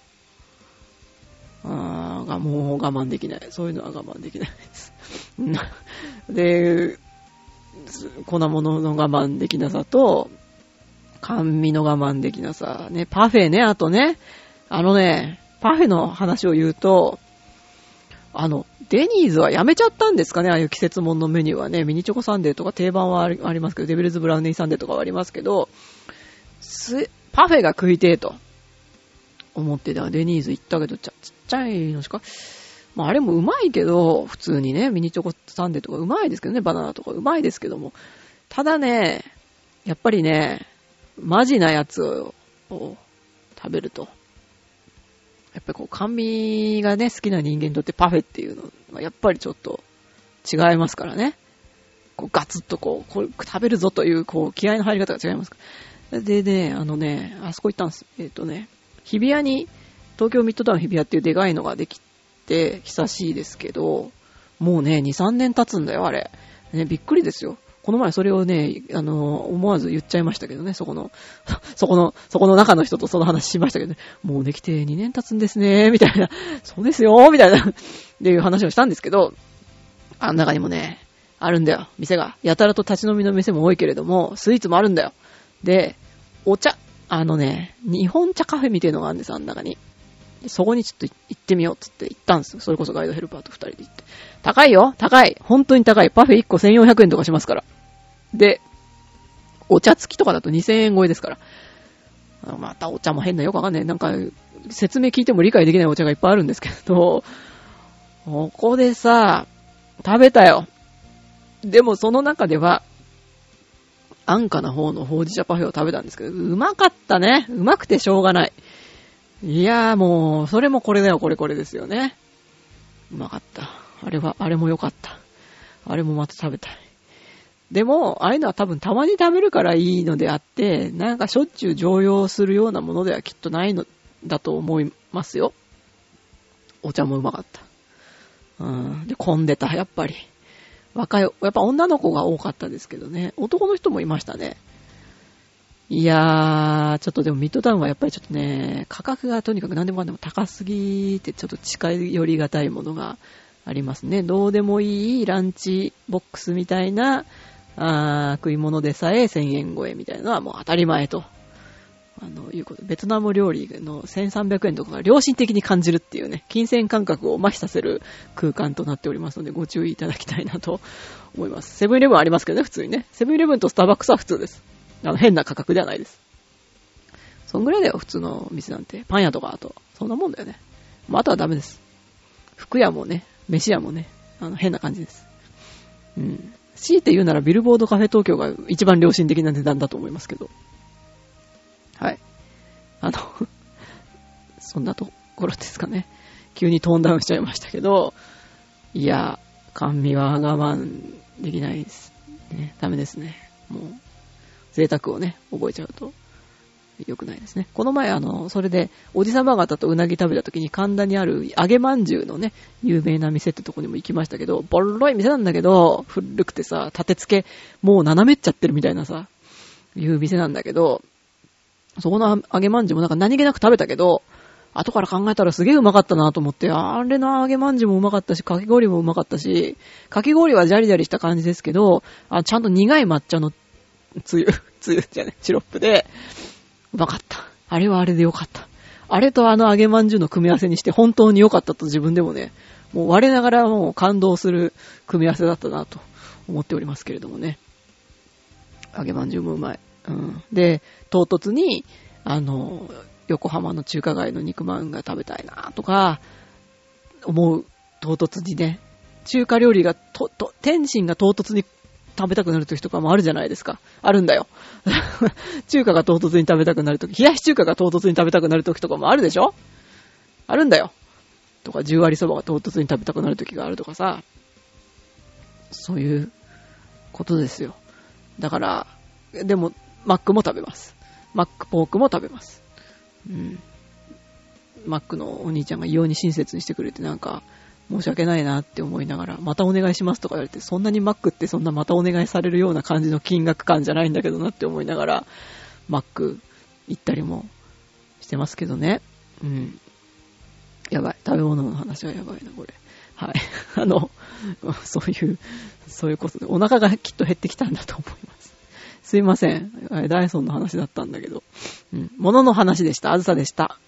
がもう我慢できない。そういうのは我慢できないです。で、粉物の我慢できなさと、甘味の我慢できなさ。ね、パフェね、あとね。パフェの話を言うと、デニーズはやめちゃったんですかね、ああいう季節物のメニューはね。ミニチョコサンデーとか定番はありますけど、デビルズブラウニーサンデーとかはありますけど、パフェが食いてえと思ってたデニーズ行ったけど、ちっちゃいのしか、あれもうまいけど、普通にね、ミニチョコサンデーとかうまいですけどね、バナナとかうまいですけども、ただね、やっぱりね、マジなやつを食べると、やっぱり甘味がね、好きな人間にとってパフェっていうのはやっぱりちょっと違いますからね。ガツッとこれ食べるぞという気合の入り方が違いますから。でね、あそこ行ったんです。日比谷に、東京ミッドタウン日比谷っていうでかいのができて久しいですけど、もうね、2、3年経つんだよ、あれ。ね、びっくりですよ。この前それをね、思わず言っちゃいましたけどね、そこの中の人とその話しましたけどね、もうできて2年経つんですね、みたいな、そうですよ、みたいな、っていう話をしたんですけど、中にもね、あるんだよ、店が。やたらと立ち飲みの店も多いけれども、スイーツもあるんだよ。で、お茶、日本茶カフェみたいのがあるんです、あん中に。そこにちょっと行ってみようって言って行ったんですよ。それこそガイドヘルパーと2人で行って。高いよ、高い。本当に高い。パフェ1個1400円とかしますから。で、お茶付きとかだと2000円超えですから。またお茶も変なよくわかんない。なんか、説明聞いても理解できないお茶がいっぱいあるんですけど、ここでさ、食べたよ。でもその中では、安価な方のほうじ茶パフェを食べたんですけど、うまかったね。うまくてしょうがない。いやーもう、それもこれだよ、これですよね。うまかった。あれも良かった。あれもまた食べたい。でも、ああいうのは多分たまに食べるからいいのであって、なんかしょっちゅう常用するようなものではきっとないのだと思いますよ。お茶もうまかった。で、混んでた、やっぱり。 若い、やっぱ女の子が多かったですけどね。男の人もいましたね。いやー、ちょっとでもミッドタウンはやっぱりちょっとね、価格がとにかく何でもかんでも高すぎてちょっと近寄りがたいものがありますね。どうでもいいランチボックスみたいな食い物でさえ1000円超えみたいなのはもう当たり前と。いうこと。ベトナム料理の1300円とかが良心的に感じるっていうね、金銭感覚を麻痺させる空間となっておりますので、ご注意いただきたいなと思います。セブンイレブンありますけどね、普通にね。セブンイレブンとスターバックスは普通です。変な価格ではないです。そんぐらいだよ、普通の店なんて。パン屋とか、あと、そんなもんだよね。あとはダメです。服屋もね、飯屋もね、変な感じです。強いて言うならビルボードカフェ東京が一番良心的な値段だと思いますけど。はい。そんなところですかね。急にトーンダウンしちゃいましたけど、いや、甘味は我慢できないです。ね、ダメですね。もう、贅沢をね、覚えちゃうと良くないですね。この前それで、おじさま方とうなぎ食べた時に神田にある揚げまんじゅうのね、有名な店ってとこにも行きましたけど、ボロい店なんだけど、古くてさ、立て付け、もう斜めっちゃってるみたいなさ、いう店なんだけど、そこの揚げまんじゅうもなんか何気なく食べたけど、後から考えたらすげえうまかったなと思って、あれの揚げまんじゅうもうまかったし、かき氷もうまかったし、かき氷はジャリジャリした感じですけど、ちゃんと苦い抹茶のつゆじゃね、シロップで、うまかった。あれはあれでよかった。あれと揚げまんじゅうの組み合わせにして本当に良かったと自分でもね、もう我ながらもう感動する組み合わせだったなと思っておりますけれどもね。揚げまんじゅうもうまい。で、唐突に、横浜の中華街の肉まんが食べたいなとか、思う唐突にね、中華料理が天津が唐突に食べたくなる時とかもあるじゃないですか。あるんだよ。中華が唐突に食べたくなる時、冷やし中華が唐突に食べたくなる時とかもあるでしょ？あるんだよ。とか、十割そばが唐突に食べたくなる時があるとかさ、そういうことですよ。だから、でも、マックも食べます。マックポークも食べます。マックのお兄ちゃんが異様に親切にしてくれてなんか申し訳ないなって思いながら、またお願いしますとか言われて、そんなにマックってそんなまたお願いされるような感じの金額感じゃないんだけどなって思いながら、マック行ったりもしてますけどね。やばい。食べ物の話はやばいな、これ。はい。そういうことで、お腹がきっと減ってきたんだと思います。すいません。ダイソンの話だったんだけど。物の話でした。あずさでした。